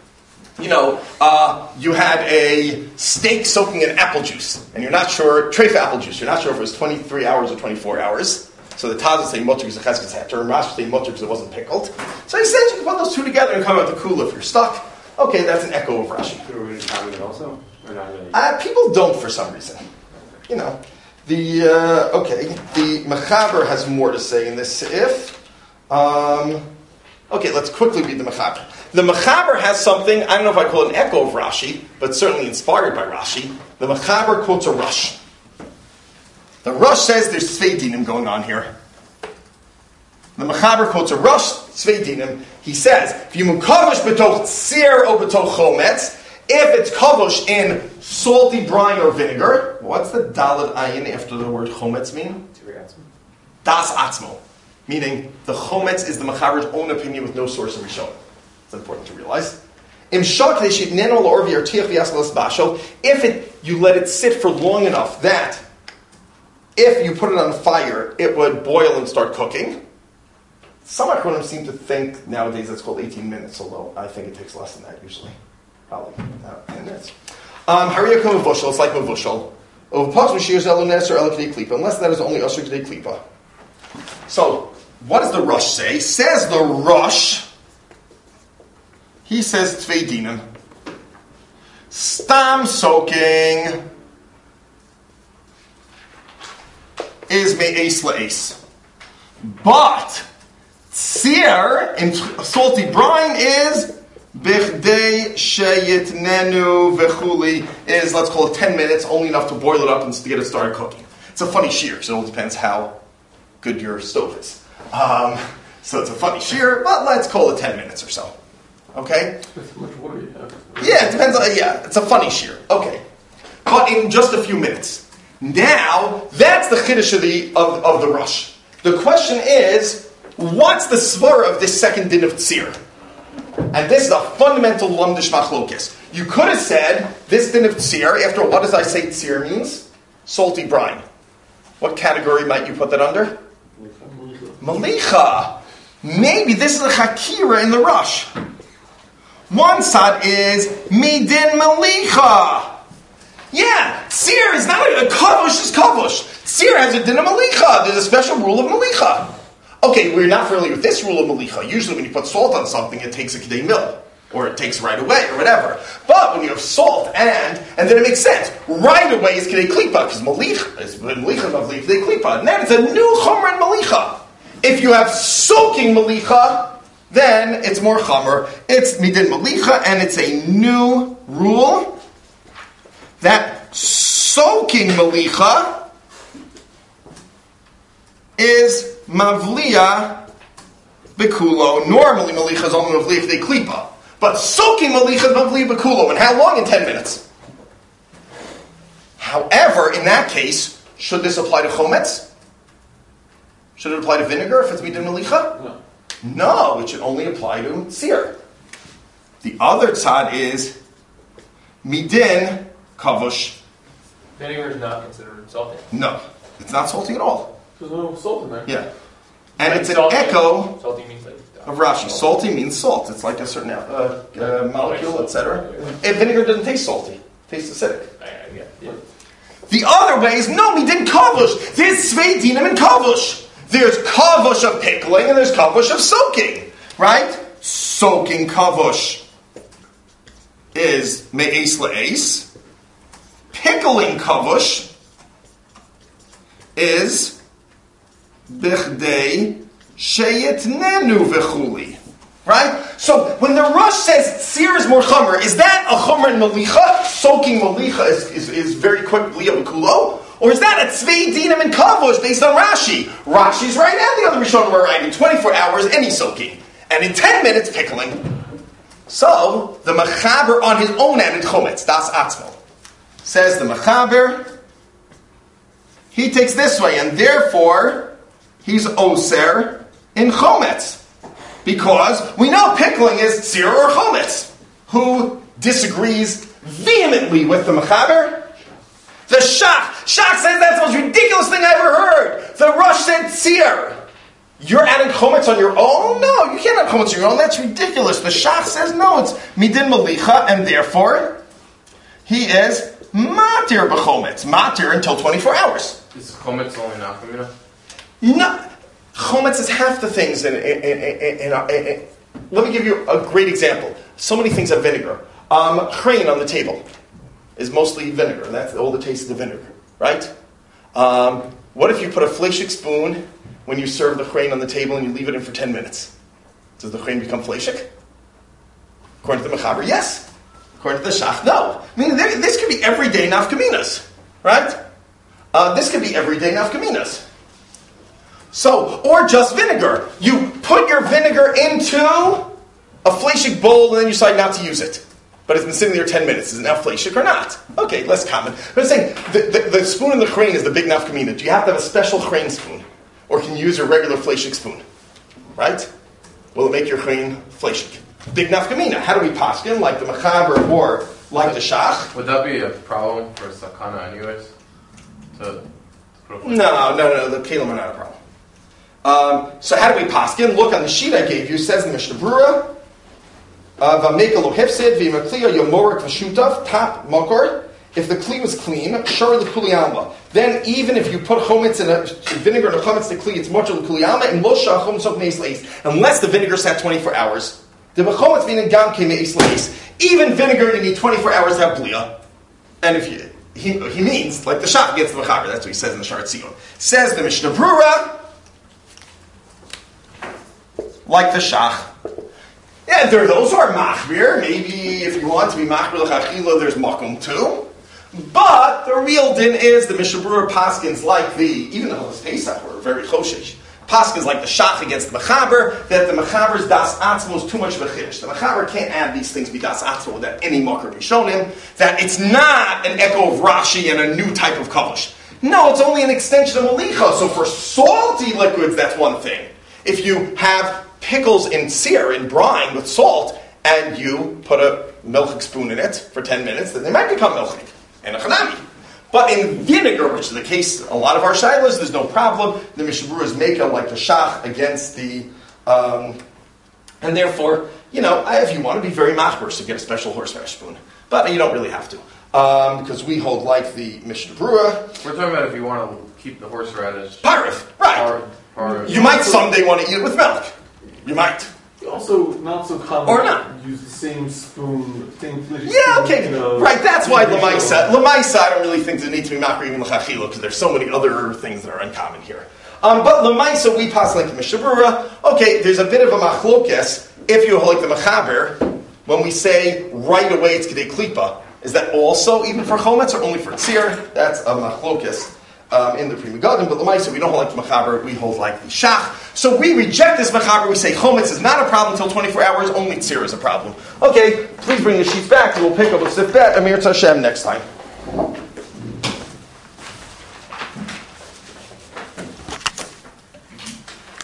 you know, uh, you had a steak soaking in apple juice, and you're not sure, treif apple juice, you're not sure if it was twenty-three hours or twenty-four hours. So the Taz is saying mutter because the cheskes heter, and Rashi is saying mutter because it wasn't pickled. So he says you can put those two together and come out with the kula if you're stuck. Okay, that's an echo of Rashi. Are we going to comment it also? Or not really? Uh, people don't for some reason. You know, the uh, okay, the Mechaber has more to say in this if. Um, okay, let's quickly read the Mechaber. The Mechaber has something, I don't know if I call it an echo of Rashi, but certainly inspired by Rashi. The Mechaber quotes a Rush. The Rush says there's Tzvei Dinim going on here. The Mechaber quotes a Rush, Tzvei Dinim. He says, if you mukavush b'toch tzir or b'toch chometz, if it's kavush in salty brine or vinegar, what's the dalad ayin after the word chometz mean? Das atzmo. Meaning, the chometz is the Mechaber's own opinion with no source in Rishon. It's important to realize. If it, you let it sit for long enough that if you put it on fire, it would boil and start cooking. Some Achronim seem to think nowadays that's called eighteen minutes, although I think it takes less than that usually. Probably about ten minutes. Hariyah um, Mavushal, it's like Mavushal. Unless that is only Usher G'dei Klipa. So, what does the Rush say? Says the Rush, he says Tzvei Dinim. Stam soaking is me'es la'es. But tzir in salty brine is bichdei sheyitnenu v'chuli is, let's call it ten minutes, only enough to boil it up and to get it started cooking. It's a funny shear, so it all depends how good your stove is. Um, so it's a funny shear, but let's call it ten minutes or so. Okay? That's how much water you have. Yeah, it depends on, yeah, it's a funny shear. Okay. But in just a few minutes. Now, that's the chiddush of the, of, of the Rush. The question is, what's the svara of this second din of tzir? And this is a fundamental lumdish machlokes. You could have said, this din of tzir, after what does I say tzir means? Salty brine. What category might you put that under? Malicha. Maybe this is a chakira in the Rush. One side is midin malicha. Yeah, tzir is not a kavush is kavush. Tzir has a din of malicha. There's a special rule of malicha. Okay, we're not familiar with this rule of malicha. Usually when you put salt on something, it takes a k'dei mil, or it takes right away, or whatever. But when you have salt and, and then it makes sense. Right away is k'dei klipa, because malicha is malicha mavli k'dei klipa. And then it's a new chomer in malicha. If you have soaking malicha, then it's more chomer. It's midin malicha, and it's a new rule that soaking malicha is mavliya bekulo. Normally malicha is only mavliya k'dei klipa. But soaking malicha is mavliya bekulo. And how long? In ten minutes. However, in that case, should this apply to chometz? Should it apply to vinegar if it's midin malicha? No. No, it should only apply to seer. The other tzad is midin kavush. Vinegar is not considered salty. No, it's not salty at all. There's no salt in there. Yeah. And Like it's an salty- echo Salty means like uh, of Rashi. Salty means salt. It's like a certain uh, uh, molecule, et cetera. And vinegar doesn't taste salty. It tastes acidic. I- I- yeah, yeah. The other way is, no, midin kavush. There's svei dinim and kavush. There's kavush of pickling and there's kavush of soaking. Right? Soaking kavush is me'es le'es. Pickling kavush is bichdei sheyitnenu v'chuli. Right? So when the Rosh says seer is more chomer, is that a chomer in malicha? Soaking malicha is, is, is very quick liya v'kulo? Or is that a tzvei dinim and kavush based on Rashi? Rashi's right and the other Rishonim are right. In twenty-four hours, any soaking. And in ten minutes, pickling. So, the Mechaber on his own added chometz, das atzmo. Says the Mechaber, he takes this way, and therefore, he's oser in chometz. Because we know pickling is tzir or chometz. Who disagrees vehemently with the Mechaber? The Shach. Shach says that's the most ridiculous thing I ever heard. The Rosh said tzir. You're adding chometz on your own? No, you can't add chometz on your own. That's ridiculous. The Shach says no, it's midin malicha, and therefore he is matir b'chometz. Matir until twenty-four hours. Is chometz only nafkamina? No, chometz is half the things. In, in, in, in, in, in, in, let me give you a great example. So many things have vinegar. Um, crane on the table is mostly vinegar. That's all the taste of the vinegar, right? Um, what if you put a fleshik spoon when you serve the crane on the table and you leave it in for ten minutes? Does the crane become fleshik? According to the Mechaber, yes. According to the Shach, no. I mean, there, this could be everyday nafkaminas, right? Uh, this could be everyday nafkaminas. So, or just vinegar. You put your vinegar into a fleshik bowl and then you decide not to use it. But it's been sitting there ten minutes. Is it now fleshik or not? Okay, less common. But I'm saying, the, the, the spoon in the crane is the big nafkamina. Do you have to have a special crane spoon? Or can you use your regular fleshik spoon? Right? Will it make your crane fleshik? Big nafkamina. How do we paskin? Like the Mechaber or like the Shach? Would that be a problem for sakana anyways? To put a No, no, no. The kelim are not a problem. Um, so how do we paskin? Look on the sheet I gave you. It says in the Mishnah Brura, V'ameka lo hefsid v'yimakliya yomorik v'shutav tap makor. If the kli was clean, shar the kuli alma. Then even if you put chometz in a vinegar and a chometz the kli, it's much of the kuli alma and lo shah chometz of meis leis. Unless the vinegar sat twenty-four hours, the chometz meaning gam ke meis leis. Even vinegar you need twenty-four hours to have bliya. And if you he, he means like the Shach against the Mechaber. That's what he says in the Shar Tzion. Says the Mishnah Brura, like the Shach. Yeah, there are those who are machmir. Maybe if you want to be machmir l'chachila, there's makom too. But the real din is the Mishnah Brura paskins like the, even the Holos Pesach were very choshesh. Paskins like the Shach against the Mechaber, that the Mechaber's das atzmo is too much of a chiddush. The Mechaber can't add these things be das atzmo without any makar be shown him. That it's not an echo of Rashi and a new type of kavush. No, it's only an extension of malicha. So for salty liquids, that's one thing. If you have pickles in sear, in brine with salt, and you put a milchik spoon in it for ten minutes, then they might become milchik and a chanami. But in vinegar, which is the case, a lot of our shilas, there's no problem. The Mishnah Brura is make like the Shach against the, um, and therefore, you know, if you want to be very machber, so get a special horseradish spoon. But you don't really have to. Um, because we hold like the Mishnah Brura. We're talking about if you want to keep the horseradish. Parif, right. Part, part of You might someday want to eat it with milk. You might. Also, not so common. Or not. to Use the same spoon, same flitty Yeah, spoon, okay. you know, Right, that's why in the Lamaisa. dish. Lamaisa, I don't really think there needs to be makri even l'chachila because there's so many other things that are uncommon here. Um, but Lamaisa, we pass like the Mishabura. Okay, there's a bit of a machlokes. If you like the Mechaber, when we say right away it's Kedei Klipa, is that also even for Chometz or only for Tzir? That's a machlokes. Um, in the Pri Megadim, but Lamaisa, we don't hold like the Mechaber, we hold like the Shach. So we reject this Mechaber, we say Chometz is not a problem until twenty-four hours, only Tzir is a problem. Okay, please bring the sheets back, and we'll pick up with Sif Bet, Amir Tashem next time.